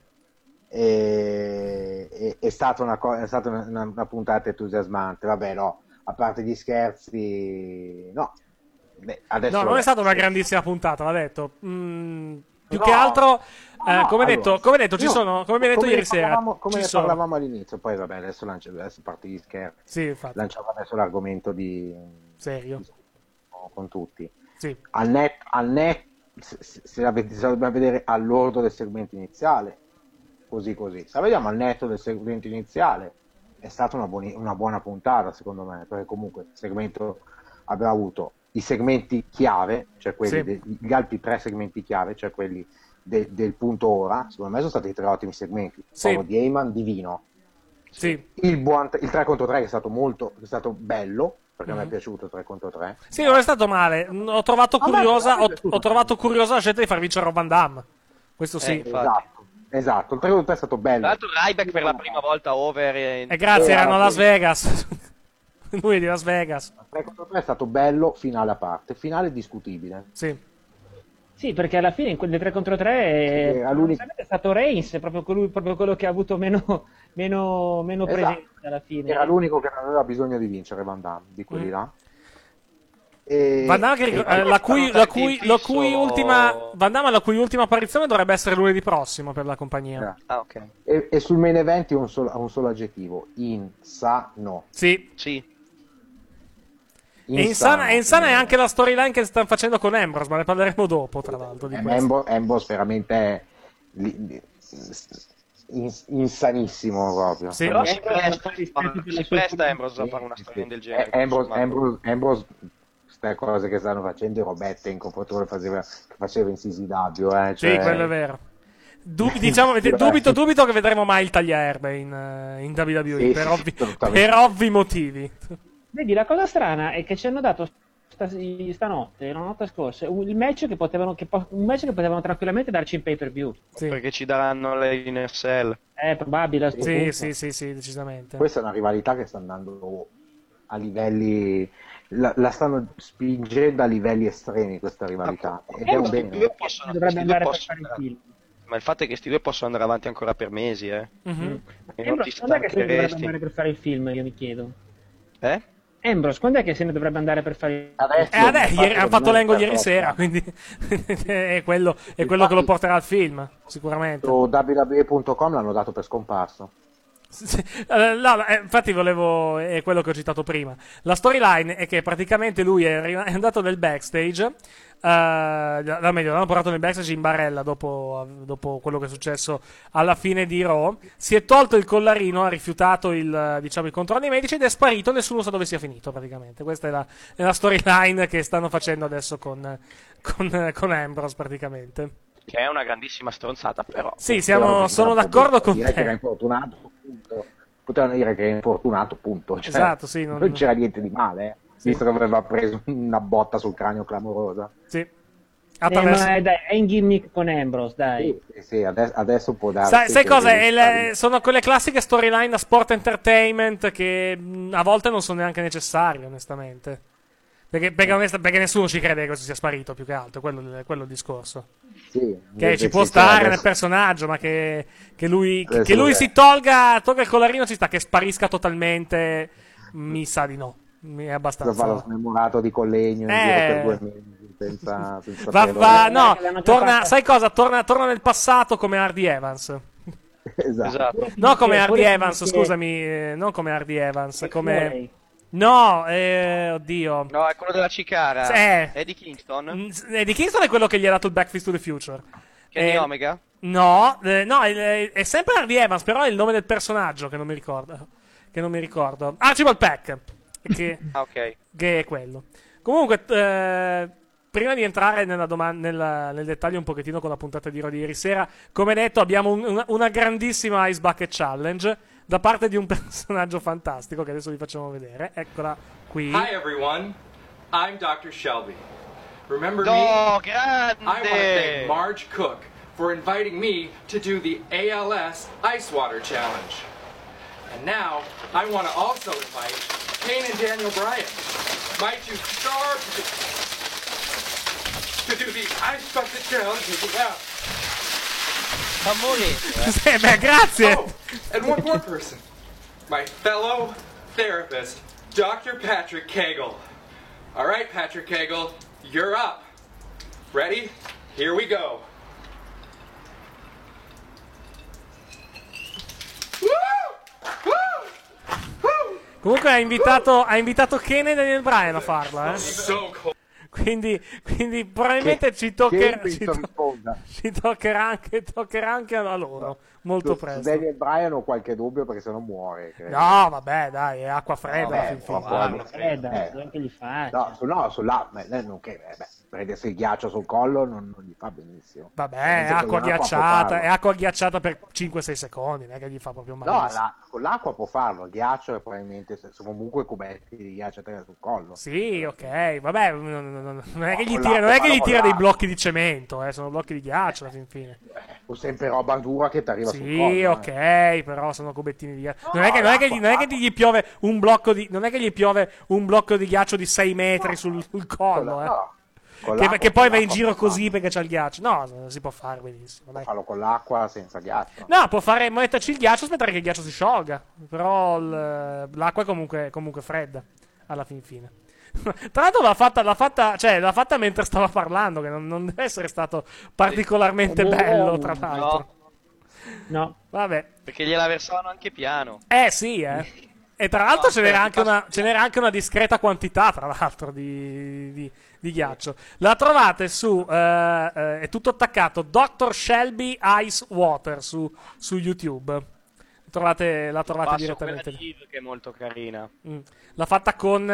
È stata una puntata entusiasmante. Vabbè, no, a parte gli scherzi, no. Adesso no, non è stata una grandissima puntata, l'ha detto. Più che altro, come detto, ci sono, come mi hai detto ieri sera, come ne parlavamo all'inizio, poi vabbè, adesso parte gli scherzi. Sì, infatti. Lanciamo adesso l'argomento serio con tutti. Sì. Al net, se la dobbiamo vedere all'ordo del segmento iniziale, così. Se la vediamo al netto del segmento iniziale, è stata una buona puntata, secondo me, perché comunque il segmento aveva avuto i segmenti chiave, cioè quelli gli altri 3 segmenti chiave, cioè quelli del punto ora. Secondo me sono stati 3 ottimi segmenti. Quello di Heyman, divino. Sì. Il 3 contro 3 che è stato bello, perché a me è piaciuto 3 contro 3. Sì, non è stato male. Ho trovato curiosa la scelta di far vincere Rob Van Damme. Questo sì. Esatto, il 3 contro 3 è stato bello. Tra l'altro Ryback per la prima volta over. E grazie, erano a Las Vegas. Lui è di Las Vegas. 3 contro 3 è stato bello, finale a parte. Finale discutibile. Sì, perché alla fine in quel 3 contro 3 è stato Reigns, proprio quello che ha avuto meno presenza alla fine. Era l'unico che non aveva bisogno di vincere Van Damme, di quelli là. Van Damme, la cui ultima apparizione dovrebbe essere lunedì prossimo per la compagnia. Ok. E sul main event un solo aggettivo: insano. Sì. Insana è anche la storyline che stanno facendo con Ambrose, ma ne parleremo dopo, tra l'altro. Di Ambrose veramente insanissimo proprio. Sì, però si presta Ambrose a fare una storia del genere. Ambrose, queste cose che stanno facendo, robette in confronto che faceva in CZW. Cioè... Sì, quello è vero. Dubito che vedremo mai il tagliaerbe in WWE, per ovvi motivi. Vedi, la cosa strana è che ci hanno dato stanotte, la notte scorsa, un match che potevano tranquillamente darci in pay-per-view. Perché ci daranno le NSL. È probabile. Sì, decisamente. Questa è una rivalità che sta andando a livelli... La stanno spingendo a livelli estremi, questa rivalità. Ed è un bene. Dovrebbe andare per fare il film. Ma il fatto è che sti due possono andare avanti ancora per mesi, Quando è che se ne dovrebbe andare per fare il film, io mi chiedo? Ambrose, quando è che se ne dovrebbe andare per fare hanno fatto l'angle ieri sera, quindi è quello che lo porterà al film, sicuramente. Su www.com l'hanno dato per scomparso. Infatti è quello che ho citato prima. La storyline è che praticamente lui è andato nel backstage, l'hanno portato nel backstage in barella dopo quello che è successo alla fine di Raw. Si è tolto il collarino, ha rifiutato i controlli medici ed è sparito. Nessuno sa dove sia finito, praticamente. Questa è la storyline che stanno facendo adesso con Ambrose, praticamente. Che è una grandissima stronzata, però. Sì, sono d'accordo con te. Che era infortunato, punto. Potevano dire che è infortunato, punto. Cioè, esatto, sì. Non c'era niente di male, visto che aveva preso una botta sul cranio clamorosa. Sì. Dai, è in gimmick con Ambrose, dai. Sì, adesso può darsi. Sai cosa? Sono quelle classiche storyline a sport entertainment che a volte non sono neanche necessarie, onestamente. Perché nessuno ci crede che questo sia sparito, più che altro, quello è il discorso. Sì, che ci può stare nel personaggio, ma che lui si tolga il collarino, ci sta, che sparisca totalmente, mi sa di no. È abbastanza. Fa lo smemorato di collegno in giro per 2 mesi senza sai cosa? Torna nel passato come Hardy Evans. Esatto. No, come Hardy Evans, scusami, non come Hardy Evans, come... No, oddio. No, è quello della Cicara. Eddie Kingston. Eddie Kingston è quello che gli ha dato il Backfist to the Future. Kenny Omega? No, è sempre Hardy Evans, però è il nome del personaggio che non mi ricordo. Archibald Peck. Ok. Che è quello. Comunque, prima di entrare nel dettaglio un pochettino con la puntata di Raw di ieri sera, come detto, abbiamo una grandissima Ice Bucket Challenge da parte di un personaggio fantastico che adesso vi facciamo vedere. Eccola qui. Hi everyone, I'm Dr. Shelby. Remember me? Grande! I want to thank Marge Cook for inviting me to do the ALS Ice Water Challenge. And now I want to also invite Kane and Daniel Bryan, my 2 stars, to do the Ice Bucket Challenge as well. Grazie. Oh, and one more person, my fellow therapist, Dr. Patrick Cagle. All right, Patrick Cagle, you're up. Ready? Here we go. Comunque ha invitato Kane e Daniel Bryan a farla, Quindi probabilmente ci toccherà anche a loro molto presto. Su Daniel Bryan ho qualche dubbio perché se no muore. Credo. No, vabbè, dai, è acqua fredda. Anche gli fa. Prendersi il ghiaccio sul collo non gli fa benissimo. Vabbè, è acqua ghiacciata per 5-6 secondi, non è che gli fa proprio male. No, con l'acqua può farlo, il ghiaccio è probabilmente sono comunque cubetti di ghiaccio sul collo. Sì, ok, vabbè, non è che gli tira dei blocchi di cemento, sono blocchi di ghiaccio alla fin fine. O sempre roba dura che ti arriva sul collo. Sì, ok, però sono cubettini di ghiaccio. Non è che gli piove un blocco di ghiaccio di 6 metri sul collo, Che poi va in giro così perché c'ha il ghiaccio. No, si può fare benissimo. Dai. Farlo con l'acqua senza ghiaccio. No, può fare, metterci il ghiaccio e aspettare che il ghiaccio si sciolga. Però l'acqua è comunque fredda alla fin fine. Tra l'altro l'ha fatta mentre stava parlando, che non deve essere stato particolarmente bello, tra l'altro. No. Vabbè. Perché gliela versavano anche piano. Sì, E tra l'altro ce n'era anche una discreta quantità, tra l'altro, di ghiaccio. La trovate su è tutto attaccato, Dr. Shelby Ice Water su YouTube. La trovate direttamente lì. Eve, che è molto carina. L'ha fatta con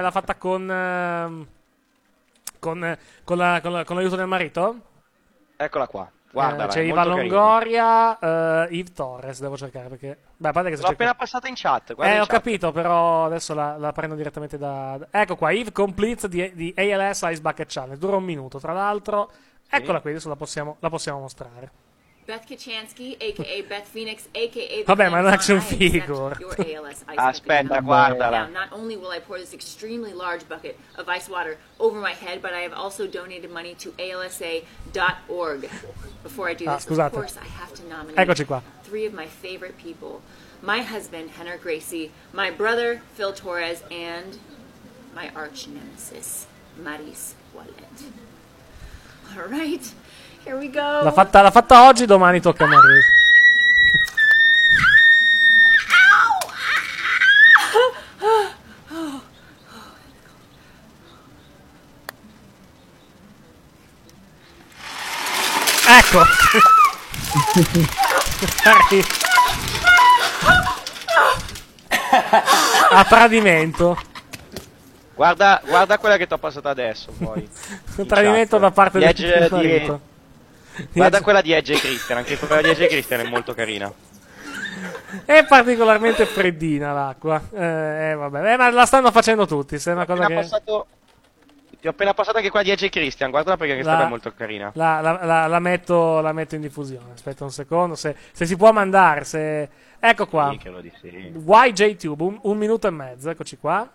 l'aiuto del marito? Eccola qua. Guarda, c'è Iva Longoria, Yves Torres, devo cercare perché... Beh, a parte che l'ho appena passata in chat. Ho capito, però adesso la prendo direttamente da... Ecco qua, Yves completes di ALS Ice Bucket Challenge. Dura 1 minuto, tra l'altro. Eccola qui, adesso la possiamo mostrare. Beth Kachansky, a.k.a. Beth Phoenix, a.k.a. Vabbè, ma è un action figure. Aspetta, guardala. Now, not only will I pour this extremely large bucket of ice water over my head, but I have also donated money to alsa.org. Before I do this, of course, I have to nominate Eccoci qua. 3 of my favorite people. My husband, Henner Gracie, my brother, Phil Torres, and my arch nemesis, Maris Wallet. All right. Here we go. L'ha fatta oggi, domani tocca a Marie. Ecco. A tradimento. Guarda quella che ti ho passato adesso, poi. Un tradimento da parte del marito. Guarda quella di Edge e Christian, anche quella di Edge e Christian è molto carina. È particolarmente freddina l'acqua. Vabbè, ma la stanno facendo tutti. Se è una cosa che... Ti ho appena passato anche quella di Edge e Christian, guardala perché questa è molto carina. La metto in diffusione. Aspetta un secondo, se si può mandare. Ecco qua. Sì. YJTube, 1 minuto e mezzo, eccoci qua.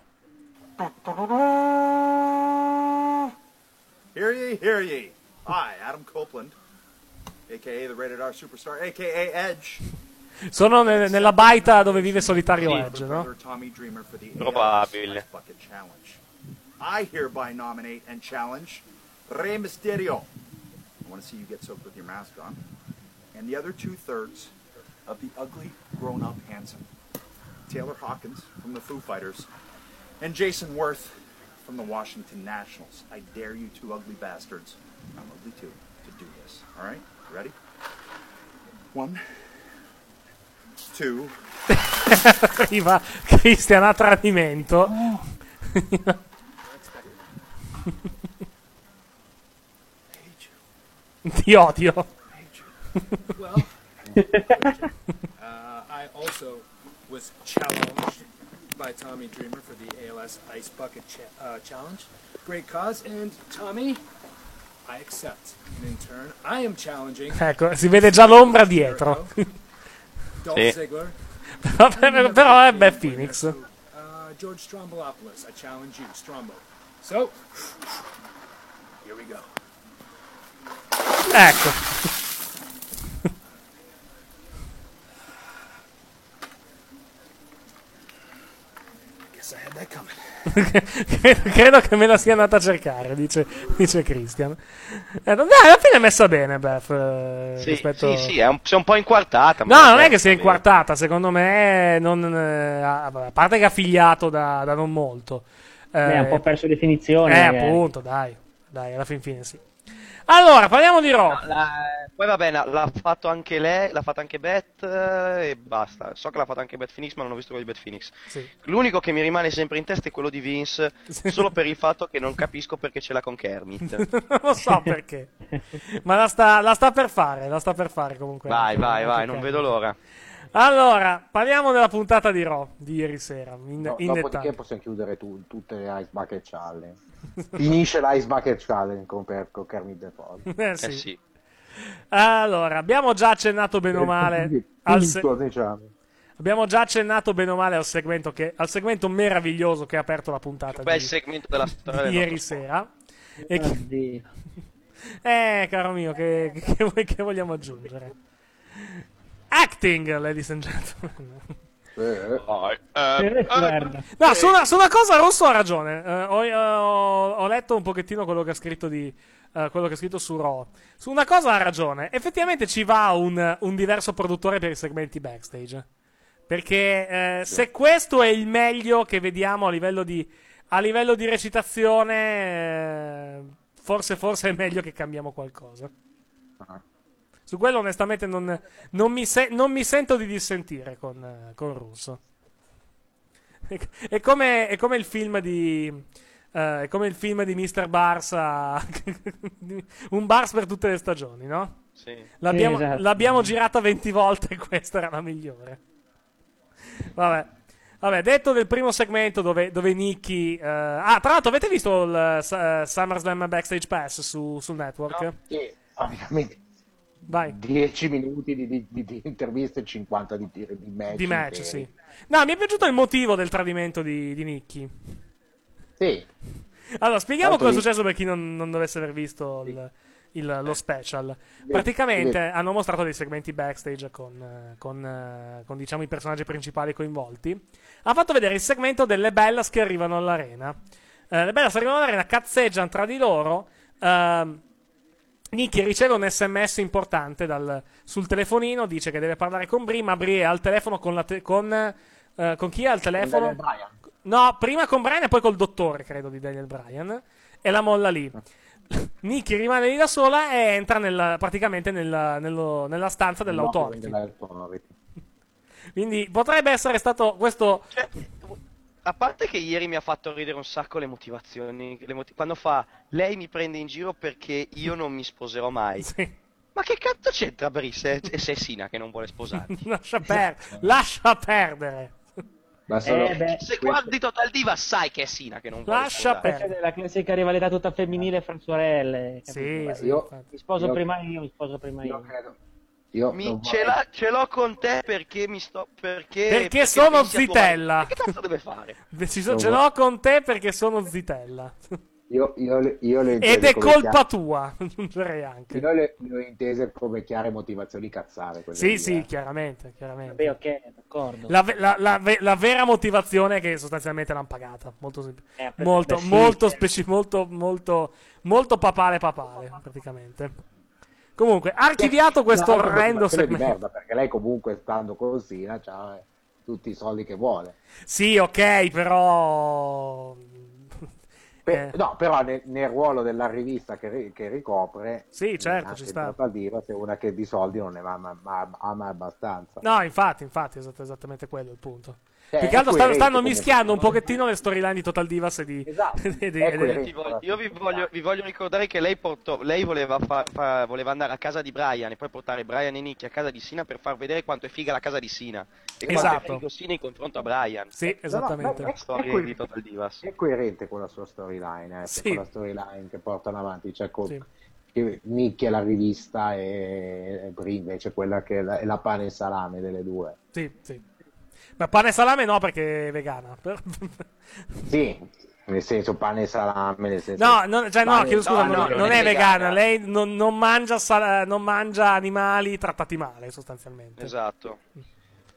Hear ye. Hi, Adam Copeland, a.k.a. the Rated R Superstar, a.k.a. Edge. Sono nella baita dove vive solitario Edge, no? Probabile. I hereby nominate and challenge Rey Mysterio. I want to see you get soaked with your mask on. And the other 2/3 of the ugly, grown-up handsome. Taylor Hawkins from the Foo Fighters and Jason Worth from the Washington Nationals. I dare you 2 ugly bastards. I'm ugly too, to do this. All right? Ready? 1, 2. Arriva Christian a tradimento. Ti odio. Well, I also was challenged by Tommy Dreamer for the ALS Ice Bucket Challenge. Great cause, and Tommy, I accept. And in turn, I am challenging. Ecco, si vede già l'ombra dietro. Dolph Ziggler. Però è Beth Phoenix. George Strombolopoulos, I challenge you, Strombo. So, here we go. Ecco. Guess I had that coming. Credo che me la sia andata a cercare, dice Christian. Dai, alla fine è messa bene, Beth. Rispetto... Sì, è un po' inquartata. No, non è che sia inquartata, secondo me, a parte che ha figliato da non molto. Ha un po' perso definizione. Appunto, dai, alla fine sì. Allora, parliamo di Raw. Poi va bene, l'ha fatto anche lei, l'ha fatto anche Beth e basta. So che l'ha fatto anche Beth Phoenix, ma non ho visto quello di Beth Phoenix. Sì. L'unico che mi rimane sempre in testa è quello di Vince, solo per il fatto che non capisco perché ce l'ha con Kermit. Non lo so perché. Ma la sta per fare comunque. Vai, non vedo l'ora. Allora, parliamo della puntata di Raw di ieri sera. Dopodiché possiamo chiudere tutte le Ice Bucket Challenge. Finisce l'Ice Bucket Challenge con Kermit the Frog. Sì. Allora, abbiamo già accennato bene o male abbiamo già accennato bene o male al segmento meraviglioso che ha aperto la puntata bel segmento della storia di ieri sera. Caro mio, che vogliamo aggiungere? Acting, ladies and gentlemen. No, su una cosa Rosso ha ragione. Ho letto un pochettino quello che ha scritto su Raw. Su una cosa ha ragione. Effettivamente ci va un diverso produttore per i segmenti backstage. Perché se questo è il meglio che vediamo a livello di recitazione, forse è meglio che cambiamo qualcosa. Su quello onestamente non mi sento di dissentire con Russo. È come il film di Mr. Barsa. Un Bars per tutte le stagioni, no? Sì. L'abbiamo girata 20 volte e questa era la migliore. Vabbè, detto del primo segmento dove Nikki... tra l'altro avete visto il SummerSlam Backstage Pass sul network? No, sì, ovviamente. Vai. 10 minuti di interviste e 50 di match. Di match, sì. No, mi è piaciuto il motivo del tradimento di Nikki. Sì. Allora, spieghiamo cosa è successo per chi non dovesse aver visto lo special. Praticamente hanno mostrato dei segmenti backstage con diciamo i personaggi principali coinvolti. Ha fatto vedere il segmento delle Bellas che arrivano all'arena. Le Bellas arrivano all'arena, cazzeggiano tra di loro. Nikki riceve un SMS importante sul telefonino, dice che deve parlare con Brie, ma Brie è al telefono con chi è al telefono? Con Daniel Bryan. No, prima con Bryan e poi col dottore, credo, di Daniel Bryan, e la molla lì. Nikki rimane lì da sola e entra praticamente nella stanza dell'autority. Quindi potrebbe essere stato questo... A parte che ieri mi ha fatto ridere un sacco le motivazioni. Quando fa, lei mi prende in giro perché io non mi sposerò mai. Sì. Ma che cazzo c'entra Brice se è Sina che non vuole sposarti? Lascia perdere. Se guardi Total Diva sai che è Sina che non vuole sposarti. La classica rivalità tutta femminile fra sorelle. Sì, mi sposo prima io. Ce l'ho con te perché perché sono zitella. Che cazzo deve fare? Ce l'ho con te perché sono zitella. Ed è colpa tua. Aggiungerei anche. Io le ho intese come chiare motivazioni cazzare. Sì, chiaramente. Vabbè, ok, d'accordo. La vera motivazione è che sostanzialmente l'hanno pagata. Molto papale, praticamente. Comunque, archiviato questo orrendo segmento. Di merda, perché lei comunque, stando con Sina, ha tutti i soldi che vuole. Sì, ok, però... No, però nel ruolo della rivista che ricopre... Sì, certo, ci sta. Diva, c'è una che di soldi non ne va mai abbastanza. No, infatti, è esattamente quello il punto. Più che altro stanno mischiando un pochettino le storyline di Total Divas e di... Esatto. Io vi voglio ricordare che lei voleva andare a casa di Bryan e poi portare Bryan e Nikki a casa di Sina per far vedere quanto è figa la casa di Sina e quanto è figo Sina in confronto a Bryan. Sì, esattamente. Di Total Divas. È coerente con la sua storyline, con la storyline che portano avanti, cioè Nikki è la rivista e Brie invece quella che è la pane e salame delle due. Sì. Ma pane e salame no, perché è vegana. Sì, nel senso pane e salame, nel senso... chiedo scusa, non è vegana. Lei non mangia animali trattati male, sostanzialmente. Esatto.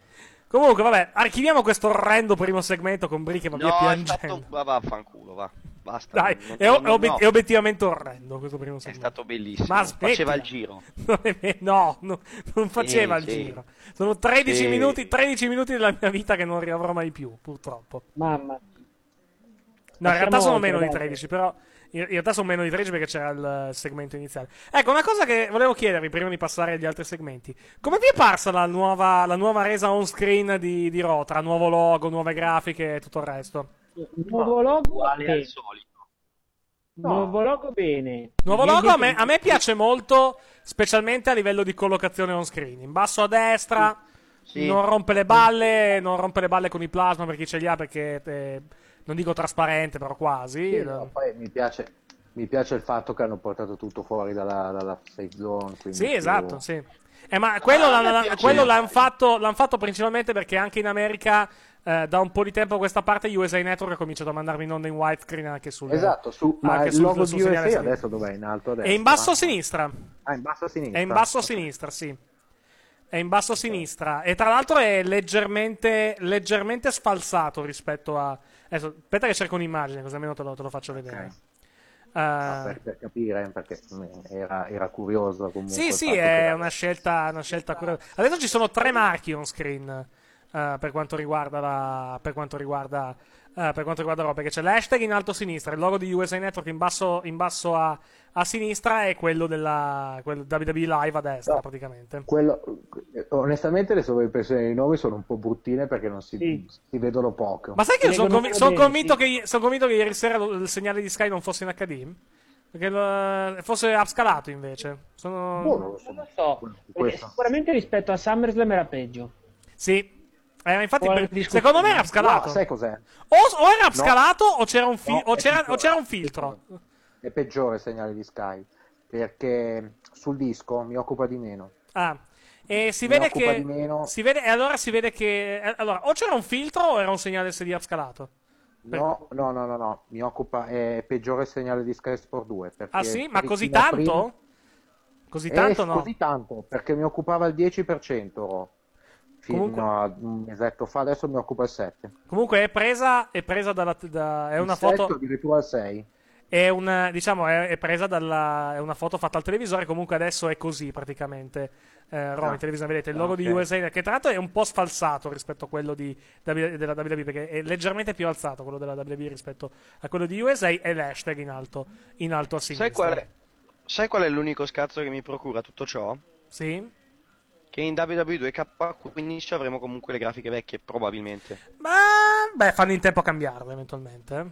Comunque, vabbè, archiviamo questo orrendo primo segmento con Brie che va via piangendo. Vaffanculo, va. Basta. Dai, è obiettivamente orrendo questo primo segmento. È stato bellissimo. Ma faceva il giro. No, non faceva il giro. Sono 13 minuti della mia vita che non riavrò mai più, purtroppo. Mamma. No, in realtà sono meno di 13, però in realtà sono meno di 13 perché c'era il segmento iniziale. Ecco, una cosa che volevo chiedervi prima di passare agli altri segmenti. Come vi è parsa la nuova resa on screen di Raw, tra nuovo logo, nuove grafiche e tutto il resto? Nuovo logo uguale al solito. Nuovo logo bene. Nuovo logo a me piace molto, specialmente a livello di collocazione on screen. In basso a destra, non rompe le balle con i plasma per chi ce li ha, perché non dico trasparente, però quasi. Sì, no, poi mi piace il fatto che hanno portato tutto fuori dalla safe zone. Sì, esatto, sì. Ma quello l'hanno fatto principalmente perché anche in America da un po' di tempo a questa parte USA Network ha cominciato a mandarmi in onda in widescreen anche sul esatto, ma il logo di USA adesso dov'è? In alto a destra? È in basso a sinistra. Ah, in basso a sinistra. È in basso a sinistra, sì. È in basso a sinistra. E tra l'altro è leggermente sfalsato rispetto a... Adesso, aspetta che cerco un'immagine, così almeno te lo faccio vedere. Per capire, perché era curioso comunque. Sì, è una scelta curiosa. Adesso ci sono 3 marchi on screen per quanto riguarda Raw, perché c'è l'hashtag in alto a sinistra, il logo di USA Network in basso a sinistra e quello WWE Live a destra, praticamente. Onestamente le sovraimpressioni dei nomi sono un po' bruttine perché non si vedono poco. Ma sai che io sono convinto che ieri sera il segnale di Sky non fosse in HD? Perché fosse upscalato invece. Non lo so. Sicuramente rispetto a SummerSlam era peggio. Sì. Infatti, secondo me era upscalato. No, sai cos'è? O era upscalato o c'era un filtro. È peggiore il segnale di Sky, perché sul disco mi occupa di meno. E si vede che allora o c'era un filtro o era un segnale SD upscalato. No, mi occupa, è peggiore il segnale di Sky Sport 2. Ah sì? Ma così tanto? Così tanto no? Così tanto, perché mi occupava il 10%. Fino a un mesetto fa, adesso mi occupa il 7%. Comunque è presa è una foto addirittura al 6%. È presa è una foto fatta al televisore. Comunque adesso è così praticamente. In televisione vedete il logo di USA, che tra l'altro è un po' sfalsato rispetto a quello della WWE, perché è leggermente più alzato quello della WWE rispetto a quello di USA, e l'hashtag in alto a sinistra. Sai qual è l'unico scazzo che mi procura tutto ciò? Sì? Che in WWE 2K15 avremo comunque le grafiche vecchie, probabilmente. Ma fanno in tempo a cambiarle eventualmente.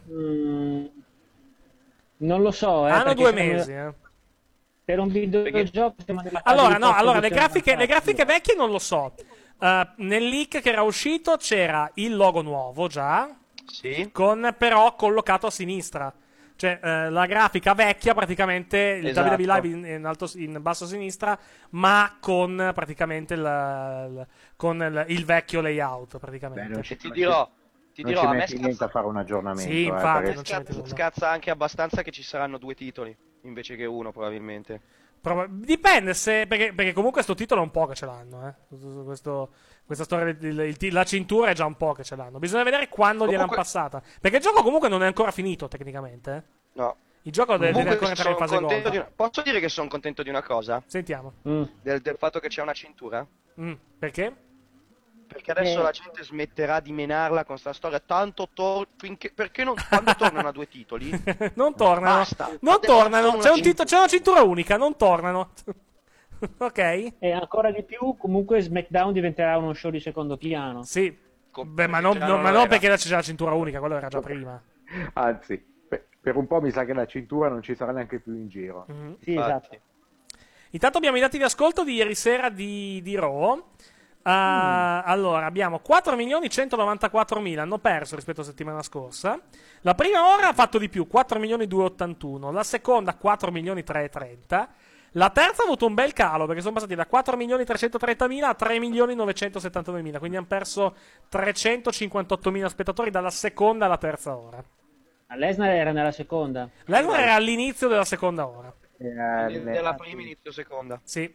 Non lo so. Hanno 2 mesi. Per un videogioco allora le grafiche vecchie non lo so. Nel leak che era uscito c'era il logo nuovo già. Sì. Però collocato a sinistra. Cioè, la grafica vecchia praticamente, il WWE Live in basso a sinistra, ma con praticamente il vecchio layout, praticamente. Beh, ti dirò, a me niente a fare un aggiornamento. Sì, infatti, scazza anche abbastanza che ci saranno 2 titoli, invece che uno, probabilmente. Dipende perché comunque sto titolo è un po' che ce l'hanno, questa storia, la cintura è già un po' che ce l'hanno. Bisogna vedere quando gliel'hanno passata, perché il gioco comunque non è ancora finito tecnicamente. No. Il gioco deve ancora entrare in fase gold. Posso dire che sono contento di una cosa? Sentiamo. Del fatto che c'è una cintura? Perché? Perché adesso la gente smetterà di menarla con sta storia. Tanto perché quando tornano a 2 titoli non tornano. Basta. Non tornano. C'è una cintura unica, non tornano. Ok. E ancora di più, comunque SmackDown diventerà uno show di secondo piano. Sì. Ma non perché c'è la cintura unica, quello era già prima. Anzi, per un po' mi sa che la cintura non ci sarà neanche più in giro. Sì, esatto. Intanto abbiamo i dati di ascolto di ieri sera di Raw. Allora abbiamo 4.194.000 hanno perso rispetto alla settimana scorsa. La prima ora ha fatto di più, 4.281.000, la seconda 4.330.000, la terza ha avuto un bel calo perché sono passati da 4.330.000 a 3.979.000, quindi hanno perso 358.000 spettatori dalla seconda alla terza ora. Lesnar era nella seconda. Lesnar era all'inizio della seconda ora. Della prima inizio seconda. Sì.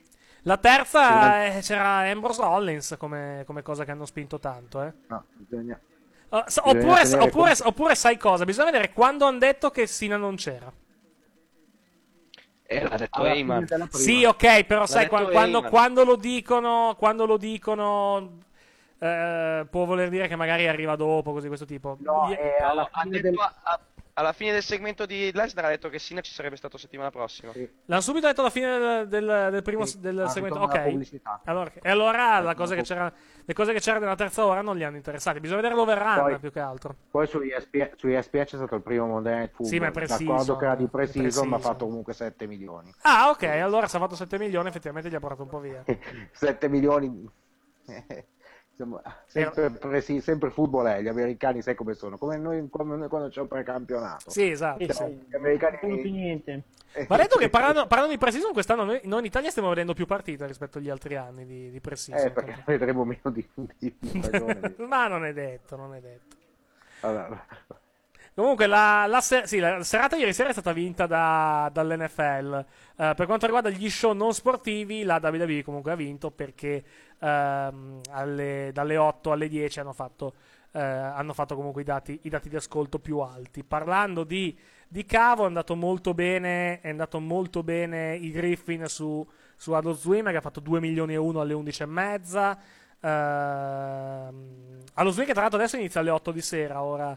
La terza c'era Ambrose Hollins come cosa che hanno spinto tanto, eh. No, bisogna... Oppure sai cosa? Bisogna vedere quando hanno detto che Cena non c'era. L'ha detto Heyman. Sì, ok, però sai Heyman. quando lo dicono può voler dire che magari arriva dopo, così questo tipo. No, alla fine del segmento di Lesnar ha detto che Cena ci sarebbe stato settimana prossima. L'hanno subito detto alla fine del primo del segmento. Ok. Allora le cose che c'erano nella terza ora non li hanno interessati. Bisogna vedere l'overrun più che altro. Poi su ESPN c'è stato il primo Monday Night Football. Sì, ma è preciso. D'accordo che era di preciso, ma ha fatto comunque 7 milioni. Ah, ok. Allora se ha fatto 7 milioni effettivamente gli ha portato un po' via. 7 milioni... Insomma, sempre football gli americani sai come sono, come noi quando c'è un precampionato. Sì, esatto. Gli americani non più niente. Ma detto che parlando di pre-season, quest'anno noi in Italia stiamo vedendo più partite rispetto agli altri anni di pre-season. Perché vedremo meno di ma non è detto. Allora. Comunque la serata ieri sera è stata vinta dall'NFL. Per quanto riguarda gli show non sportivi, la WWE comunque ha vinto perché dalle 8 alle 10 hanno fatto comunque i dati di ascolto più alti. Parlando di cavo, è andato molto bene i Griffin su Adult Swim, che ha fatto 2 milioni e 1 alle 11:30. Allo Swim che tra l'altro adesso inizia alle 8 di sera, ora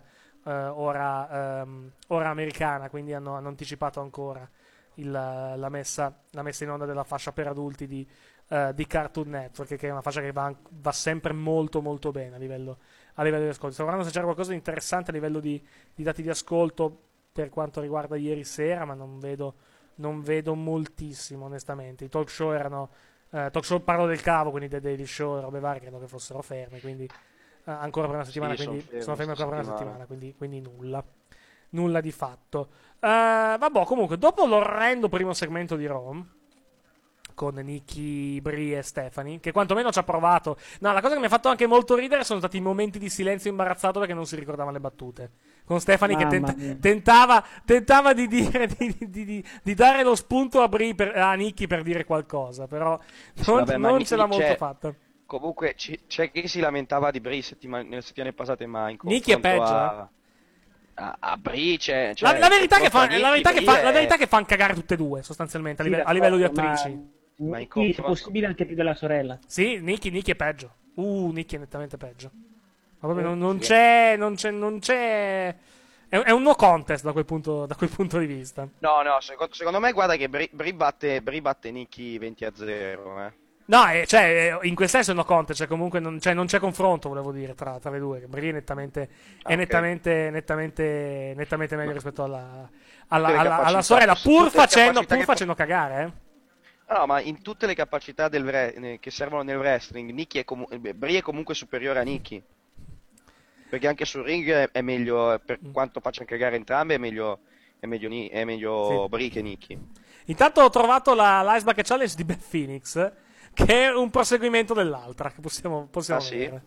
americana, quindi hanno anticipato ancora la messa in onda della fascia per adulti di Cartoon Network, che è una fascia che va sempre molto molto bene a livello di ascolto. Sto guardando se c'era qualcosa di interessante a livello di dati di ascolto per quanto riguarda ieri sera, ma non vedo moltissimo onestamente. I talk show parlo del cavo, quindi dei daily show e robe varie, credo che fossero fermi, quindi ancora per una settimana, quindi sono fermi ancora per una settimana, quindi nulla di fatto. Vabbè, comunque dopo l'orrendo primo segmento di Raw con Nikki, Brie e Stephanie, che quantomeno ci ha provato. No, la cosa che mi ha fatto anche molto ridere sono stati i momenti di silenzio imbarazzato perché non si ricordavano le battute. Con Stephanie che tentava di dire di dare lo spunto a Nikki per dire qualcosa, però non ce l'ha molto fatta. Comunque c'è chi si lamentava di Brie nelle settimane passate, ma in Nikki è peggio, a Brie la verità che fanno cagare tutte e due sostanzialmente a livello di attrici. Ma è possibile anche più della sorella. Sì, Nikki è peggio. Nikki è nettamente peggio. Ma proprio non c'è. È un no contest da quel punto di vista. No, secondo me guarda che Brie batte Nikki 20-0, No, cioè, in quel senso è no contest, cioè comunque non c'è confronto, volevo dire, tra le due. Brie è nettamente meglio rispetto alla sorella, pur facendo cagare, No, ma in tutte le capacità che servono nel wrestling, Brie è comunque superiore a Nikki. Perché anche sul ring è meglio, per quanto facciano cagare entrambe, è meglio sì. Brie che Nikki. Intanto ho trovato l'Ice Bucket Challenge di Beth Phoenix, che è un proseguimento dell'altra, che possiamo vedere.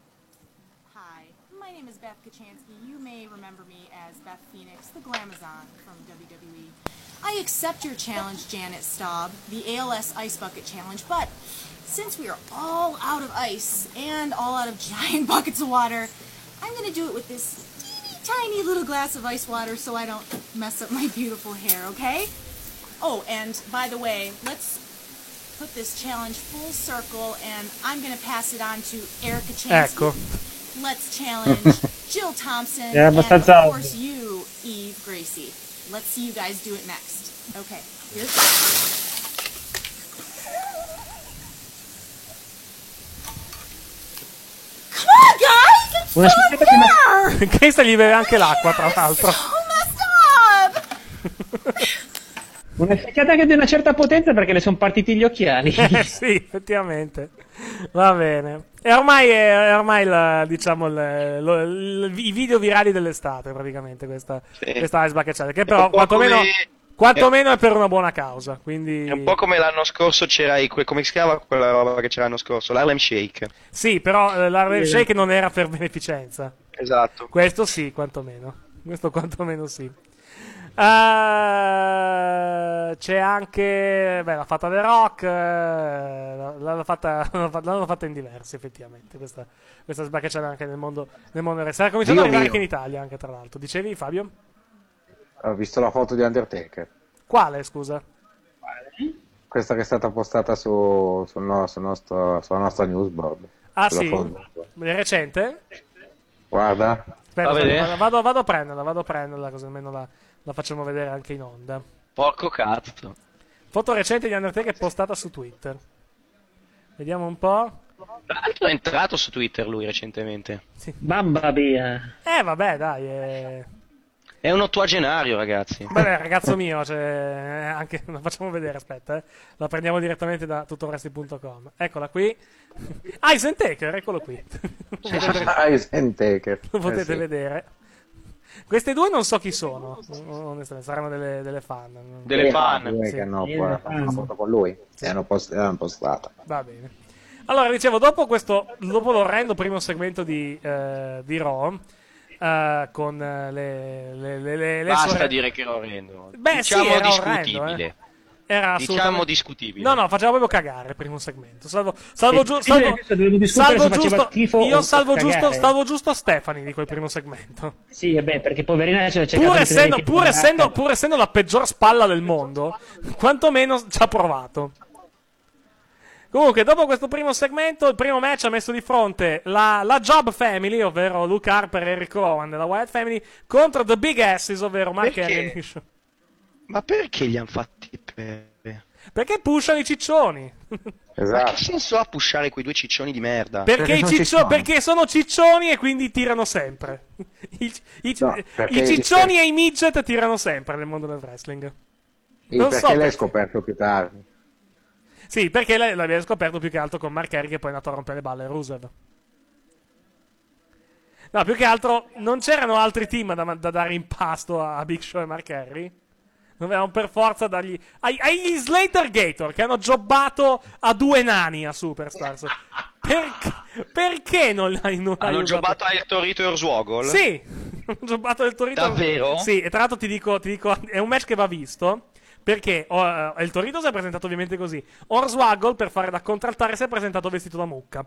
Hi, my name is Beth Kachansky. You may remember me as Beth Phoenix, the Glamazon from WWE. I accept your challenge, Janet Staub, the ALS Ice Bucket Challenge, but since we are all out of ice and all out of giant buckets of water, I'm going to do it with this teeny tiny little glass of ice water so I don't mess up my beautiful hair, okay? Oh, and by the way, let's put this challenge full circle, and I'm going to pass it on to Erica Chansky. Ecco. Let's challenge Jill Thompson and, of course, you, Eve Gracie. Let's see you guys do it next. Okay, here's Come on, guys! It's so unfair! Questa gli beve anche l'acqua, tra l'altro. So messed up! Una secchiata anche di una certa potenza perché le sono partiti gli occhiali. Sì, effettivamente. Va bene. E ormai i video virali dell'estate, praticamente, questa Ice Bucket Challenge, che però quantomeno è per una buona causa. Quindi... È un po' come l'anno scorso c'era come si chiama quella roba che c'era l'anno scorso? L'Harlem Shake. Sì, però l'Harlem Shake non era per beneficenza. Esatto. Questo sì, quantomeno. Questo quantomeno sì. C'è anche l'ha fatta The Rock, l'hanno fatta in diversi effettivamente questa sbaccheggiata anche nel mondo sarà cominciato ad arrivare anche in Italia anche, tra l'altro. Dicevi, Fabio? Ho visto la foto di Undertaker. Quale, scusa? Questa che è stata postata sulla nostra newsboard. Ah sì? È recente? Guarda. Aspetta, vado a prenderla così almeno la facciamo vedere anche in onda. Porco cazzo. Foto recente di Undertaker postata su Twitter. Vediamo un po'. Tra l'altro è entrato su Twitter lui recentemente. Sì. Mamma mia. Vabbè, dai. È un ottuagenario, ragazzi. Beh, ragazzo mio, anche la facciamo vedere, aspetta, la prendiamo direttamente da tuttovresti.com. Eccola qui. Eisentecher, eccolo qui. Eisentecher. Lo potete vedere. Queste due non so chi sono, onestamente, saranno delle fan. Delle fan. Sì. Che hanno una foto con lui. Sì. E l'hanno postata. Va bene. Allora, dicevo, dopo l'orrendo primo segmento di Raw, con le basta dire che era orrendo. Beh, diciamo sì, era discutibile. Orrendo, era diciamo discutibile. No, faceva proprio cagare il primo segmento. Stavo giusto Stefani di quel primo segmento. Sì, vabbè, perché poverina pur essendo la peggior spalla del mondo, quantomeno ci ha provato. Comunque, dopo questo primo segmento, il primo match ha messo di fronte la Job Family, ovvero Luke Harper e Eric Rowan della Wyatt Family, contro The Big Asses, ovvero Mark Henry. Ma perché li hanno fatti perdere? Perché pushano i ciccioni. Esatto. Ma che senso ha pushare quei due ciccioni di merda? Perché sono ciccioni e quindi tirano sempre. I ciccioni e i midget tirano sempre nel mondo del wrestling. Perché l'hai scoperto più tardi. Sì, perché l'abbiamo scoperto più che altro con Mark Henry, che poi è andato a rompere le balle a Rusev. No, più che altro non c'erano altri team da dare in pasto a Big Show e Mark Henry. Dovevamo per forza dargli agli Slater Gator, che hanno jobbato a due nani a Superstars. Perché non hanno jobbato a El Torito e Hornswoggle? Sì, hanno jobbato a El Torito. Davvero? Sì, e tra l'altro ti dico, è un match che va visto. Perché El Torito si è presentato ovviamente così. Hornswoggle, per fare da contraltare, si è presentato vestito da mucca.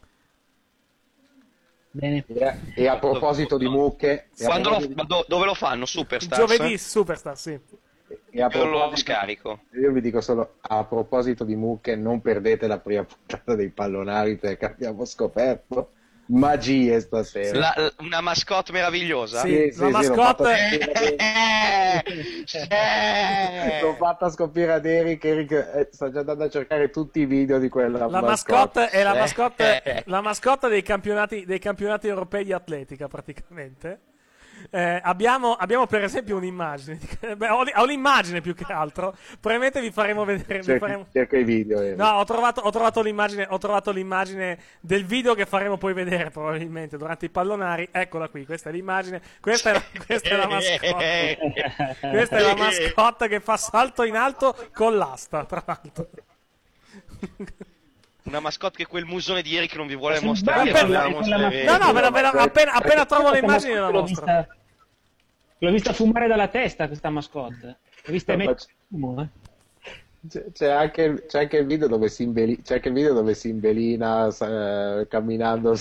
Bene. E a proposito di mucche... Dove lo fanno? Superstars? Giovedì Superstars, sì. Io lo scarico. Io vi dico solo, a proposito di mucche, non perdete la prima puntata dei pallonari, perché abbiamo scoperto magie stasera. Una mascotte meravigliosa? Sì, la mascotte l'ho fatta scoprire ad Eric sta già andando a cercare tutti i video di quella mascotte. È la mascotte dei campionati europei di atletica, praticamente. Abbiamo per esempio un'immagine. Ho l'immagine più che altro. Probabilmente vi faremo vedere. Cerca i video. No, ho trovato l'immagine del video che faremo poi vedere probabilmente durante i pallonari. Eccola qui, questa è l'immagine. Questa è la mascotte. Questa è la mascotte che fa salto in alto con l'asta, tra l'altro. Una mascotte che quel musone di Eric non vi vuole mostrare. Appena trovo le immagini la mostro. L'ho vista fumare dalla testa questa mascotte. L'ho vista mettere fumo, C'è anche il video dove si imbelina camminando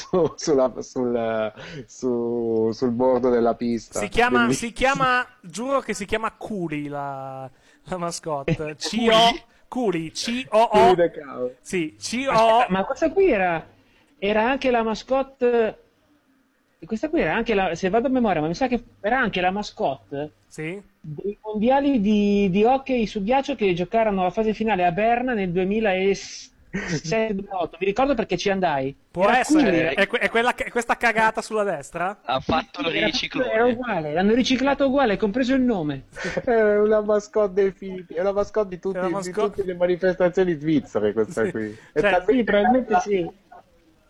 sul bordo della pista. Si chiama, giuro che si chiama Culi la mascotte. Culi, C-O-O. Sì, C-O-O. Ma questa qui era anche la mascotte. Questa qui era anche se vado a memoria, ma mi sa che era anche la mascotte dei mondiali di hockey su ghiaccio che giocarono la fase finale a Berna nel 2007-2008. Mi ricordo perché ci andai. Può essere, è questa cagata sulla destra? Ha fatto il riciclone. Era uguale, l'hanno riciclato uguale, compreso il nome. È una mascotte dei figli, è una mascotte di tutte le manifestazioni svizzere questa qui. Sì, probabilmente sì.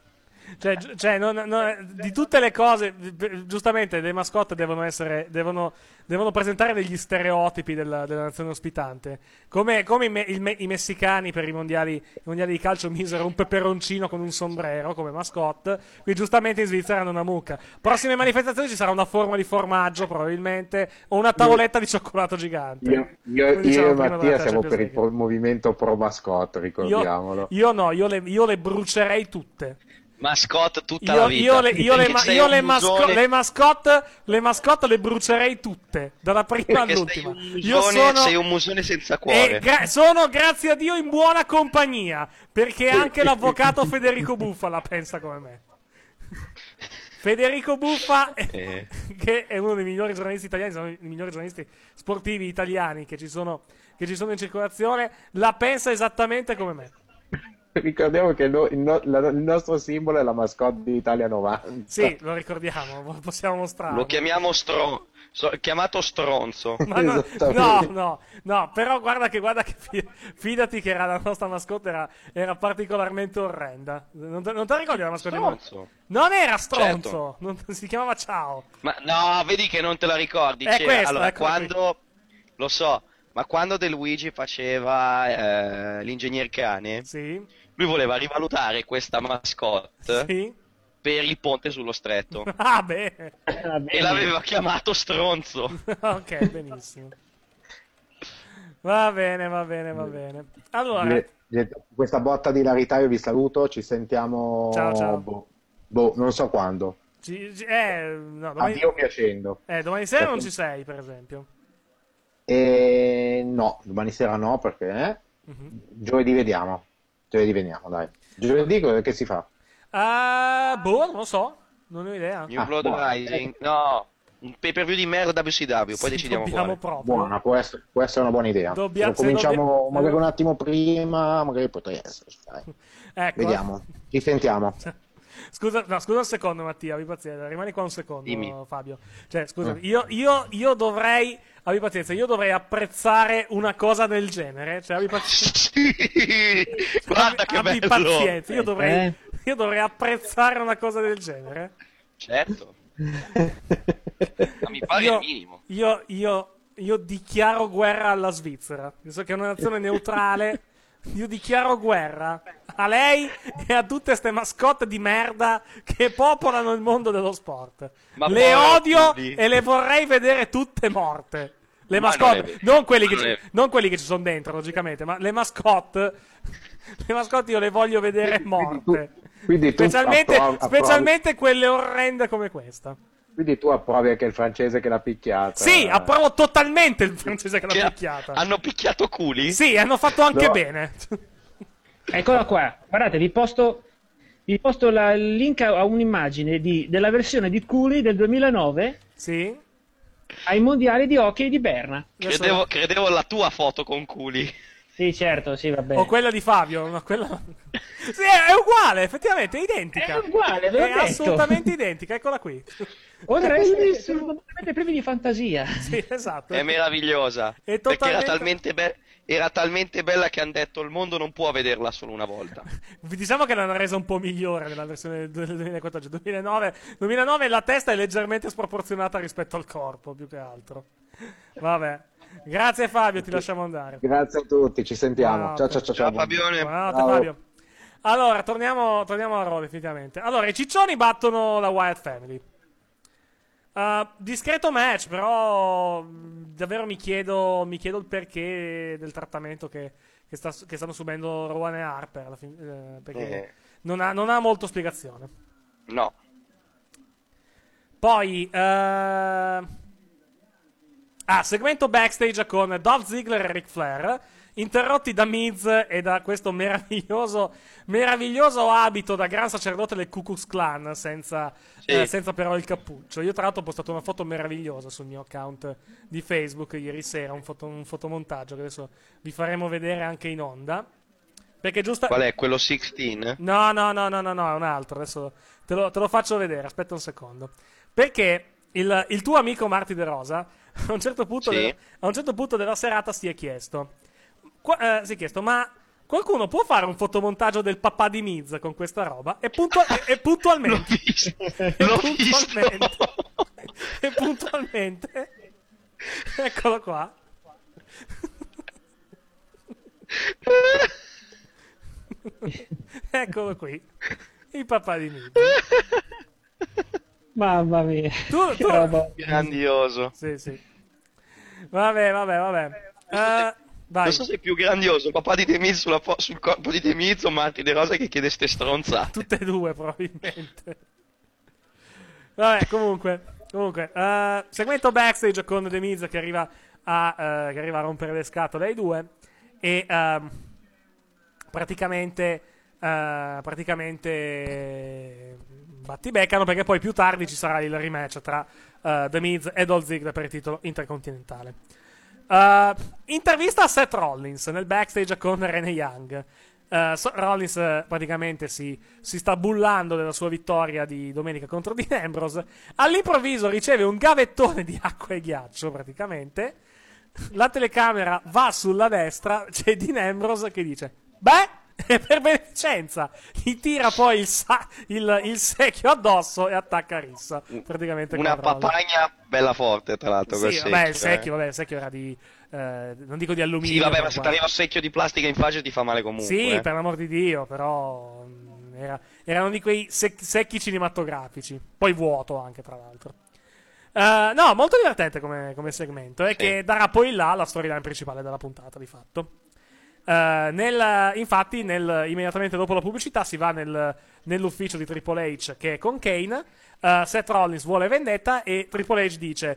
Cioè, di tutte le cose, giustamente le mascotte devono presentare degli stereotipi della nazione ospitante. Come i messicani per i mondiali di calcio misero un peperoncino con un sombrero come mascotte. Qui giustamente in Svizzera hanno una mucca. Prossime manifestazioni ci sarà una forma di formaggio probabilmente, o una tavoletta di cioccolato gigante. Io e Mattia siamo per il movimento pro mascotte, ricordiamolo. Io no, io le brucerei tutte. Mascotte tutta la vita. Le mascotte le brucerei tutte, dalla prima all'ultima. Sei un musone senza cuore. Sono, grazie a Dio, in buona compagnia, perché anche l'avvocato Federico Buffa la pensa come me. Federico Buffa, che è uno dei migliori giornalisti italiani, sono i migliori giornalisti sportivi italiani che ci sono in circolazione, la pensa esattamente come me. Ricordiamo che il nostro simbolo è la mascotte di Italia 90. Sì, lo ricordiamo, possiamo mostrarlo. Lo chiamiamo chiamato stronzo. Ma no, però guarda che fidati che la nostra mascotte era particolarmente orrenda. Non te la ricordi la mascotte? Stronzo. Non era stronzo, certo. Non si chiamava Ciao. Ma no, vedi che non te la ricordi. Allora, quando lo so, ma quando De Luigi faceva l'ingegner cane, sì, lui voleva rivalutare questa mascotte, sì, per il ponte sullo stretto. Ah, beh. E l'aveva chiamato stronzo. Ok, benissimo. Va bene. Allora, questa botta di hilarità io vi saluto, ci sentiamo. Ciao. Non so quando. Addio piacendo. Domani sera non ci sei, per esempio. No, domani sera no, perché giovedì vediamo, dai. Giovedì che si fa? Non lo so, non ho idea. New Blood Rising, no, un pay per view di merda WCW, poi decidiamo quale. Buona, può essere una buona idea. Cominciamo magari un attimo prima, magari potrebbe essere. Ecco. Vediamo, ci sentiamo. Scusa un secondo, Mattia, abbi pazienza, rimani qua un secondo. Dimmi. Fabio. Cioè, scusami, io dovrei, abbi pazienza, io dovrei apprezzare una cosa del genere, cioè abbi pazienza. Guarda che bello. Pazienza, io dovrei apprezzare una cosa del genere. Certo. Ma mi pare il minimo. Io dichiaro guerra alla Svizzera. Io so che è una nazione neutrale. Io dichiaro guerra a lei e a tutte ste mascotte di merda che popolano il mondo dello sport. Le odio e le vorrei vedere tutte morte. Le mascotte, non quelli che ci sono dentro, logicamente, ma le mascotte io le voglio vedere morte. Quindi specialmente quelle orrende come questa. Quindi tu approvi anche il francese che l'ha picchiata? Sì, approvo totalmente il francese che l'ha picchiata. Hanno picchiato culi? Sì, hanno fatto anche bene. Eccola qua, guardate, vi posto il link a un'immagine della versione di Culi del 2009. Sì. Ai mondiali di hockey di Berna. Credevo la tua foto con Culi. Sì, certo, sì, va bene. O quella di Fabio, no, quella... Sì, è uguale, effettivamente, è identica. È uguale, ve l'ho detto. Assolutamente identica, eccola qui. Oltre ad essere completamente privi di fantasia. Sì, esatto. È meravigliosa. Perché era talmente bella che hanno detto il mondo non può vederla solo una volta. Diciamo che l'hanno resa un po' migliore nella versione del 2014. 2009 la testa è leggermente sproporzionata rispetto al corpo, più che altro. Vabbè. Grazie Fabio, ti lasciamo andare. Grazie a tutti, ci sentiamo. Ciao. Ciao Fabione. Buonanotte Fabio. Allora, torniamo a Raw definitivamente. Allora, i ciccioni battono la Wyatt Family. Discreto match, però davvero mi chiedo il perché del trattamento che stanno subendo Rowan e Harper alla fine, perché non ha molto spiegazione. No. Poi segmento backstage con Dolph Ziggler e Ric Flair, interrotti da Miz e da questo meraviglioso abito da gran sacerdote del Ku Klux Klan senza però il cappuccio. Io tra l'altro ho postato una foto meravigliosa sul mio account di Facebook ieri sera, un fotomontaggio che adesso vi faremo vedere anche in onda. Perché Qual è? Quello 16? No, è un altro. Adesso te lo faccio vedere, aspetta un secondo. Perché il tuo amico Marty De Rosa a un certo punto della serata si è chiesto, ma Qualcuno può fare un fotomontaggio del papà di Miz con questa roba? E puntualmente. E puntualmente. Eccolo qua. Eccolo qui. Il papà di Miz. Mamma mia. Grandioso. Sì. Vabbè. Vai. Non so se è più grandioso il papà di The Miz sul corpo di The Miz o Marti De Rosa che chiede ste stronzate. Tutte e due probabilmente. Vabbè, comunque segmento backstage con The Miz che arriva a rompere le scatole ai due e praticamente battibeccano, perché poi più tardi ci sarà il rematch tra The Miz e Dolph Ziggler per il titolo intercontinentale. Intervista a Seth Rollins nel backstage con Renee Young. Rollins praticamente si sta bullando della sua vittoria di domenica contro Dean Ambrose. All'improvviso riceve un gavettone di acqua e ghiaccio, praticamente. La telecamera va sulla destra, c'è Dean Ambrose che dice: beh, per beneficenza, gli tira poi il secchio addosso e attacca Rissa. Praticamente una papagna bella forte, tra l'altro. Sì, il secchio era di non dico di alluminio. Sì, vabbè, ma se t'arriva un secchio di plastica in faccia ti fa male comunque. Sì, per l'amor di Dio, però erano di quei secchi cinematografici. Poi vuoto anche, tra l'altro. No, molto divertente come segmento, che darà poi là la storyline principale della puntata, di fatto. Infatti, immediatamente dopo la pubblicità si va nell'ufficio di Triple H, che è con Kane. Seth Rollins vuole vendetta e Triple H dice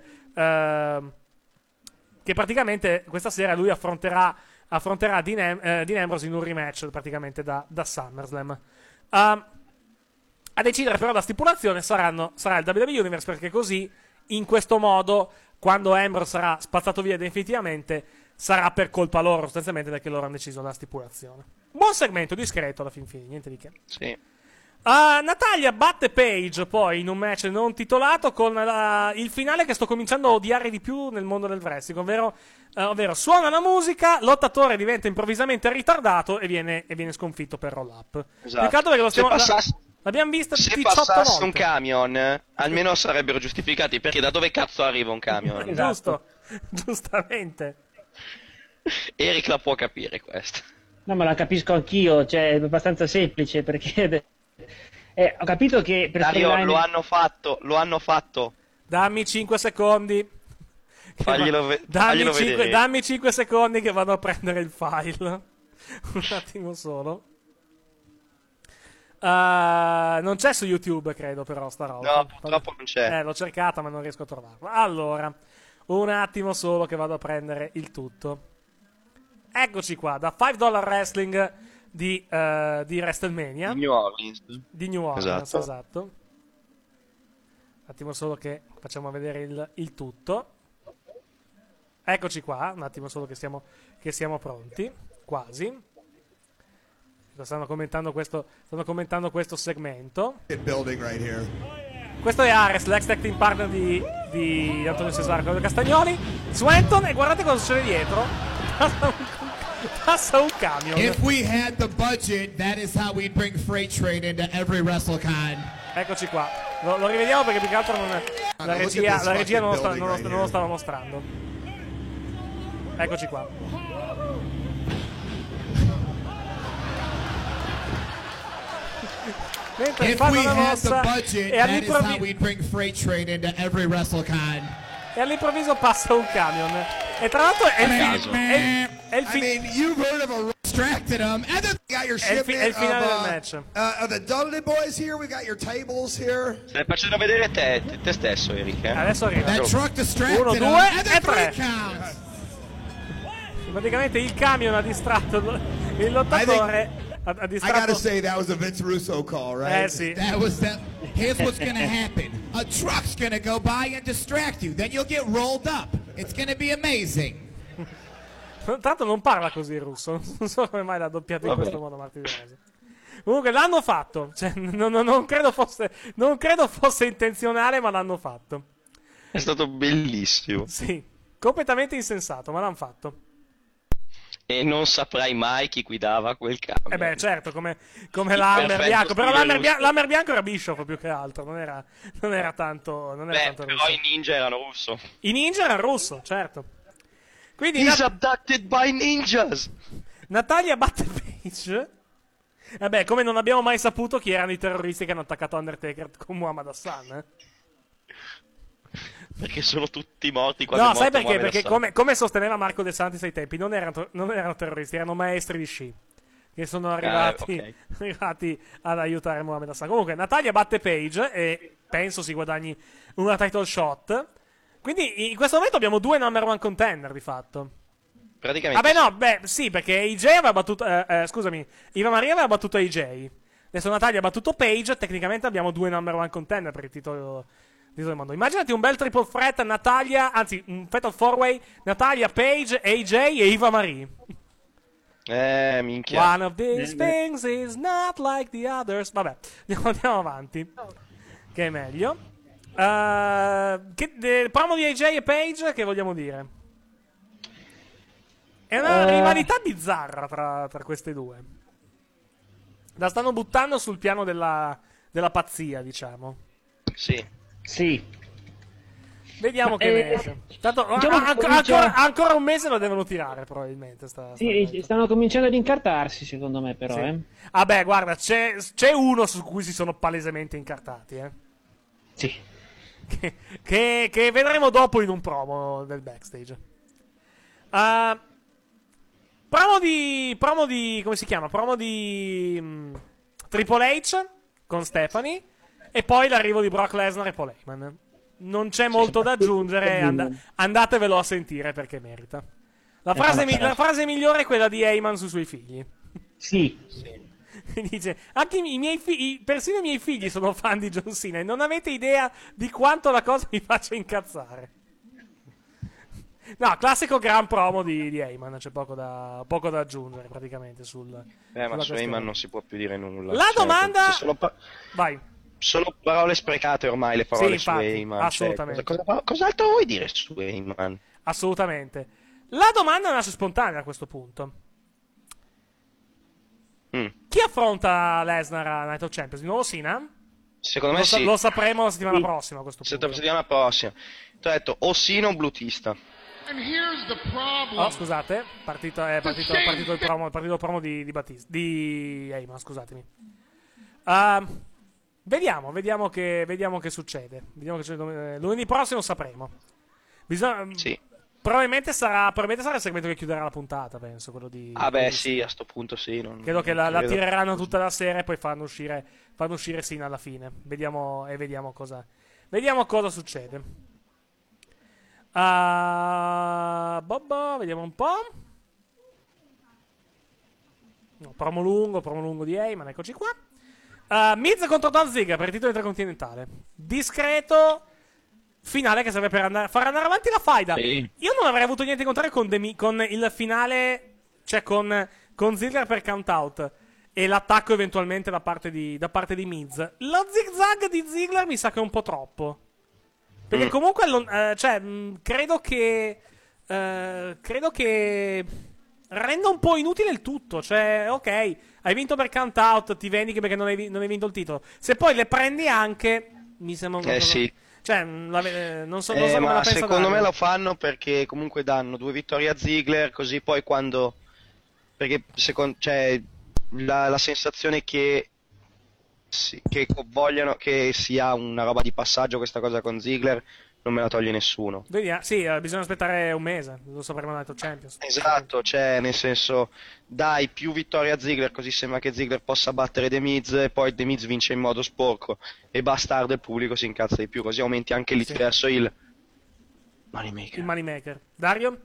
che praticamente questa sera lui affronterà Dean Ambrose in un rematch praticamente da SummerSlam. A decidere però la stipulazione sarà il WWE Universe, perché così, in questo modo, quando Ambrose sarà spazzato via definitivamente, sarà per colpa loro, sostanzialmente, perché loro hanno deciso la stipulazione. Buon segmento, discreto alla fin fine, niente di che. Sì. Natalia batte Paige poi in un match non titolato, con il finale che sto cominciando a odiare di più nel mondo del wrestling, ovvero suona la musica, l'ottatore diventa improvvisamente ritardato e viene sconfitto per roll up. Esatto. Peccato perché l'abbiamo vista 18 volte. Se passasse un camion, almeno sarebbero giustificati, perché da dove cazzo arriva un camion? Giusto, giustamente. Eric la può capire questa. No, ma la capisco anch'io, cioè è abbastanza semplice, perché ho capito che per Dario, lo hanno fatto. Dammi 5 secondi. Dammi 5 secondi che vado a prendere il file. Un attimo solo. Non c'è su YouTube, credo, però sta roba. No, purtroppo non c'è. L'ho cercata ma non riesco a trovarla. Allora, un attimo solo che vado a prendere il tutto. Eccoci qua, da $5 Wrestling di WrestleMania. Di New Orleans. Esatto. Un attimo solo che facciamo vedere il tutto. Eccoci qua, un attimo solo che siamo pronti, quasi. Stanno commentando questo segmento. Questo è Ares, l'ex tag team partner di Antonio Cesaro e Claudio Castagnoli. Swanton, e guardate cosa succede dietro. Passa un camion. If we had the budget, that is how we'd bring Freight Train into every WrestleCon. Eccoci qua. Lo rivediamo perché più che altro la regia non lo stava mostrando. Eccoci qua. Mentre If we had the budget, that is how we'd bring Freight Train into every WrestleCon. E all'improvviso passa un camion. E tra l'altro è il finale del match. The Dudley Boys here, we got your tables here. Stai facendo vedere te stesso, Eric. Adesso arriva. 1, 2 e 3. Praticamente il camion ha distratto il lottatore. I gotta say that was a Vince Russo call, right? Sì. Here's what's gonna happen. A truck's gonna go by and distract you. Then you'll get rolled up. It's gonna be amazing. Tanto non parla così il russo. Non so come mai l'ha doppiato in questo modo Marti De Rosa. Comunque l'hanno fatto. Cioè, non credo fosse intenzionale, ma l'hanno fatto. È stato bellissimo. Sì, completamente insensato, ma l'hanno fatto. E non saprai mai chi guidava quel camion. Beh, certo, come l'Hammer bianco. Però l'Hammer bianco era Bischoff più che altro, non era tanto però russo. i ninja erano russo. I ninja erano russo, certo. Quindi He's abducted by ninjas! Natalia batte Page. Vabbè, come non abbiamo mai saputo chi erano i terroristi che hanno attaccato Undertaker con Muhammad Hassan, Perché sono tutti morti quando No, sai perché? Perché come sosteneva Marco De Santis ai tempi, non erano terroristi, erano maestri di sci che sono arrivati ad aiutare Muhammad Hassan. Comunque, Natalia batte Page e penso si guadagni una title shot. Quindi in questo momento abbiamo 2 number 1 contender di fatto. Praticamente. Sì, perché AJ aveva battuto. Eva Maria aveva battuto AJ. Adesso Natalia ha battuto Page. Tecnicamente abbiamo 2 number 1 contender per il titolo del mondo. Immaginati un bel triple threat, Natalia, anzi, un fatal 4-way: Natalia, Page, AJ e Eva Marie. Minchia. One of these things is not like the others. Vabbè, andiamo avanti. Che è meglio. Promo di AJ e Page, che vogliamo dire? È una rivalità bizzarra tra queste due. La stanno buttando sul piano della pazzia, diciamo. Sì. Vediamo che esce. Tanto ancora un mese lo devono tirare, probabilmente. Stanno cominciando ad incartarsi, secondo me, però. Sì. Beh, guarda, c'è uno su cui si sono palesemente incartati, Sì. Che vedremo dopo in un promo del backstage. Promo di come si chiama? Promo di Triple H con Stephanie e poi l'arrivo di Brock Lesnar e Paul Heyman. Non c'è molto da aggiungere, andatevelo a sentire perché merita. La frase migliore è quella di Heyman sui suoi figli. Sì. Dice: anche persino i miei figli sono fan di John Cena e non avete idea di quanto la cosa mi faccia incazzare. No, classico gran promo di Heyman, c'è poco da aggiungere praticamente ma su Heyman non si può più dire nulla. La domanda... Vai. Sono parole sprecate ormai le parole su Heyman. Assolutamente. Cos'altro vuoi dire su Heyman? Assolutamente. La domanda nasce spontanea a questo punto. Chi affronta Lesnar a Night of Champions? Di nuovo Cena? Secondo me sì. Lo sapremo la settimana prossima a questo punto. Settimana prossima. Ti ho detto o Cena o Blutista. Oh, scusate, è partito il promo di Heyman, scusatemi. Vediamo che succede. Lunedì prossimo sapremo. Sì. Probabilmente sarà il segmento che chiuderà la puntata, penso, quello di... sì, a sto punto sì. Credo che la tireranno tutta la sera e poi fanno uscire Cena alla fine. Vediamo cosa succede. Vediamo un po'. Promo lungo di Heyman, eccoci qua. Miz contro Dolph Ziggler per il titolo intercontinentale. Discreto finale che serve per far andare avanti la faida. Sì. Io non avrei avuto niente in contrario con il finale, cioè con Ziggler per count out e l'attacco eventualmente da parte di Miz. Lo zigzag di Ziggler mi sa che è un po' troppo. Perché comunque credo che renda un po' inutile il tutto. Cioè, ok, hai vinto per count out, ti vendichi perché non hai vinto il titolo. Se poi le prendi anche, mi sembra un po'. Sì. Cioè, non so come ma la pensa secondo me lo fanno perché comunque danno 2 vittorie a Ziggler, così poi quando... Perché la sensazione che vogliono che sia una roba di passaggio questa cosa con Ziggler non me la toglie nessuno. Sì, bisogna aspettare un mese, lo sapremo nel Champions. Esatto, cioè nel senso dai più vittorie a Ziggler così sembra che Ziggler possa battere The Miz e poi The Miz vince in modo sporco e bastardo il pubblico si incazza di più, così aumenti anche lì verso il Moneymaker. Dario?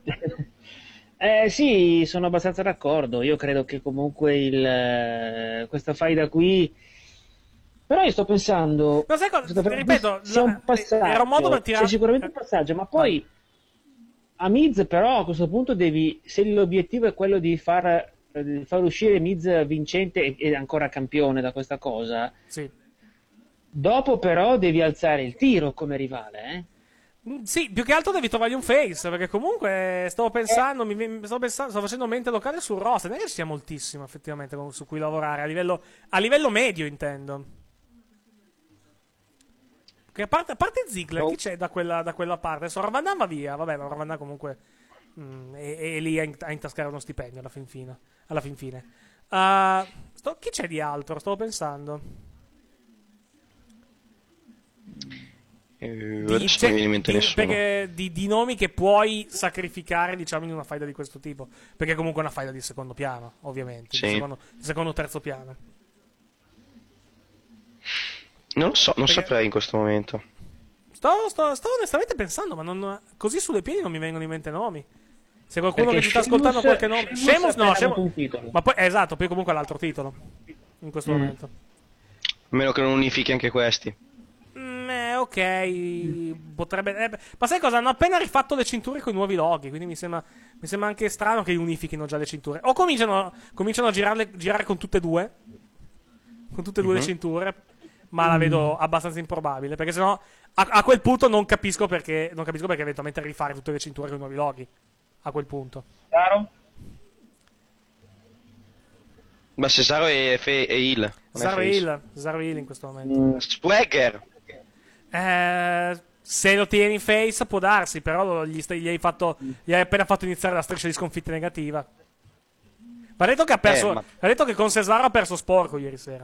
Sì, sono abbastanza d'accordo. Io credo che comunque questa faida qui... Però io sto pensando... No, sai cosa? Ripeto, sia un passaggio, era un modo per tirare... C'è sicuramente un passaggio, ma poi a Miz però a questo punto se l'obiettivo è quello di far uscire Miz vincente e ancora campione da questa cosa, sì. Dopo però devi alzare il tiro come rivale, Sì, più che altro devi trovargli un face, perché comunque stavo pensando, sto facendo mente locale sul roster, non è che ci sia moltissimo effettivamente su cui lavorare, a livello medio intendo. Che a parte Ziggler, chi c'è da quella parte? Adesso Rob Van Dam va via, vabbè, ma Rob Van Dam comunque è lì a intascare uno stipendio alla fin fine. Chi c'è di altro? Stavo pensando. Perché di nomi che puoi sacrificare, diciamo, in una faida di questo tipo, perché comunque è una faida di secondo piano, ovviamente, sì. di secondo terzo piano. Non lo so, non saprei in questo momento. Sto onestamente pensando, ma così sulle piedi non mi vengono in mente nomi. Se qualcuno Perché che ci sta ascoltando qualche nome, Sheamus no, un titolo. ma poi esatto, poi comunque è l'altro titolo in questo momento. A meno che non unifichi anche questi. Ok, potrebbe. Ma sai cosa? Hanno appena rifatto le cinture con i nuovi loghi. Quindi mi sembra anche strano che unifichino già le cinture. O cominciano a girare con tutte e due. Con tutte e due le cinture. Ma la vedo abbastanza improbabile. Perché sennò a quel punto non capisco perché eventualmente rifare tutte le cinture con i nuovi loghi. A quel punto. Chiaro? Ma Cesaro è heel. Cesaro è heel in questo momento. Swagger. Se lo tieni face può darsi, però gli hai appena fatto iniziare la striscia di sconfitte negativa. Ma ha detto che ha detto che con Cesaro ha perso sporco ieri sera.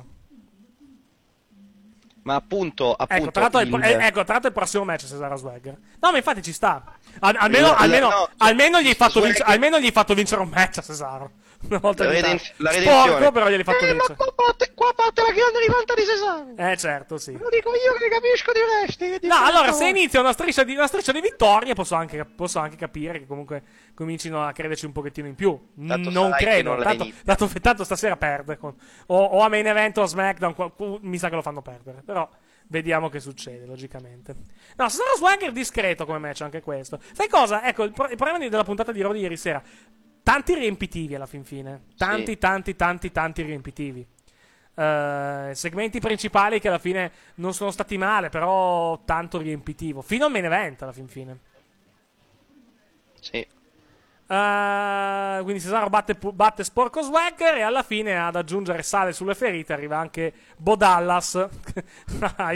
Ma appunto ecco, tra l'altro il prossimo match Cesaro Swagger. No, ma infatti ci sta. Almeno gli hai fatto vincere un match a Cesaro. Una volta la redenzione. Sporco, però gliel'hai fatto vincere. Qua parte la grande rivolta di Cesaro. Certo, sì. Lo dico io che capisco di wrestling. No, allora, se inizia una striscia di vittorie, posso anche capire che comunque comincino a crederci un pochettino in più. Non credo. Tanto stasera perde. O a main event o a SmackDown, mi sa che lo fanno perdere. Però vediamo che succede, logicamente. No, Cesaro Swagger discreto come match, anche questo. Sai cosa? Ecco, il problema della puntata di Raw di ieri sera. Tanti riempitivi alla fin fine. Tanti riempitivi. Segmenti principali che alla fine non sono stati male, però tanto riempitivo. Fino al main event alla fin fine. Sì. Quindi Cesaro batte sporco Swagger e alla fine ad aggiungere sale sulle ferite arriva anche Bo Dallas a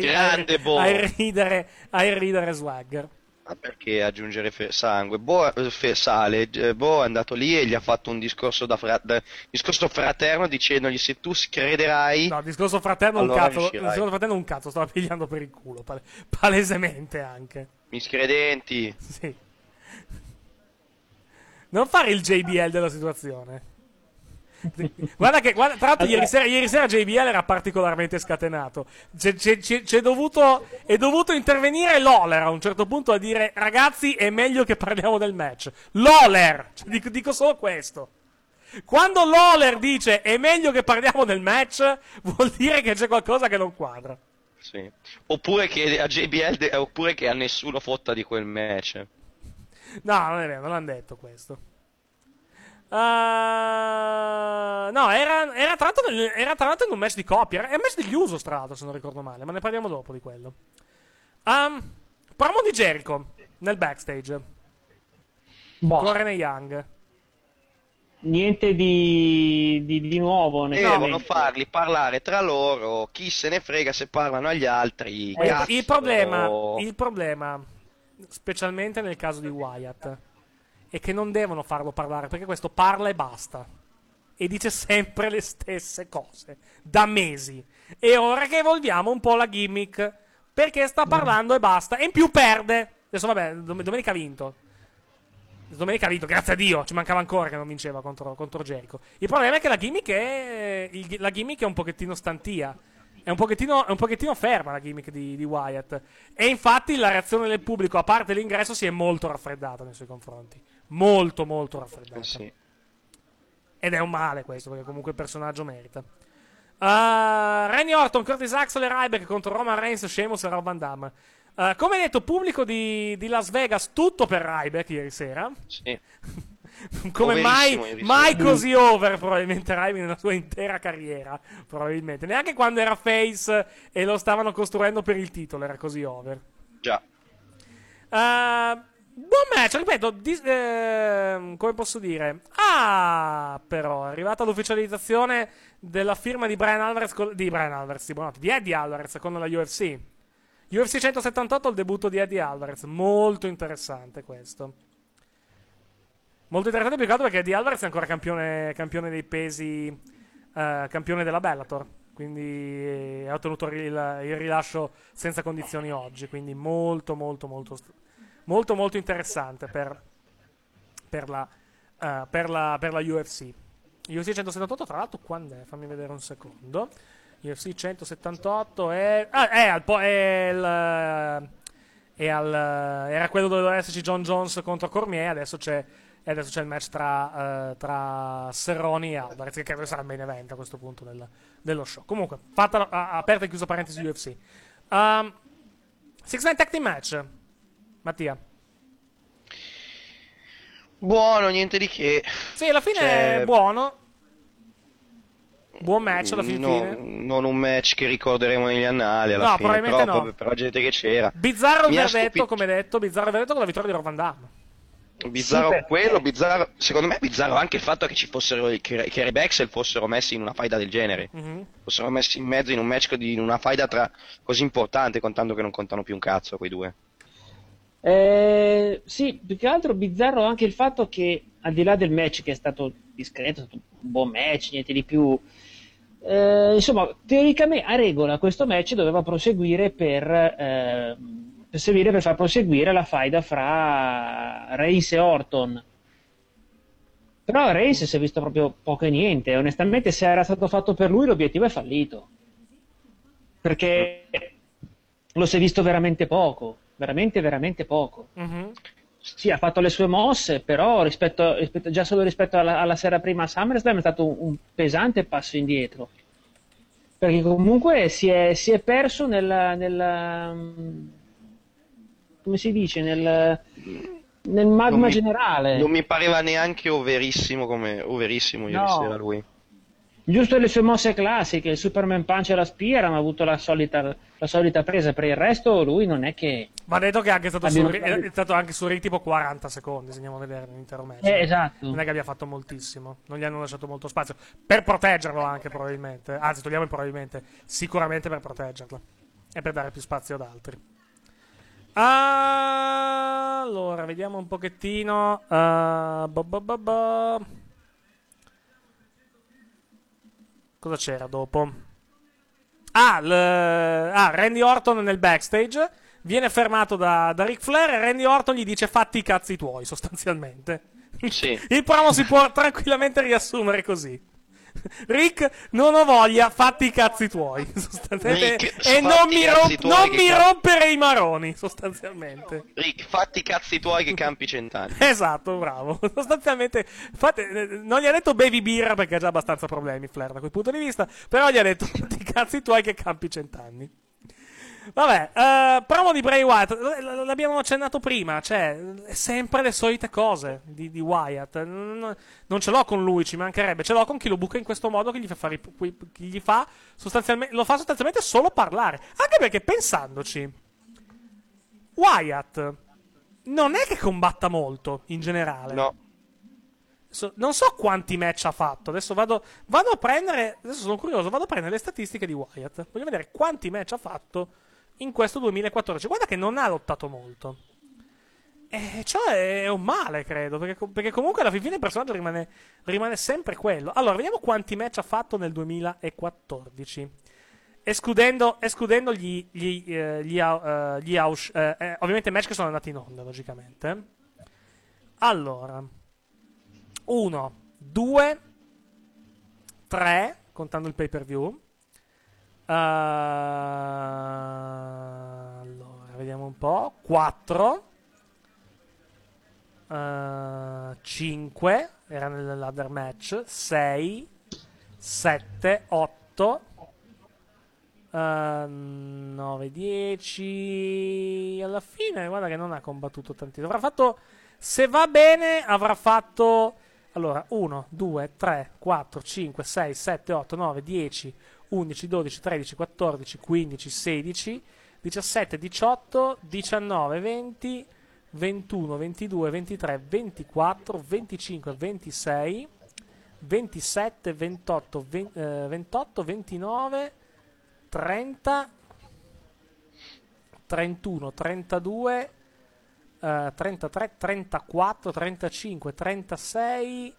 irridere Swagger. Perché aggiungere sangue? Sale. Bo è andato lì e gli ha fatto un discorso discorso fraterno dicendogli se tu crederai. No, discorso fraterno allora un cazzo, stava pigliando per il culo, palesemente anche. Miscredenti. Sì. Non fare il JBL della situazione. Guarda, tra l'altro ieri sera JBL era particolarmente scatenato. È dovuto intervenire Lawler a un certo punto a dire: ragazzi, è meglio che parliamo del match. Lawler, dico solo questo. Quando Lawler dice è meglio che parliamo del match, vuol dire che c'è qualcosa che non quadra. Sì. Oppure che a JBL oppure che a nessuno fotta di quel match. No, non è vero, non hanno detto questo. No, era tra l'altro in un match di coppia. È un match degli Usos, tra l'altro, se non ricordo male. Ma ne parliamo dopo di quello. Promo di Jericho nel backstage con Renee Young. Niente di nuovo. Devono farli parlare tra loro. Chi se ne frega se parlano agli altri. Il problema, specialmente nel caso di Wyatt, è che non devono farlo parlare, perché questo parla e basta e dice sempre le stesse cose da mesi. E ora che evolviamo un po' la gimmick, perché sta parlando e basta, e in più perde. Adesso vabbè, domenica ha vinto, grazie a Dio, ci mancava ancora che non vinceva contro Jericho. Il problema è che la gimmick è un pochettino stantia. È un pochettino ferma la gimmick di Wyatt. E infatti la reazione del pubblico, a parte l'ingresso, si è molto raffreddata nei suoi confronti. Molto, molto raffreddata. Sì. Ed è un male questo, perché comunque il personaggio merita. Randy Orton, Curtis Axel e Ryback contro Roman Reigns, Sheamus e Rob Van Dam. Come detto, pubblico di Las Vegas, tutto per Ryback ieri sera. Sì. Come mai così over probabilmente Ryback nella sua intera carriera, probabilmente. Neanche quando era face e lo stavano costruendo per il titolo era così over. Già. Buon match, ripeto, come posso dire? Però è arrivata l'ufficializzazione della firma di Eddie Alvarez con la UFC. UFC 178, il debutto di Eddie Alvarez. Molto interessante questo. Molto interessante più che altro perché Eddie Alvarez è ancora campione dei pesi, campione della Bellator. Quindi ha ottenuto il rilascio senza condizioni oggi. Quindi molto interessante per la UFC. UFC 178, tra l'altro, quando è? Fammi vedere un secondo. UFC 178 era quello che doveva esserci John Jones contro Cormier. Adesso c'è il match tra Cerrone e Alvarez, che credo sarà il main event a questo punto dello show. Comunque, fatta aperta e chiusa parentesi UFC. Six Man Tag Team Match. Mattia. Buono, niente di che. Sì, alla fine è buono. Buon match alla fine. Non un match che ricorderemo negli annali alla fine. Probabilmente però, no. Per la gente che c'era. Bizzarro il verdetto, come detto. Bizzarro il verdetto con la vittoria di Rob Van Damme. Bizzarro quello, bizzarro. Secondo me è bizzarro anche il fatto che ci fossero che Rebexel fossero messi in una faida del genere. Fossero messi in mezzo in un match in una faida così importante, contando che non contano più un cazzo quei due. Sì, più che altro bizzarro anche il fatto che, al di là del match che è stato discreto, è stato un buon match, niente di più, insomma, teoricamente a regola questo match doveva proseguire per far proseguire la faida fra Reigns e Orton. Però Reigns si è visto proprio poco e niente. Onestamente, se era stato fatto per lui, l'obiettivo è fallito, perché lo si è visto veramente poco. Veramente poco. Sì, ha fatto le sue mosse, però già solo rispetto alla sera prima a SummerSlam è stato un pesante passo indietro, perché comunque si è perso nel come si dice, nel magma generale. Non mi pareva neanche overissimo ieri sera lui. Giusto le sue mosse classiche, il Superman Punch e la Spear hanno avuto la solita presa, per il resto lui non è che... Va detto che è stato anche su ring tipo 40 secondi, se andiamo a vedere l'intero match. Esatto. Non è che abbia fatto moltissimo, non gli hanno lasciato molto spazio, per proteggerlo anche probabilmente, anzi togliamo il probabilmente, sicuramente per proteggerlo e per dare più spazio ad altri. Allora, vediamo un pochettino. Cosa c'era dopo? Randy Orton nel backstage viene fermato da Ric Flair e Randy Orton gli dice fatti i cazzi tuoi, sostanzialmente. Sì. Il promo si può tranquillamente riassumere così. Rick, non ho voglia, fatti i cazzi tuoi, sostanzialmente. E non mi rompere i maroni, sostanzialmente. Rick, fatti i cazzi tuoi che campi 100 anni. Esatto, bravo. Sostanzialmente, non gli ha detto bevi birra perché ha già abbastanza problemi Flair da quel punto di vista, però gli ha detto fatti i cazzi tuoi che campi 100 anni. Vabbè, promo di Bray Wyatt, l'abbiamo accennato prima, cioè, sempre le solite cose di Wyatt. Non ce l'ho con lui, ci mancherebbe, ce l'ho con chi lo buca in questo modo, che gli fa sostanzialmente solo parlare. Anche perché, pensandoci, Wyatt non è che combatta molto, in generale. No. Non so quanti match ha fatto. Adesso vado a prendere, adesso sono curioso, vado a prendere le statistiche di Wyatt. Voglio vedere quanti match ha fatto in questo 2014. Guarda che non ha lottato molto. Cioè è un male, credo, perché comunque alla fine il personaggio rimane sempre quello. Allora, vediamo quanti match ha fatto nel 2014. Escludendo ovviamente match che sono andati in onda, logicamente. Allora, 1, 2, 3, contando il pay-per-view. Allora, vediamo un po'. 4, 5, era nell'other match. 6, 7, 8, 9, 10. Alla fine, guarda che non ha combattuto tantissimo. Avrà fatto, se va bene, avrà fatto... Allora, 1, 2, 3, 4, 5, 6, 7, 8, 9, 10, 11, 12, 13, 14, 15, 16, 17, 18, 19, 20, 21, 22, 23, 24, 25, 26, 27, 28, 28, 29, 30, 31, 32, 33, 34, 35, 36,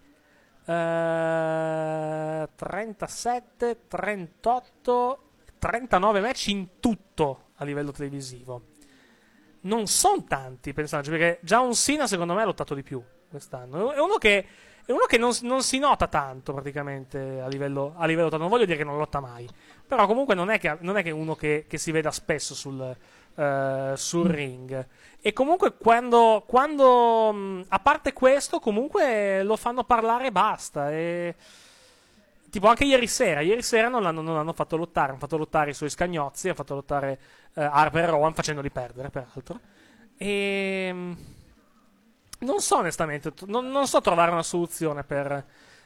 37, 38, 39 match in tutto a livello televisivo. Non sono tanti personaggi, perché già un Cena secondo me ha lottato di più quest'anno. È uno che non si nota tanto praticamente a livello non voglio dire che non lotta mai, però comunque non è che è uno che si veda spesso sul ring. E comunque quando a parte questo comunque lo fanno parlare e basta. E tipo anche ieri sera non l'hanno fatto lottare, hanno fatto lottare i suoi scagnozzi, hanno fatto lottare Harper e Rowan facendoli perdere peraltro. E non so onestamente, non so trovare una soluzione per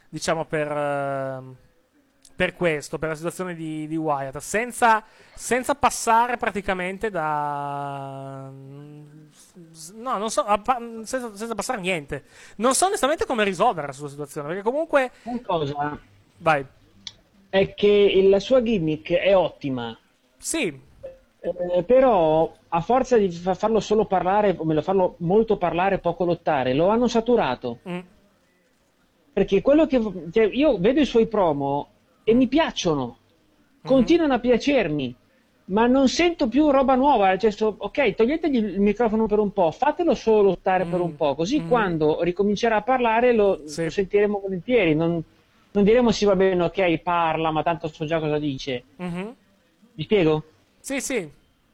questo, per la situazione di Wyatt, senza passare praticamente da... No, non so, senza passare niente. Non so onestamente come risolvere la sua situazione, perché comunque... Una cosa... Vai. È che la sua gimmick è ottima. Sì. Però a forza di farlo solo parlare, o meglio farlo molto parlare, poco lottare, lo hanno saturato. Perché quello che... Cioè, io vedo i suoi promo e mi piacciono, continuano a piacermi, ma non sento più roba nuova. Cioè, ok, toglietegli il microfono per un po', fatelo solo lottare per un po', così quando ricomincerà a parlare lo sentiremo volentieri. Non diremo sì, va bene, ok, parla, ma tanto so già cosa dice. Mi spiego? Sì.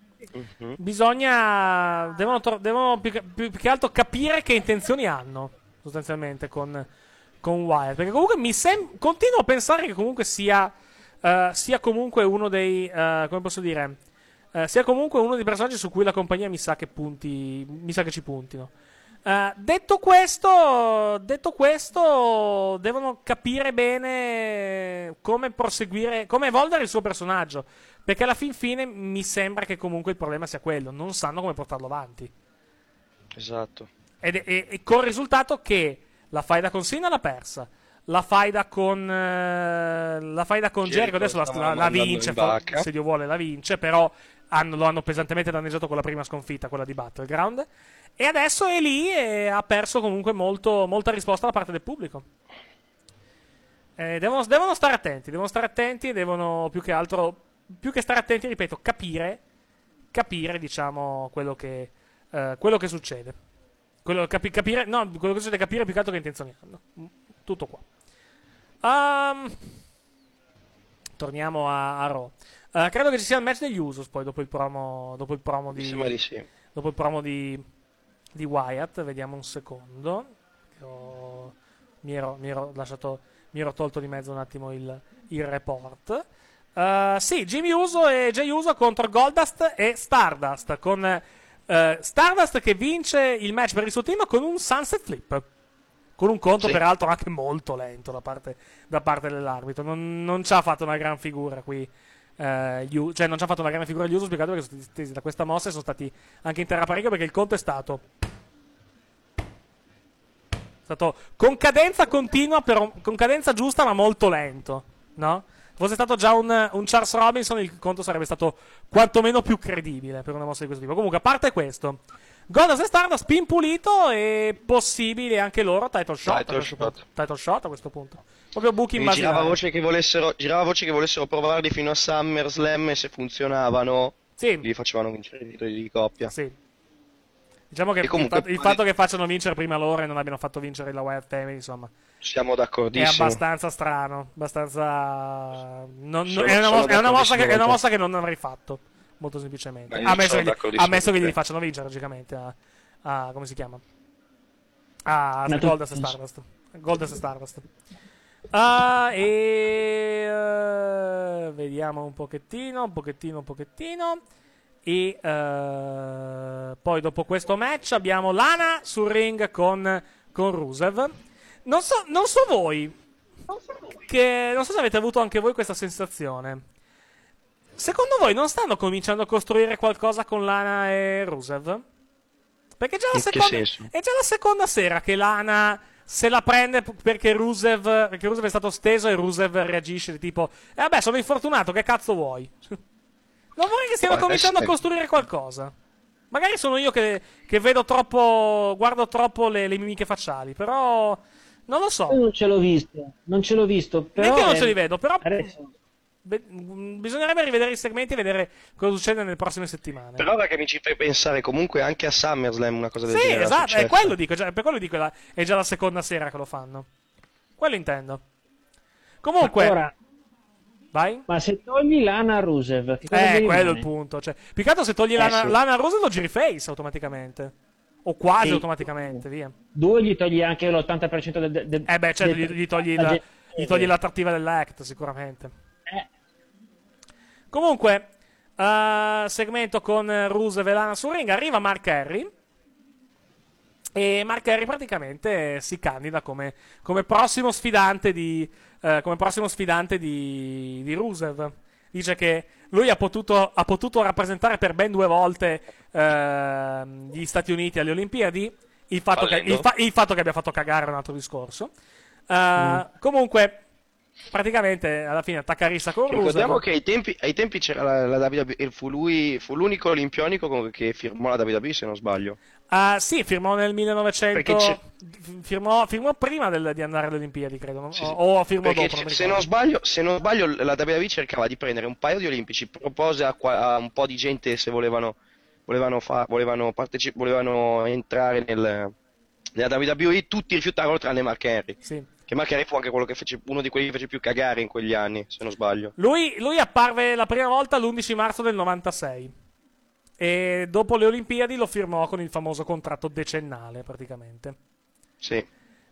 Bisogna... Devono più che altro capire che intenzioni hanno, sostanzialmente, con Wyatt, perché comunque continuo a pensare che comunque sia comunque uno dei come posso dire, sia comunque uno dei personaggi su cui la compagnia mi sa che ci puntino. Detto questo, devono capire bene come proseguire, come evolvere il suo personaggio, perché alla fine mi sembra che comunque il problema sia quello, non sanno come portarlo avanti. Esatto. E con il risultato che la faida con Cena l'ha persa, la faida con Jericho adesso la vince, se Dio vuole la vince, però lo hanno pesantemente danneggiato con la prima sconfitta, quella di Battleground, e adesso è lì e ha perso comunque molta risposta da parte del pubblico. Devono stare attenti e devono più che stare attenti, ripeto, capire diciamo quello che succede. Quello che succede, capire più che altro che intenzioni hanno. Tutto qua. Torniamo a Raw. Credo che ci sia il match degli Usos poi dopo il promo di... Sembra di sì. Dopo il promo di Wyatt. Vediamo un secondo. Mi ero tolto di mezzo un attimo il report. Sì, Jimmy Uso e Jey Uso contro Goldust e Stardust, con Stardust che vince il match per il suo team con un Sunset Flip, con un conto peraltro anche molto lento da parte dell'arbitro. Non ci ha fatto una gran figura qui, non ci ha fatto una gran figura gli Uso, spiegato che sono stati stesi da questa mossa e sono stati anche in terra parecchio, perché il conto è stato con cadenza continua, con cadenza giusta ma molto lento, no? Fosse stato già un Charles Robinson, il conto sarebbe stato quantomeno più credibile per una mossa di questo tipo. Comunque, a parte questo, Goldust e Stardust, spin pulito e possibile anche loro title shot a questo punto. Proprio booking basilare. Girava voce che volessero provarli fino a SummerSlam, e se funzionavano li facevano vincere i titoli di coppia. Sì. Diciamo che il fatto che facciano vincere prima loro e non abbiano fatto vincere la Wyatt Family, insomma, siamo d'accordissimo. È abbastanza strano, è una mossa che non avrei fatto, molto semplicemente. Ammesso che gli facciano vincere, logicamente, a come si chiama? A Goldust e Stardust. Vediamo un pochettino. E poi dopo questo match abbiamo Lana sul ring con Rusev. Non so voi, che non so se avete avuto anche voi questa sensazione. Secondo voi non stanno cominciando a costruire qualcosa con Lana e Rusev? Perché è già la seconda sera che Lana se la prende perché Rusev è stato steso e Rusev reagisce tipo vabbè, sono infortunato, che cazzo vuoi? Non vorrei che stiamo cominciando a costruire qualcosa. Magari sono io che vedo troppo, guardo troppo le mimiche facciali, però non lo so. Io non ce l'ho visto, però neanche io non ce li vedo, però bisognerebbe rivedere i segmenti e vedere cosa succede nelle prossime settimane. Però perché mi ci fai pensare comunque anche a SummerSlam una cosa del genere. Sì, esatto, è quello dico, per quello dico è già la seconda sera che lo fanno. Quello intendo. Comunque ora, vai? Ma se togli Lana Rusev, che cosa quello rimane? è il punto, cioè, più che altro se togli Lana Rusev lo giri face automaticamente. O quasi automaticamente, via. 2 gli togli anche l'80% del certo, gli togli l'attrattiva dell'act, sicuramente. Comunque, segmento con Rusev e Lana sul ring, arriva Mark Henry. E Mark Henry praticamente si candida come prossimo sfidante di Rusev. Dice che lui ha potuto rappresentare per ben 2 volte gli Stati Uniti alle Olimpiadi. Il fatto che abbia fatto cagare è un altro discorso. Comunque, praticamente alla fine attacca rissa con Rusev. Ricordiamo che ai tempi c'era la WWE, fu l'unico olimpionico che firmò la WWE, se non sbaglio. Sì, firmò nel 1900. Firmò prima di andare alle Olimpiadi, credo. Sì. O firmò perché dopo. Se non sbaglio, la WWE cercava di prendere un paio di olimpici, propose a un po' di gente se volevano entrare nella WWE, tutti rifiutarono tranne Mark Henry. Sì. Che Mark Henry fu anche uno di quelli che fece più cagare in quegli anni, se non sbaglio. Lui apparve la prima volta l'11 marzo del 96. E dopo le Olimpiadi lo firmò con il famoso contratto decennale, praticamente. Sì.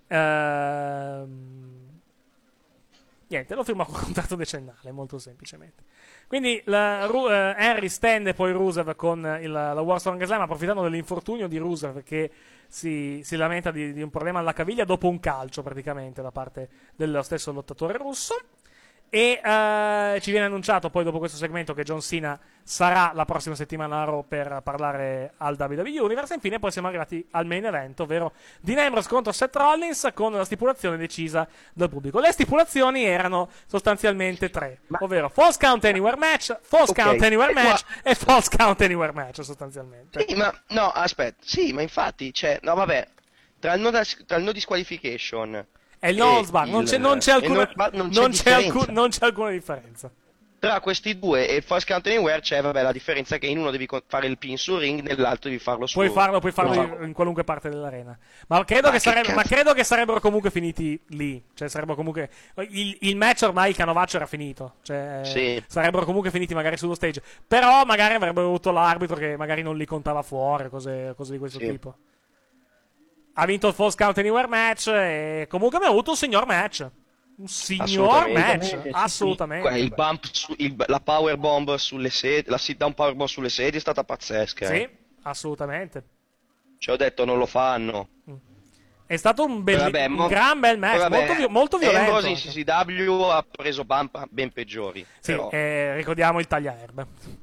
Niente, lo firmò con un contratto decennale, molto semplicemente. Quindi Henry stende poi Rusev con la World Strong Slam, approfittando dell'infortunio di Rusev che si lamenta di un problema alla caviglia dopo un calcio, praticamente, da parte dello stesso lottatore russo. E ci viene annunciato poi dopo questo segmento che John Cena sarà la prossima settimana a Raw per parlare al WWE Universe. E infine poi siamo arrivati al main event, ovvero Dean Ambrose contro Seth Rollins, con la stipulazione decisa dal pubblico. Le stipulazioni erano sostanzialmente 3, ovvero False Count Anywhere Match, False Count Anywhere Match e False Count Anywhere Match, sostanzialmente. Sì, ma no, aspetta, sì, ma infatti, no vabbè, tra il no disqualification e il no holds barred, non c'è alcuna differenza. Tra questi due e False Count Anywhere c'è la differenza che in uno devi fare il pin sul ring, nell'altro devi farlo su. Puoi farlo in qualunque parte dell'arena. Ma credo che sarebbero comunque finiti lì. Cioè sarebbero comunque il match ormai, il canovaccio era finito. Cioè sì. Sarebbero comunque finiti magari sullo stage. Però magari avrebbero avuto l'arbitro che magari non li contava fuori, cose di questo tipo. Ha vinto il False Count Anywhere match e comunque abbiamo avuto un signor match. Un signor match, assolutamente. Il bump la power bomb sulle sedie, la sit down power bomb sulle sedie è stata pazzesca. Sì, assolutamente. Ci ho detto non lo fanno. È stato un gran bel match, molto violento. Ambrose in CCW ha preso bump ben peggiori. Sì, però. Ricordiamo il taglia-erbe.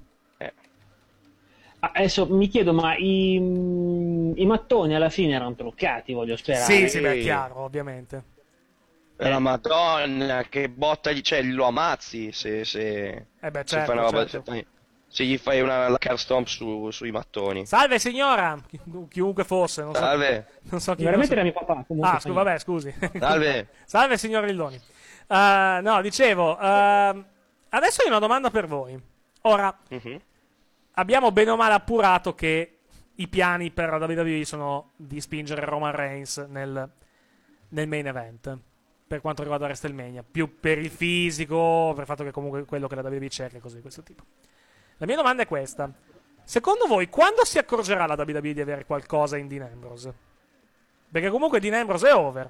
Adesso mi chiedo, ma i mattoni alla fine erano truccati, voglio sperare. Sì, beh, è chiaro, ovviamente. La Madonna, che botta lo ammazzi se fai una roba, se gli fai la car stomp sui mattoni. Salve signora, chiunque fosse, non salve. Non so chi veramente era mio papà. Vabbè, scusi. Salve. Salve signor Rilloni. No, dicevo, adesso ho una domanda per voi. Ora, abbiamo bene o male appurato che i piani per la WWE sono di spingere Roman Reigns nel main event, per quanto riguarda WrestleMania, più per il fisico, per il fatto che comunque quello che la WWE cerca, cose di questo tipo. La mia domanda è questa: secondo voi quando si accorgerà la WWE di avere qualcosa in Dean Ambrose? Perché comunque Dean Ambrose è over,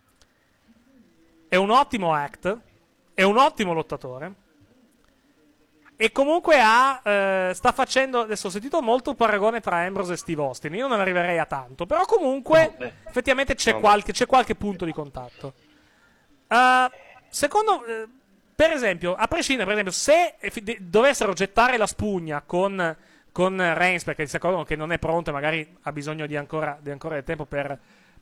è un ottimo act, è un ottimo lottatore e comunque sta facendo, adesso ho sentito molto paragone tra Ambrose e Steve Austin, io non arriverei a tanto, però comunque effettivamente c'è qualche punto di contatto. Secondo per esempio, a prescindere, per esempio, se dovessero gettare la spugna con con Reigns, perché si accorgono che non è pronto e magari ha bisogno di ancora del tempo per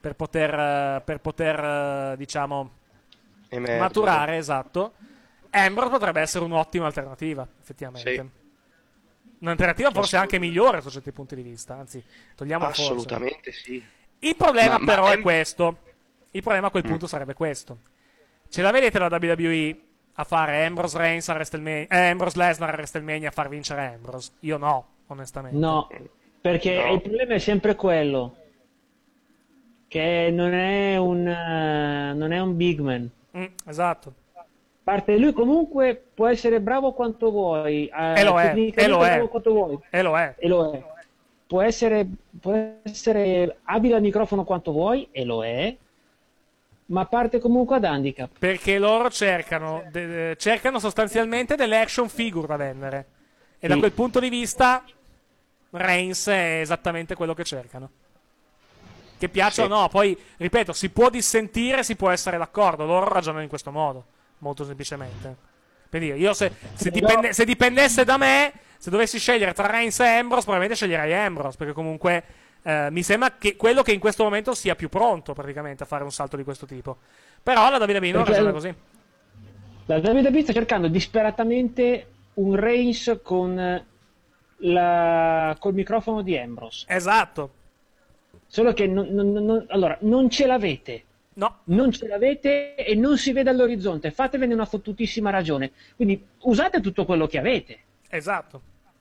poter diciamo maturare, esatto. Ambrose potrebbe essere un'ottima alternativa, effettivamente. Sì. Un'alternativa forse anche migliore su certi punti di vista, anzi, togliamo assolutamente forse. Sì. Il problema però è questo. Il problema a quel punto sarebbe questo. Ce la vedete la WWE a fare Ambrose Reigns a WrestleMania, Ambrose Lesnar a WrestleMania a far vincere Ambrose? Io no, onestamente. No, perché il problema è sempre quello, che non è un big man. Esatto. A parte lui comunque può essere bravo quanto vuoi, e lo è, bravo quanto vuoi. E lo è. Può essere abile al microfono quanto vuoi, e lo è, ma parte comunque ad handicap. Perché loro cercano sostanzialmente delle action figure da vendere. E da quel punto di vista Reigns è esattamente quello che cercano. Che piaccia o no, poi, ripeto, si può dissentire, si può essere d'accordo. Loro ragionano in questo modo, molto semplicemente. Per dire, io se dipendesse da me, se dovessi scegliere tra Reigns e Ambrose, probabilmente sceglierei Ambrose, perché comunque mi sembra che quello che in questo momento sia più pronto praticamente a fare un salto di questo tipo. Però la WWE non ragiona così. La WWE sta cercando disperatamente un Reigns con col microfono di Ambrose. Esatto. Solo che allora, non ce l'avete. No. Non ce l'avete e non si vede all'orizzonte. Fatevene una fottutissima ragione. Quindi usate tutto quello che avete. Esatto.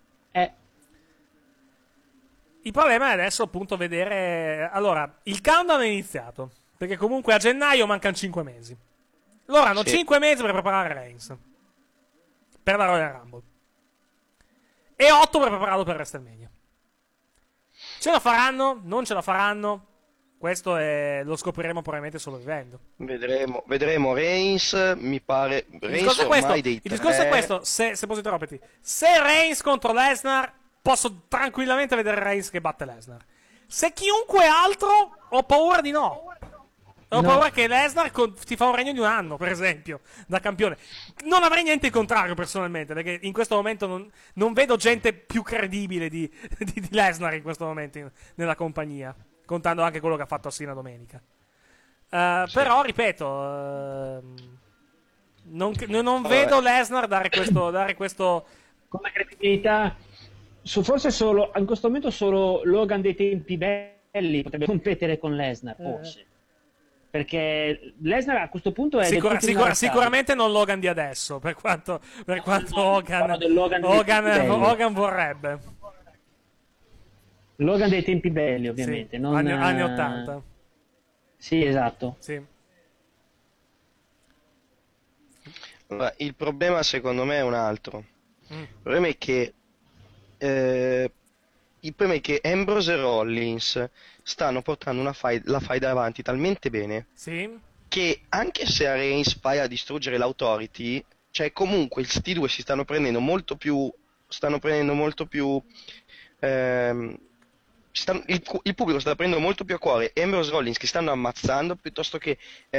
Il problema è adesso appunto vedere. Allora, il countdown è iniziato. Perché comunque a gennaio mancano 5 mesi. Loro hanno 5 mesi per preparare Reigns per la Royal Rumble. E 8 per prepararlo per WrestleMania. Ce la faranno? Non ce la faranno? Questo lo scopriremo probabilmente solo vivendo. Vedremo Reigns, mi pare. Reigns ormai dei il discorso è questo, se posso interromperti. Se Reigns contro Lesnar, posso tranquillamente vedere Reigns che batte Lesnar. Se chiunque altro, ho paura di no. Ho paura che Lesnar ti fa un regno di un anno, per esempio, da campione. Non avrei niente in contrario, personalmente, perché in questo momento non vedo gente più credibile di Lesnar in questo momento nella compagnia, contando anche quello che ha fatto a Cena domenica. Però, ripeto, non vedo Lesnar dare questo... Come credibilità, forse solo, in questo momento solo Logan dei tempi belli potrebbe competere con Lesnar, forse. Perché Lesnar a questo punto è sicuramente non Logan di adesso, per quanto Hogan vorrebbe. Logan dei tempi belli, ovviamente. Sì, non, anni 80. Sì, esatto. Sì. Allora, il problema secondo me è un altro. Il problema è che Ambrose e Rollins stanno portando la fight avanti talmente bene che anche se a Reigns vai a distruggere l'Authority, cioè comunque sti due si stanno prendendo molto più il pubblico sta prendendo molto più a cuore Ambrose e Rollins che stanno ammazzando piuttosto che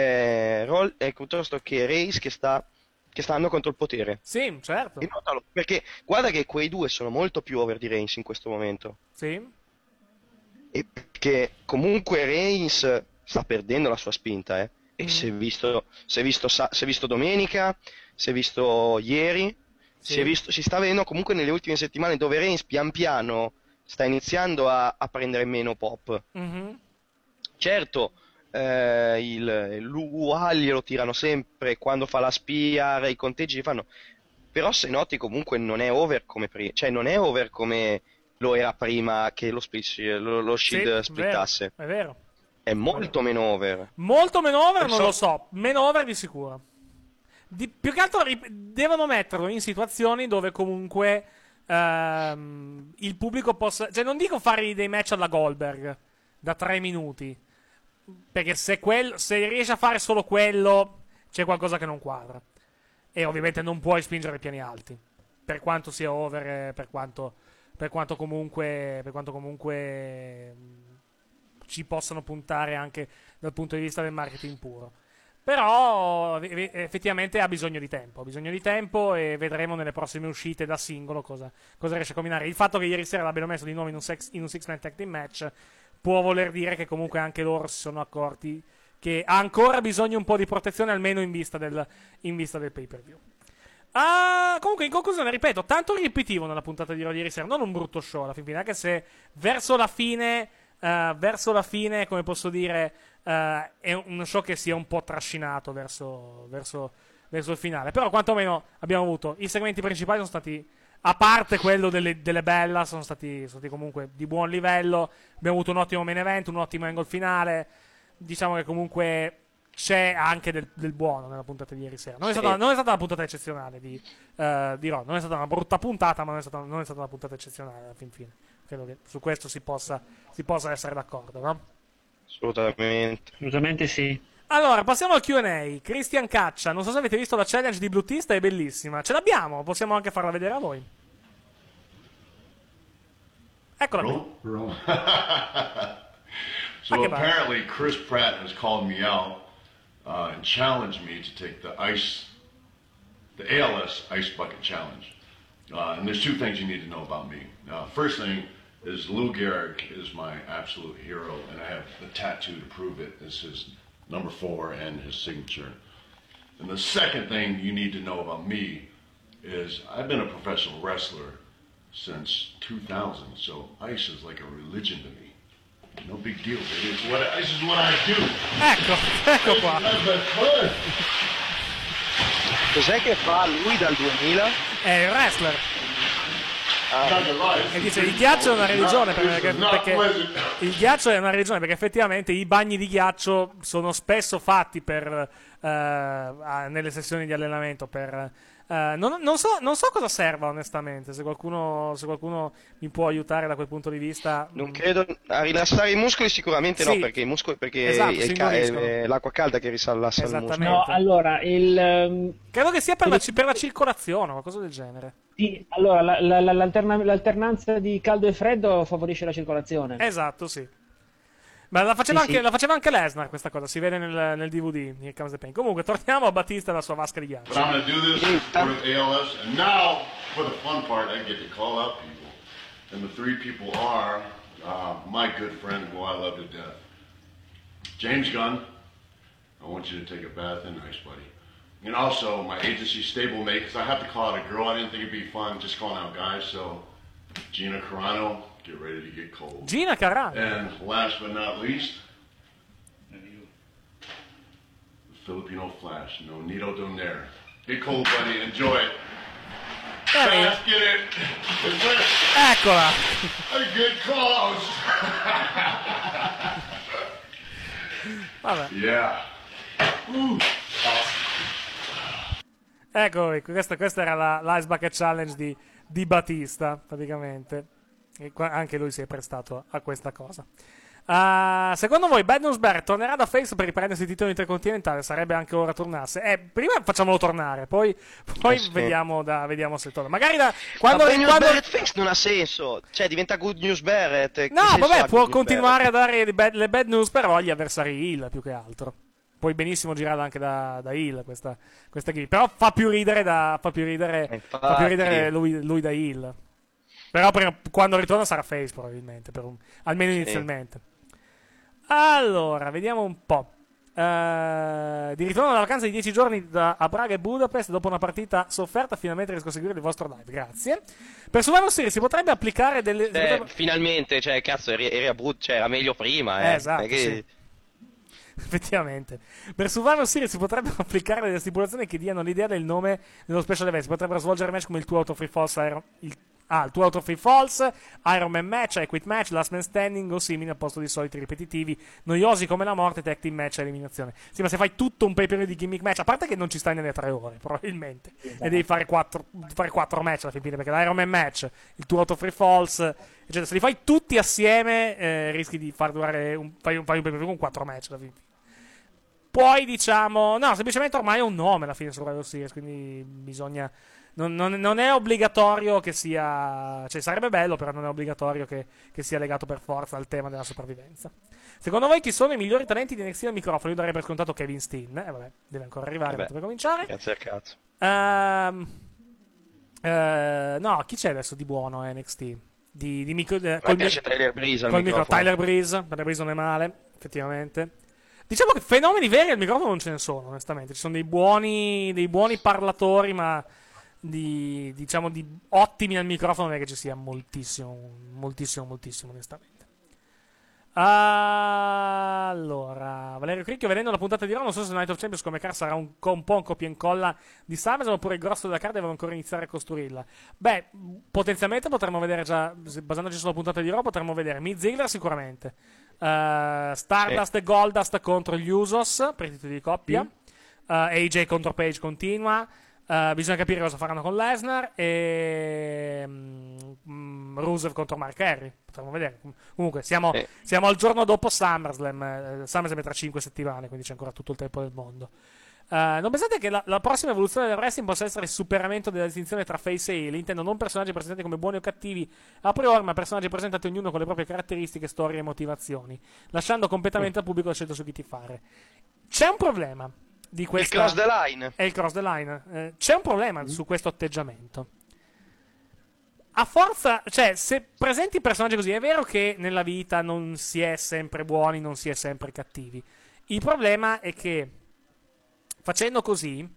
Reigns che stanno contro il potere. Sì, certo. E notalo, perché guarda che quei due sono molto più over di Reigns in questo momento. Sì. E perché comunque Reigns sta perdendo la sua spinta, E si è visto domenica, si è visto ieri, si sta vedendo comunque nelle ultime settimane dove Reigns pian piano sta iniziando a prendere meno pop. Certo, l'UA glielo tirano sempre, quando fa la spia, i conteggi li fanno, però se noti comunque non è over come prima, cioè non è over come lo era prima che lo Shield splittasse. È vero. È molto meno over. Molto meno over, non lo so, meno over di sicuro. Più che altro devono metterlo in situazioni dove comunque il pubblico possa, cioè non dico fare dei match alla Goldberg da 3 minuti, perché se riesci a fare solo quello c'è qualcosa che non quadra, e ovviamente non puoi spingere piani alti per quanto sia over, per quanto comunque ci possano puntare anche dal punto di vista del marketing puro. Però effettivamente ha bisogno di tempo e vedremo nelle prossime uscite da singolo cosa riesce a combinare. Il fatto che ieri sera l'abbiano messo di nuovo in un six-man tag team match può voler dire che comunque anche loro si sono accorti che ha ancora bisogno un po' di protezione, almeno in vista del pay-per-view. Comunque, in conclusione, ripeto, tanto ripetitivo nella puntata di Raw di ieri sera, non un brutto show alla fine, anche se verso la fine, come posso dire, è uno show che si è un po' trascinato verso il finale. Però quantomeno abbiamo avuto i segmenti principali, sono stati, a parte quello delle Bella, sono stati comunque di buon livello. Abbiamo avuto un ottimo main event, un ottimo angle finale. Diciamo che comunque c'è anche del buono nella puntata di ieri sera. Non è stata una puntata eccezionale di Raw, non è stata una brutta puntata, ma non è stata una puntata eccezionale alla fin fine. Credo che su questo si possa essere d'accordo, no? Assolutamente sì. Allora, passiamo al Q&A. Christian Caccia, non so se avete visto la challenge di Blutista, è bellissima. Ce l'abbiamo, possiamo anche farla vedere a voi. Eccola qui. So apparently Chris Pratt has called me out and challenged me to take the ALS Ice Bucket Challenge. And there's two things you need to know about me. First thing is Lou Gehrig is my absolute hero, and I have the tattoo to prove it. It's his number 4 and his signature. And the second thing you need to know about me is I've been a professional wrestler since 2000, so ice is like a religion to me. No big deal, baby. This is what I do. Ecco qua. Cos'è che fa lui dal 2000? È il wrestler. E dice il ghiaccio è una religione perché il ghiaccio è una religione perché effettivamente i bagni di ghiaccio sono spesso fatti nelle sessioni di allenamento non so cosa serva onestamente, se qualcuno mi può aiutare da quel punto di vista. Non credo a rilassare i muscoli, sicuramente sì. No, perché i muscoli, è l'acqua calda che rilassa il muscolo. No, allora credo che sia per la circolazione o qualcosa del genere. Sì, allora l'alternanza di caldo e freddo favorisce la circolazione. Esatto, sì. Ma la faceva anche Lesnar questa cosa, si vede nel DVD, Here Comes the Pain. Comunque, torniamo a Battista e la sua vasca di ghiaccio. But I'm going to do this with ALS, and now, for the fun part, I get to call out people. And the 3 people are my good friend who I love to death. James Gunn, I want you to take a bath in ice, buddy. And also, my agency stablemate, because I have to call out a girl, I didn't think it'd be fun just calling out guys, so Gina Carano, get ready to get cold. Gina Carano. And last but not least, the Filipino Flash, Nonito Donaire. Get cold, buddy. Enjoy it. Fast, get it. Eccola. I get close. Vabbè. Yeah. Ecco, questa era l'Ice Bucket Challenge di Battista, praticamente. E anche lui si è prestato a questa cosa. Secondo voi Bad News Barrett tornerà da face per riprendersi il titolo intercontinentale? Sarebbe anche ora tornasse. Prima facciamolo tornare, poi vediamo se torna. Magari quando Barrett face non ha senso. Cioè diventa Good News Barrett. No, vabbè, può continuare a dare le bad news, però agli avversari heel più che altro. Puoi benissimo girare anche da heel questa gimmick. Però fa più ridere lui da heel. Però quando ritorna sarà face probabilmente, almeno inizialmente. Allora, vediamo un po'. Di ritorno dalla vacanza di 10 giorni a Praga e Budapest, dopo una partita sofferta, finalmente riesco a seguire il vostro live. Grazie. Per Survivor Series si potrebbe applicare delle... Finalmente, cioè, cazzo, eri a era meglio prima, Esatto, perché... sì. Effettivamente. Per Survivor Series si potrebbero applicare delle stipulazioni che diano l'idea del nome dello special event. Si potrebbero svolgere match come il 2 out of 3 falls il 2 out of 3 falls, Iron Man match, I Quit match, Last Man Standing o simili al posto di soliti ripetitivi, noiosi come la morte, tag team match a eliminazione. Sì, ma se fai tutto un pay-per-view di gimmick match, a parte che non ci stai nelle 3 ore, probabilmente, e devi fare 4 match alla fine, perché l'Iron Man match, il 2 out of 3 falls, eccetera. Se li fai tutti assieme, rischi di far durare fai un pay-per-view con 4 match alla fine. Poi diciamo, no, semplicemente ormai è un nome alla fine Survivor Series, quindi bisogna non è obbligatorio che sia, cioè sarebbe bello, però non è obbligatorio che sia legato per forza al tema della sopravvivenza. Secondo voi chi sono i migliori talenti di NXT al microfono? Io darei per scontato Kevin Steen, vabbè, deve ancora arrivare per cominciare. Grazie al cazzo. No, chi c'è adesso di buono a NXT? Piace Tyler Breeze al microfono. Tyler Breeze non è male, effettivamente. Diciamo che fenomeni veri al microfono non ce ne sono, onestamente. Ci sono dei buoni parlatori, ma di ottimi al microfono non è che ci sia moltissimo, onestamente. Allora, Valerio Cricchio, vedendo la puntata di Raw, non so se Night of Champions come card sarà un po' un copia e incolla di SummerSlam, oppure il grosso della card devono ancora iniziare a costruirla. Beh, potenzialmente potremmo vedere già, basandoci sulla puntata di Raw, potremmo vedere Miz Ziggler sicuramente, Stardust e Goldust contro gli Usos per i titoli di coppia, AJ contro Page continua. Bisogna capire cosa faranno con Lesnar e Rusev contro Mark Henry. Potremmo vedere. Comunque siamo al giorno dopo SummerSlam. SummerSlam è tra 5 settimane, quindi c'è ancora tutto il tempo del mondo. Non pensate che la prossima evoluzione del wrestling possa essere il superamento della distinzione tra face e heel? Intendo non personaggi presentati come buoni o cattivi a priori, ma personaggi presentati ognuno con le proprie caratteristiche, storie e motivazioni, lasciando completamente al pubblico la scelta su chi tifare. C'è un problema di questa... Il cross the line. È il cross the line. C'è un problema su questo atteggiamento. A forza, cioè, se presenti personaggi così, è vero che nella vita non si è sempre buoni, non si è sempre cattivi. Il problema è che facendo così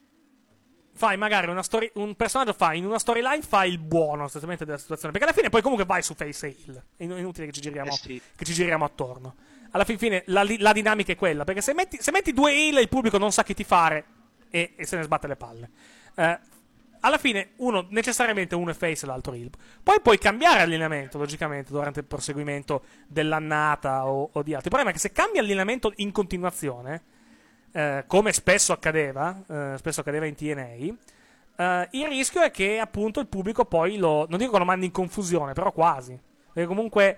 fai magari un personaggio in una storyline fa il buono sostanzialmente della situazione, perché alla fine poi comunque vai su face e heel. È inutile che ci giriamo attorno. Alla fine la dinamica è quella, perché se metti due heel il pubblico non sa chi tifare e se ne sbatte le palle. Alla fine necessariamente uno è face e l'altro heel. Poi puoi cambiare allineamento logicamente durante il proseguimento dell'annata o di altri. Il problema è che se cambi allineamento in continuazione, come spesso accadeva in TNA, il rischio è che appunto il pubblico poi non dico che lo mandi in confusione, però quasi, perché comunque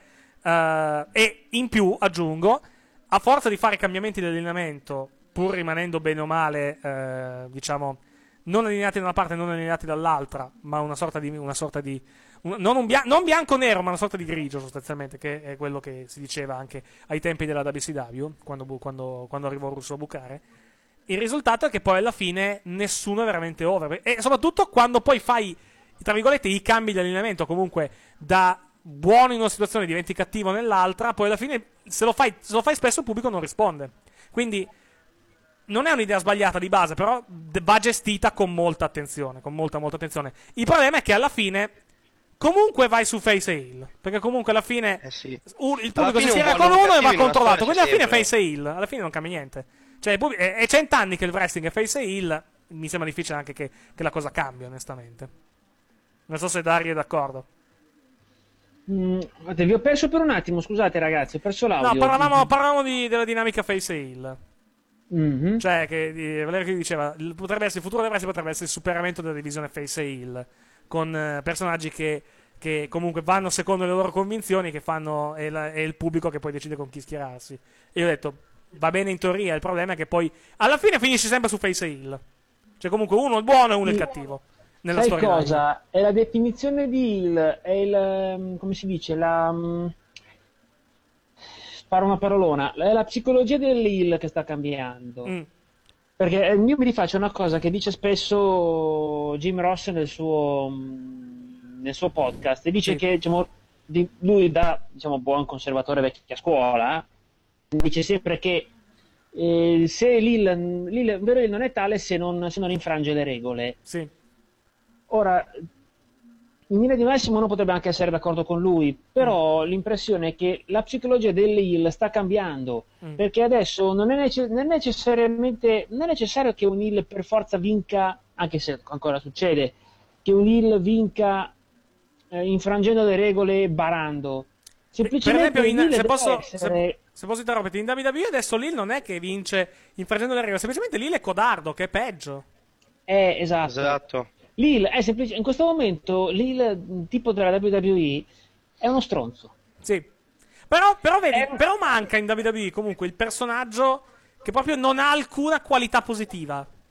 e in più aggiungo, a forza di fare cambiamenti di allineamento pur rimanendo bene o male non allineati da una parte e non allineati dall'altra, ma una sorta di non bianco-nero, ma una sorta di grigio sostanzialmente, che è quello che si diceva anche ai tempi della WCW, quando arrivò Russo a bucare. Il risultato è che poi alla fine nessuno è veramente over, e soprattutto quando poi fai, tra virgolette, i cambi di allineamento, comunque da buono in una situazione diventi cattivo nell'altra, poi alla fine se lo fai spesso il pubblico non risponde. Quindi non è un'idea sbagliata di base, però va gestita con molta attenzione, con molta attenzione. Il problema è che alla fine comunque vai su face e heel, perché comunque alla fine il pubblico si schiera con uno e va controllato, quindi alla fine face e heel, alla fine non cambia niente. Cioè è 100 anni che il wrestling è face e heel, mi sembra difficile anche che la cosa cambi, onestamente. Non so se Dario è d'accordo. Vi ho perso per un attimo, scusate ragazzi, ho perso l'audio. No, parlavamo della dinamica face e heel. Mm-hmm. Cioè, che Valerio diceva, il futuro del wrestling potrebbe essere il superamento della divisione face e heel, con personaggi che comunque vanno secondo le loro convinzioni, che fanno è il pubblico che poi decide con chi schierarsi. E io ho detto, va bene in teoria, il problema è che poi alla fine finisci sempre su face e heel. Cioè comunque uno è il buono e uno è il cattivo. Nella sai cosa? È la definizione di heel, è il come si dice, sparo una parolona, è la psicologia dell'heel che sta cambiando. Perché io mi rifaccio una cosa che dice spesso Jim Ross nel suo podcast, e dice che lui da buon conservatore vecchia scuola dice sempre che se l'heel vero heel non è tale se non infrange le regole. Sì. Ora, in linea di massimo uno potrebbe anche essere d'accordo con lui, però l'impressione è che la psicologia dell'heel sta cambiando, perché adesso non è necessario che un heel per forza vinca, anche se ancora succede, che un heel vinca infrangendo le regole, barando. Semplicemente per esempio, se posso interrompere, in WWE adesso l'heel non è che vince infrangendo le regole, semplicemente l'heel è codardo, che è peggio. Esatto. L'heel è semplice, in questo momento l'heel tipo della WWE è uno stronzo. Sì. Però vedi, però manca in WWE comunque il personaggio che proprio non ha alcuna qualità positiva.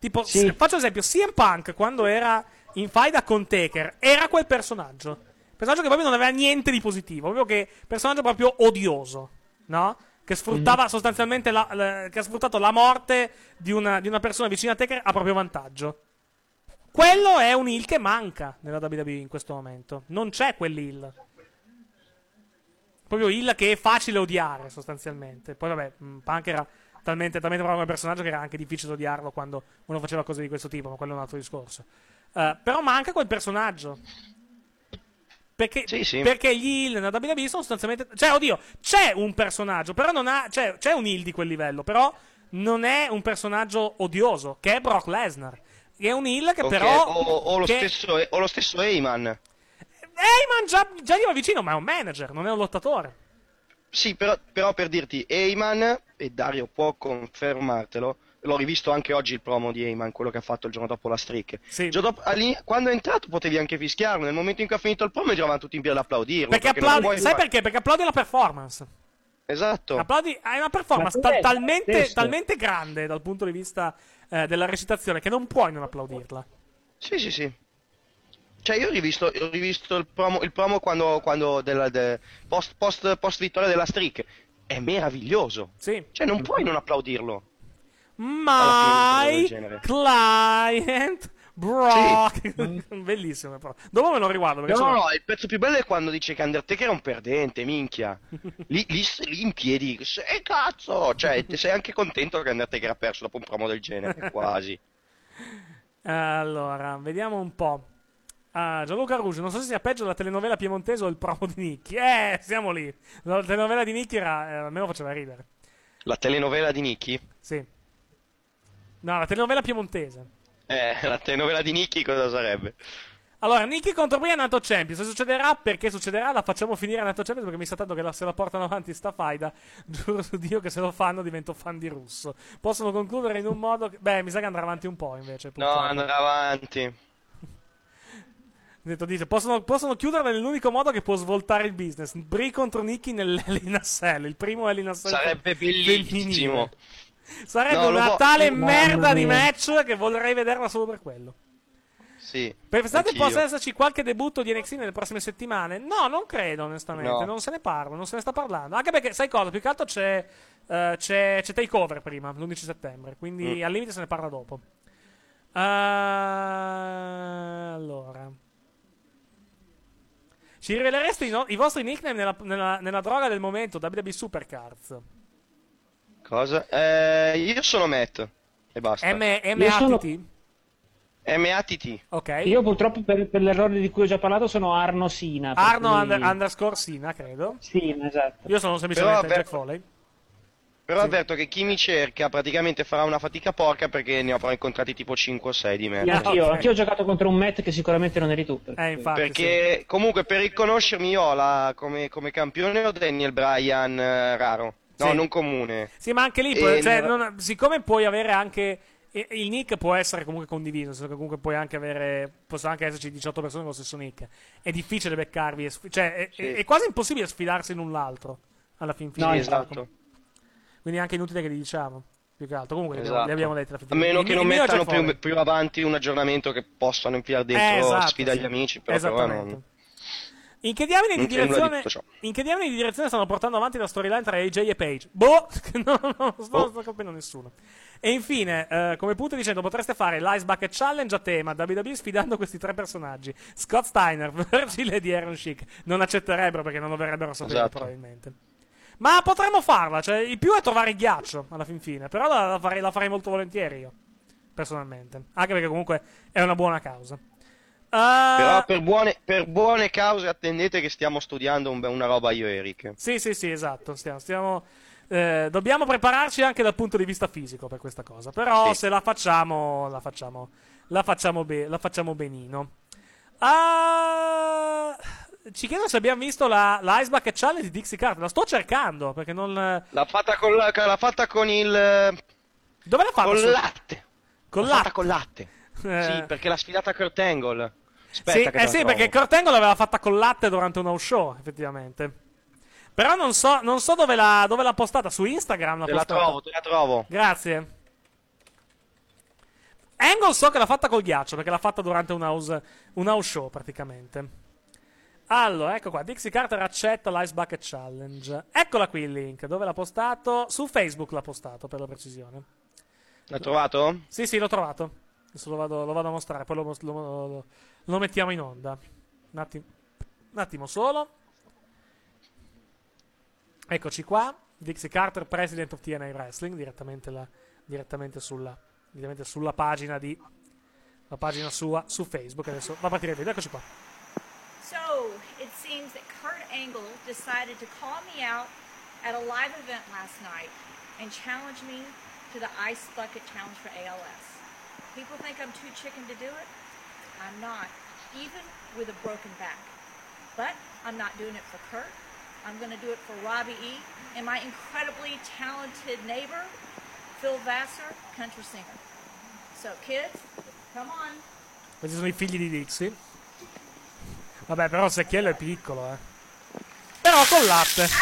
Tipo, faccio esempio, CM Punk quando era in faida con Taker era quel personaggio. Personaggio che proprio non aveva niente di positivo, proprio che personaggio proprio odioso, no? Che sfruttava sostanzialmente che ha sfruttato la morte di una persona vicina a Taker a proprio vantaggio. Quello è un heel che manca nella WWE in questo momento. Non c'è quell'heel. Proprio heel che è facile odiare sostanzialmente. Poi vabbè, Punk era talmente bravo come personaggio che era anche difficile odiarlo quando uno faceva cose di questo tipo, ma quello è un altro discorso. Però manca quel personaggio. Perché gli heel nella WWE sono sostanzialmente... Cioè, oddio, c'è un personaggio, però non ha... C'è un heel di quel livello, però non è un personaggio odioso, che è Brock Lesnar. È un heel che però... O lo stesso Heyman. Heyman già gli va vicino, ma è un manager, non è un lottatore. Sì, però per dirti, Heyman, e Dario può confermartelo, l'ho rivisto anche oggi il promo di Heyman, quello che ha fatto il giorno dopo la streak. Sì. Quando è entrato potevi anche fischiarlo, nel momento in cui ha finito il promo eravamo tutti in piedi ad applaudirlo. Sai perché? Perché applaudi la performance. Esatto. È una performance talmente grande dal punto di vista della recitazione che non puoi non applaudirla. Sì. Cioè io ho rivisto il promo quando post vittoria della streak. È meraviglioso. Sì. Cioè non puoi non applaudirlo. My client Brock. Sì. Bellissimo. Dopo me lo riguardo. No, il pezzo più bello è quando dice che Undertaker è un perdente, minchia. lì in piedi. Cazzo! Cioè, sei anche contento che Undertaker ha perso dopo un promo del genere, quasi. Allora, vediamo un po'. Gianluca Ruggio, non so se sia peggio la telenovela piemontese o il promo di Nicky. Siamo lì. La telenovela di Nicky almeno faceva ridere. La telenovela di Nicky? Sì. No, la telenovela piemontese. La telenovela di Nicky cosa sarebbe? Allora, Nicky contro Brian Nato Champions. Se succederà, perché succederà, la facciamo finire a Nato Champions, perché mi sa tanto che se la portano avanti sta faida. Giuro su Dio che se lo fanno divento fan di Russo. Possono concludere in un modo che... Beh, mi sa che andrà avanti un po' invece. Purtroppo. No, andrà avanti. Dice, possono chiuderla nell'unico modo che può svoltare il business. Brie contro Nicky nell'Hell in a Cell. Il primo Hell in a Cell sarebbe bellissimo. Sarebbe una tale merda di match che vorrei vederla solo per quello. Sì. Pensate che possa esserci qualche debutto di NXT nelle prossime settimane? No, non credo onestamente. No. Non se ne parla, non se ne sta parlando. Anche perché, sai cosa? Più che altro c'è Takeover prima, l'11 settembre. Quindi al limite se ne parla dopo. Allora, ci rivelereste i vostri nickname nella droga del momento, WWE Supercards. Cosa? Io sono Matt e basta. M-A-T-T? M-A-T-T. Ok. Io purtroppo per l'errore di cui ho già parlato sono Arno Sina. Underscore Sina, credo. Sina, esatto. Io sono semplicemente Jack Foley. Però avverto che chi mi cerca praticamente farà una fatica porca perché ne avrò incontrati tipo 5 o 6 di me. Anch'io ho giocato contro un Matt che sicuramente non eri tu. Infatti, perché comunque per riconoscermi io come campione ho Daniel Bryan raro. No, non comune. Sì, ma anche lì, siccome puoi avere anche... Il nick può essere comunque condiviso, nel senso che comunque puoi anche avere... Possono anche esserci 18 persone con lo stesso nick. È difficile beccarvi, è quasi impossibile sfidarsi l'un l'altro, alla fin fine. No, esatto. Quindi è anche inutile che li diciamo, più che altro. Comunque esatto. li abbiamo detti alla fine. A meno che non mettano più avanti un aggiornamento che possano infilare dentro sfida agli amici, però non... In che diamine di direzione stanno portando avanti la storyline tra AJ e Paige? Non sto capendo nessuno. E infine, come punto dicendo, potreste fare l'Ice Bucket Challenge a tema WWE sfidando questi 3 personaggi: Scott Steiner, Virgil e Iron Sheik. Non accetterebbero perché non lo verrebbero a sapere, probabilmente. Ma potremmo farla, cioè il più è trovare il ghiaccio alla fin fine. Però la farei molto volentieri io, personalmente. Anche perché comunque è una buona causa. Però per buone cause attendete che stiamo studiando una roba io e Eric. Sì, esatto. Dobbiamo prepararci anche dal punto di vista fisico per questa cosa. Però se la facciamo benino. Ci chiedono se abbiamo visto la Ice Bucket Challenge di Dixie Carter. La sto cercando perché non... L'ha fatta con il... Dove l'ha fatta? Con il latte. Con latte? Con latte. Sì, perché l'ha sfidata Kurt Angle. Aspetta, sì, perché Kurt Angle l'aveva fatta con latte durante un house show, effettivamente. Però non so dove l'ha postata. Su Instagram l'ha postata. Te la trovo. Grazie. Angle so che l'ha fatta col ghiaccio, perché l'ha fatta durante un house show praticamente. Allora, ecco qua, Dixie Carter accetta l'Ice Bucket Challenge. Eccola qui il link, dove l'ha postato? Su Facebook l'ha postato, per la precisione. L'hai trovato? Sì, l'ho trovato. Adesso lo vado a mostrare, poi lo mettiamo in onda. Un attimo solo. Eccoci qua, Dixie Carter, President of TNA Wrestling, direttamente sulla pagina sua su Facebook. Adesso va a partire il video, eccoci qua. So, it seems that Kurt Angle decided to call me out at a live event last night and challenge me to the Ice Bucket Challenge for ALS. People think I'm too chicken to do it. I'm not, even with a broken back. But I'm not doing it for Kurt. I'm going to do it for Robbie E. and my incredibly talented neighbor, Phil Vassar, country singer. So, kids, come on. Questi sono i figli di Dixie. Vabbè, però Secchiello è piccolo, Però con latte. And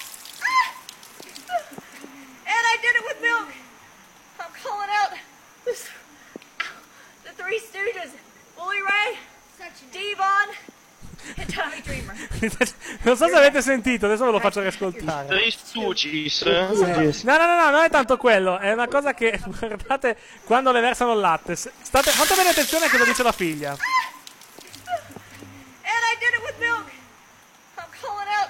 I did it with milk. I'm calling out the Three Stooges, Bully Ray, Devon e Tommy Dreamer. Non so se avete sentito, adesso ve lo faccio riascoltare. Three Stooges. No, non è tanto quello, è una cosa che guardate quando le versano il latte. Fate bene attenzione a cosa dice la figlia. And I did it with milk. I'm calling out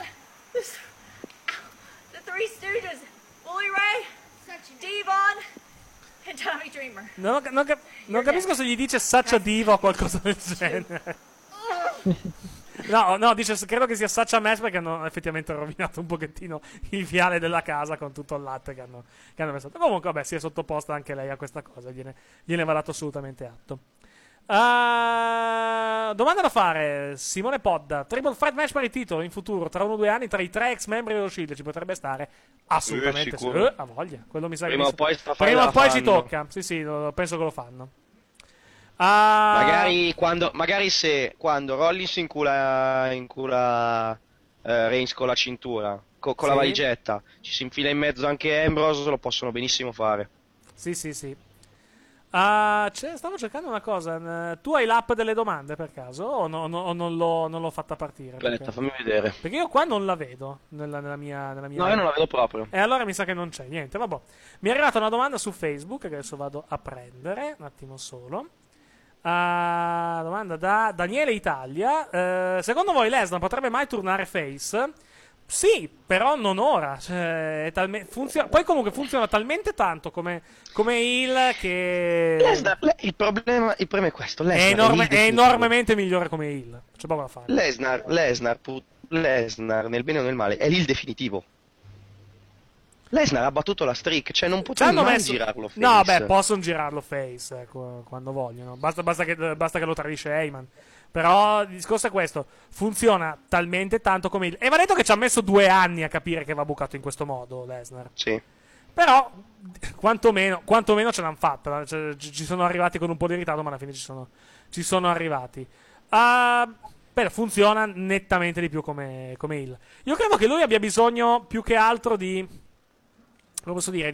the Three Stooges, Bully Ray, Devon e Tommy Dreamer. Non capisco se gli dice such a diva o qualcosa del genere. No, dice, credo che sia such a mess perché hanno effettivamente rovinato un pochettino il viale della casa con tutto il latte che hanno versato. Comunque, vabbè, si è sottoposta anche lei a questa cosa, gliene va dato assolutamente atto. Domanda da fare, Simone Podda. Triple threat match per il titolo in futuro tra 1 o 2 anni tra i 3 ex membri dello Shield ci potrebbe stare? Assolutamente sì. A voglia. Quello mi sa prima che prima o poi ci tocca. Sì, penso che lo fanno. Magari quando Rollins incula Reigns con la cintura, con la valigetta, ci si infila in mezzo anche Ambrose, lo possono benissimo fare. Sì. Stavo cercando una cosa. Tu hai l'app delle domande per caso? O non l'ho fatta partire? Aspetta, fammi vedere. Perché io qua non la vedo nella mia. No, io non la vedo proprio. E allora mi sa che non c'è niente. Vabbè. Mi è arrivata una domanda su Facebook che adesso vado a prendere. Un attimo solo. Domanda da Daniele Italia. Secondo voi Lesnar potrebbe mai tornare face? Sì, però non ora. Cioè, poi comunque funziona talmente tanto come heel che Lesnar, il problema è questo. È enormemente migliore come heel. C'è poco da fare. Lesnar nel bene o nel male è l'heel definitivo. Lesnar ha battuto la streak, cioè non potranno mai girarlo face. No, beh, possono girarlo face quando vogliono. Basta che lo tradisce Heyman. Però il discorso è questo: funziona talmente tanto come il. E va detto che ci ha messo 2 anni a capire che va bucato in questo modo Lesnar. Sì. Però quantomeno ce l'hanno fatta. Cioè, ci sono arrivati con un po' di ritardo, ma alla fine ci sono arrivati. Beh, funziona nettamente di più come heel. Io credo che lui abbia bisogno più che altro di. Come posso dire?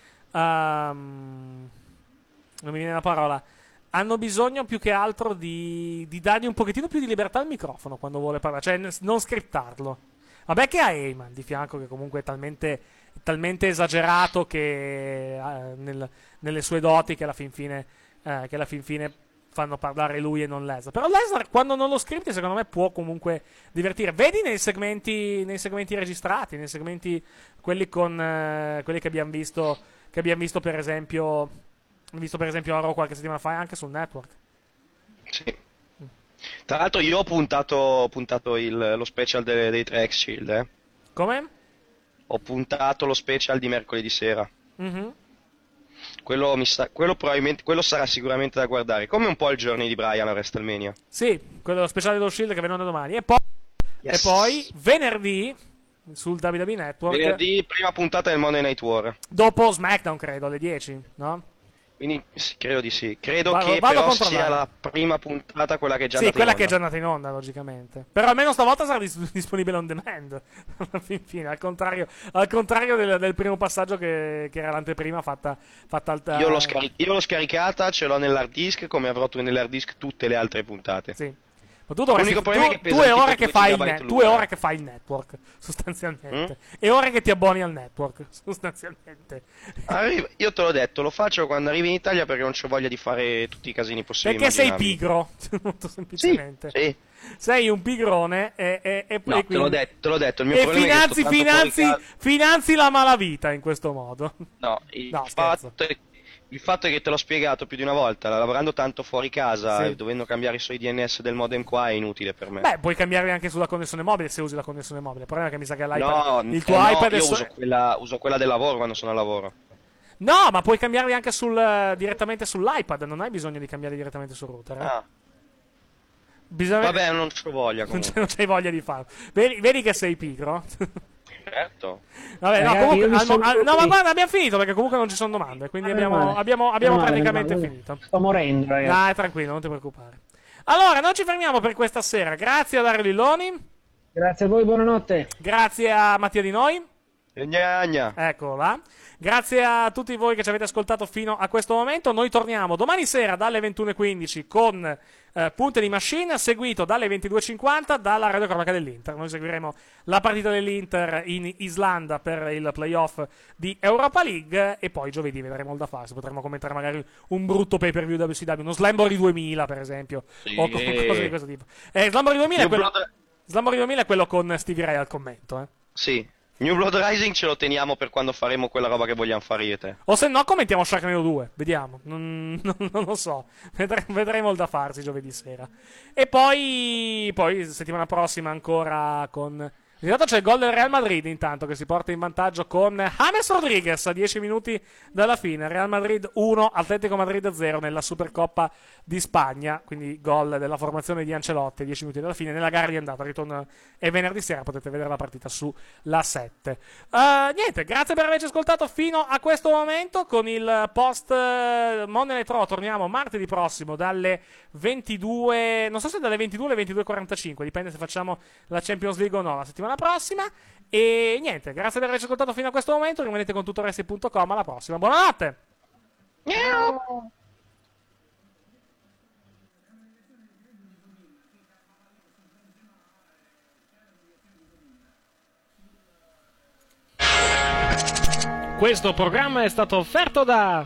Non mi viene la parola. Hanno bisogno più che altro di dargli un pochettino più di libertà al microfono quando vuole parlare, cioè non scriptarlo. Vabbè che ha Heyman di fianco che comunque è talmente esagerato che nelle sue doti che alla fin fine fanno parlare lui e non Lesnar. Però Lesnar quando non lo scripti secondo me può comunque divertire. Vedi nei segmenti registrati, nei segmenti quelli che abbiamo visto per esempio a Raw qualche settimana fa anche sul network. Sì. Tra l'altro io ho puntato lo special dei 3 ex Shield. Come? Ho puntato lo special di mercoledì sera. Mm-hmm. Quello sarà sicuramente da guardare, come un po' il Journey di Bryan a WrestleMania. Sì, quello speciale dello Shield che vengono domani. E poi venerdì sul WWE Network. Venerdì prima puntata del Monday Night War. Dopo SmackDown credo alle 10, no? Quindi credo di sì. Credo che però sia la prima puntata, quella che è già andata in onda. Sì, quella che è già andata in onda, logicamente. Però almeno stavolta sarà disponibile on demand. Infine, al contrario del primo passaggio che era l'anteprima fatta al Io l'ho scaricata, ce l'ho nell'hard disk, come avrò tu nell'hard disk tutte le altre puntate. Sì. Ma tu dovresti 2 ore che fai il network, sostanzialmente. E ore che ti abboni al network, sostanzialmente. Io te l'ho detto, lo faccio quando arrivi in Italia perché non c'ho voglia di fare tutti i casini possibili. Perché sei pigro, molto semplicemente. Sì. Sei un pigrone e no, quindi... te l'ho detto, il mio problema è che finanzi la malavita in questo modo. No, il fatto è che te l'ho spiegato più di una volta, lavorando tanto fuori casa e dovendo cambiare i suoi DNS del modem qua è inutile per me. Puoi cambiare anche sulla connessione mobile se usi la connessione mobile. Il problema è che mi sa che l'iPad, il tuo iPad io uso quella del lavoro quando sono al lavoro. No, ma puoi cambiarli anche direttamente sull'iPad, non hai bisogno di cambiare direttamente sul router. Vabbè, non c'ho voglia comunque. Non c'hai voglia di farlo. Vedi che sei pigro? Certo. Vabbè, no, comunque, ma guarda, abbiamo finito perché comunque non ci sono domande, quindi abbiamo praticamente finito. Sto morendo, ragazzi. Dai, tranquillo, non ti preoccupare. Allora, noi ci fermiamo per questa sera. Grazie a Dario Lilloni. Grazie a voi, buonanotte. Grazie a Mattia Di Noi. Gnagna. Eccolo là. Grazie a tutti voi che ci avete ascoltato fino a questo momento. Noi torniamo domani sera dalle 21:15 con Punte di Machine, seguito dalle 22:50 dalla radiocronaca dell'Inter. Noi seguiremo la partita dell'Inter in Islanda per il playoff di Europa League e poi giovedì vedremo il da farsi. Potremo commentare magari un brutto pay-per-view WCW, uno Slamboree 2000 per esempio, o cose di questo tipo. Slamboree 2000 è quello con Stevie Ray al commento. Sì. New Blood Rising ce lo teniamo per quando faremo quella roba che vogliamo fare io e te. O se no commentiamo Sharknado 2, vediamo. Non lo so. Vedremo il da farsi giovedì sera. E poi settimana prossima ancora con... Intanto c'è il gol del Real Madrid intanto che si porta in vantaggio con James Rodriguez a 10 minuti dalla fine. Real Madrid 1, Atletico Madrid 0 nella Supercoppa di Spagna, quindi gol della formazione di Ancelotti a 10 minuti dalla fine. Nella gara di andata, ritorno è venerdì sera, potete vedere la partita sulla 7. Niente, grazie per averci ascoltato fino a questo momento. Con il post Monday Night Raw torniamo martedì prossimo dalle 22, non so se dalle 22 alle 22:45, dipende se facciamo la Champions League o no la settimana prossima. E niente, grazie per averci ascoltato fino a questo momento. Rimanete con tuttoresti.com. Alla prossima, buonanotte. Questo programma è stato offerto da...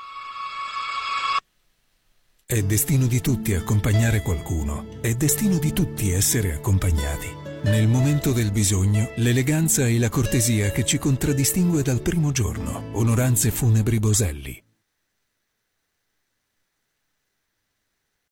È destino di tutti accompagnare qualcuno. È destino di tutti essere accompagnati. Nel momento del bisogno, l'eleganza e la cortesia che ci contraddistingue dal primo giorno. Onoranze Funebri Boselli.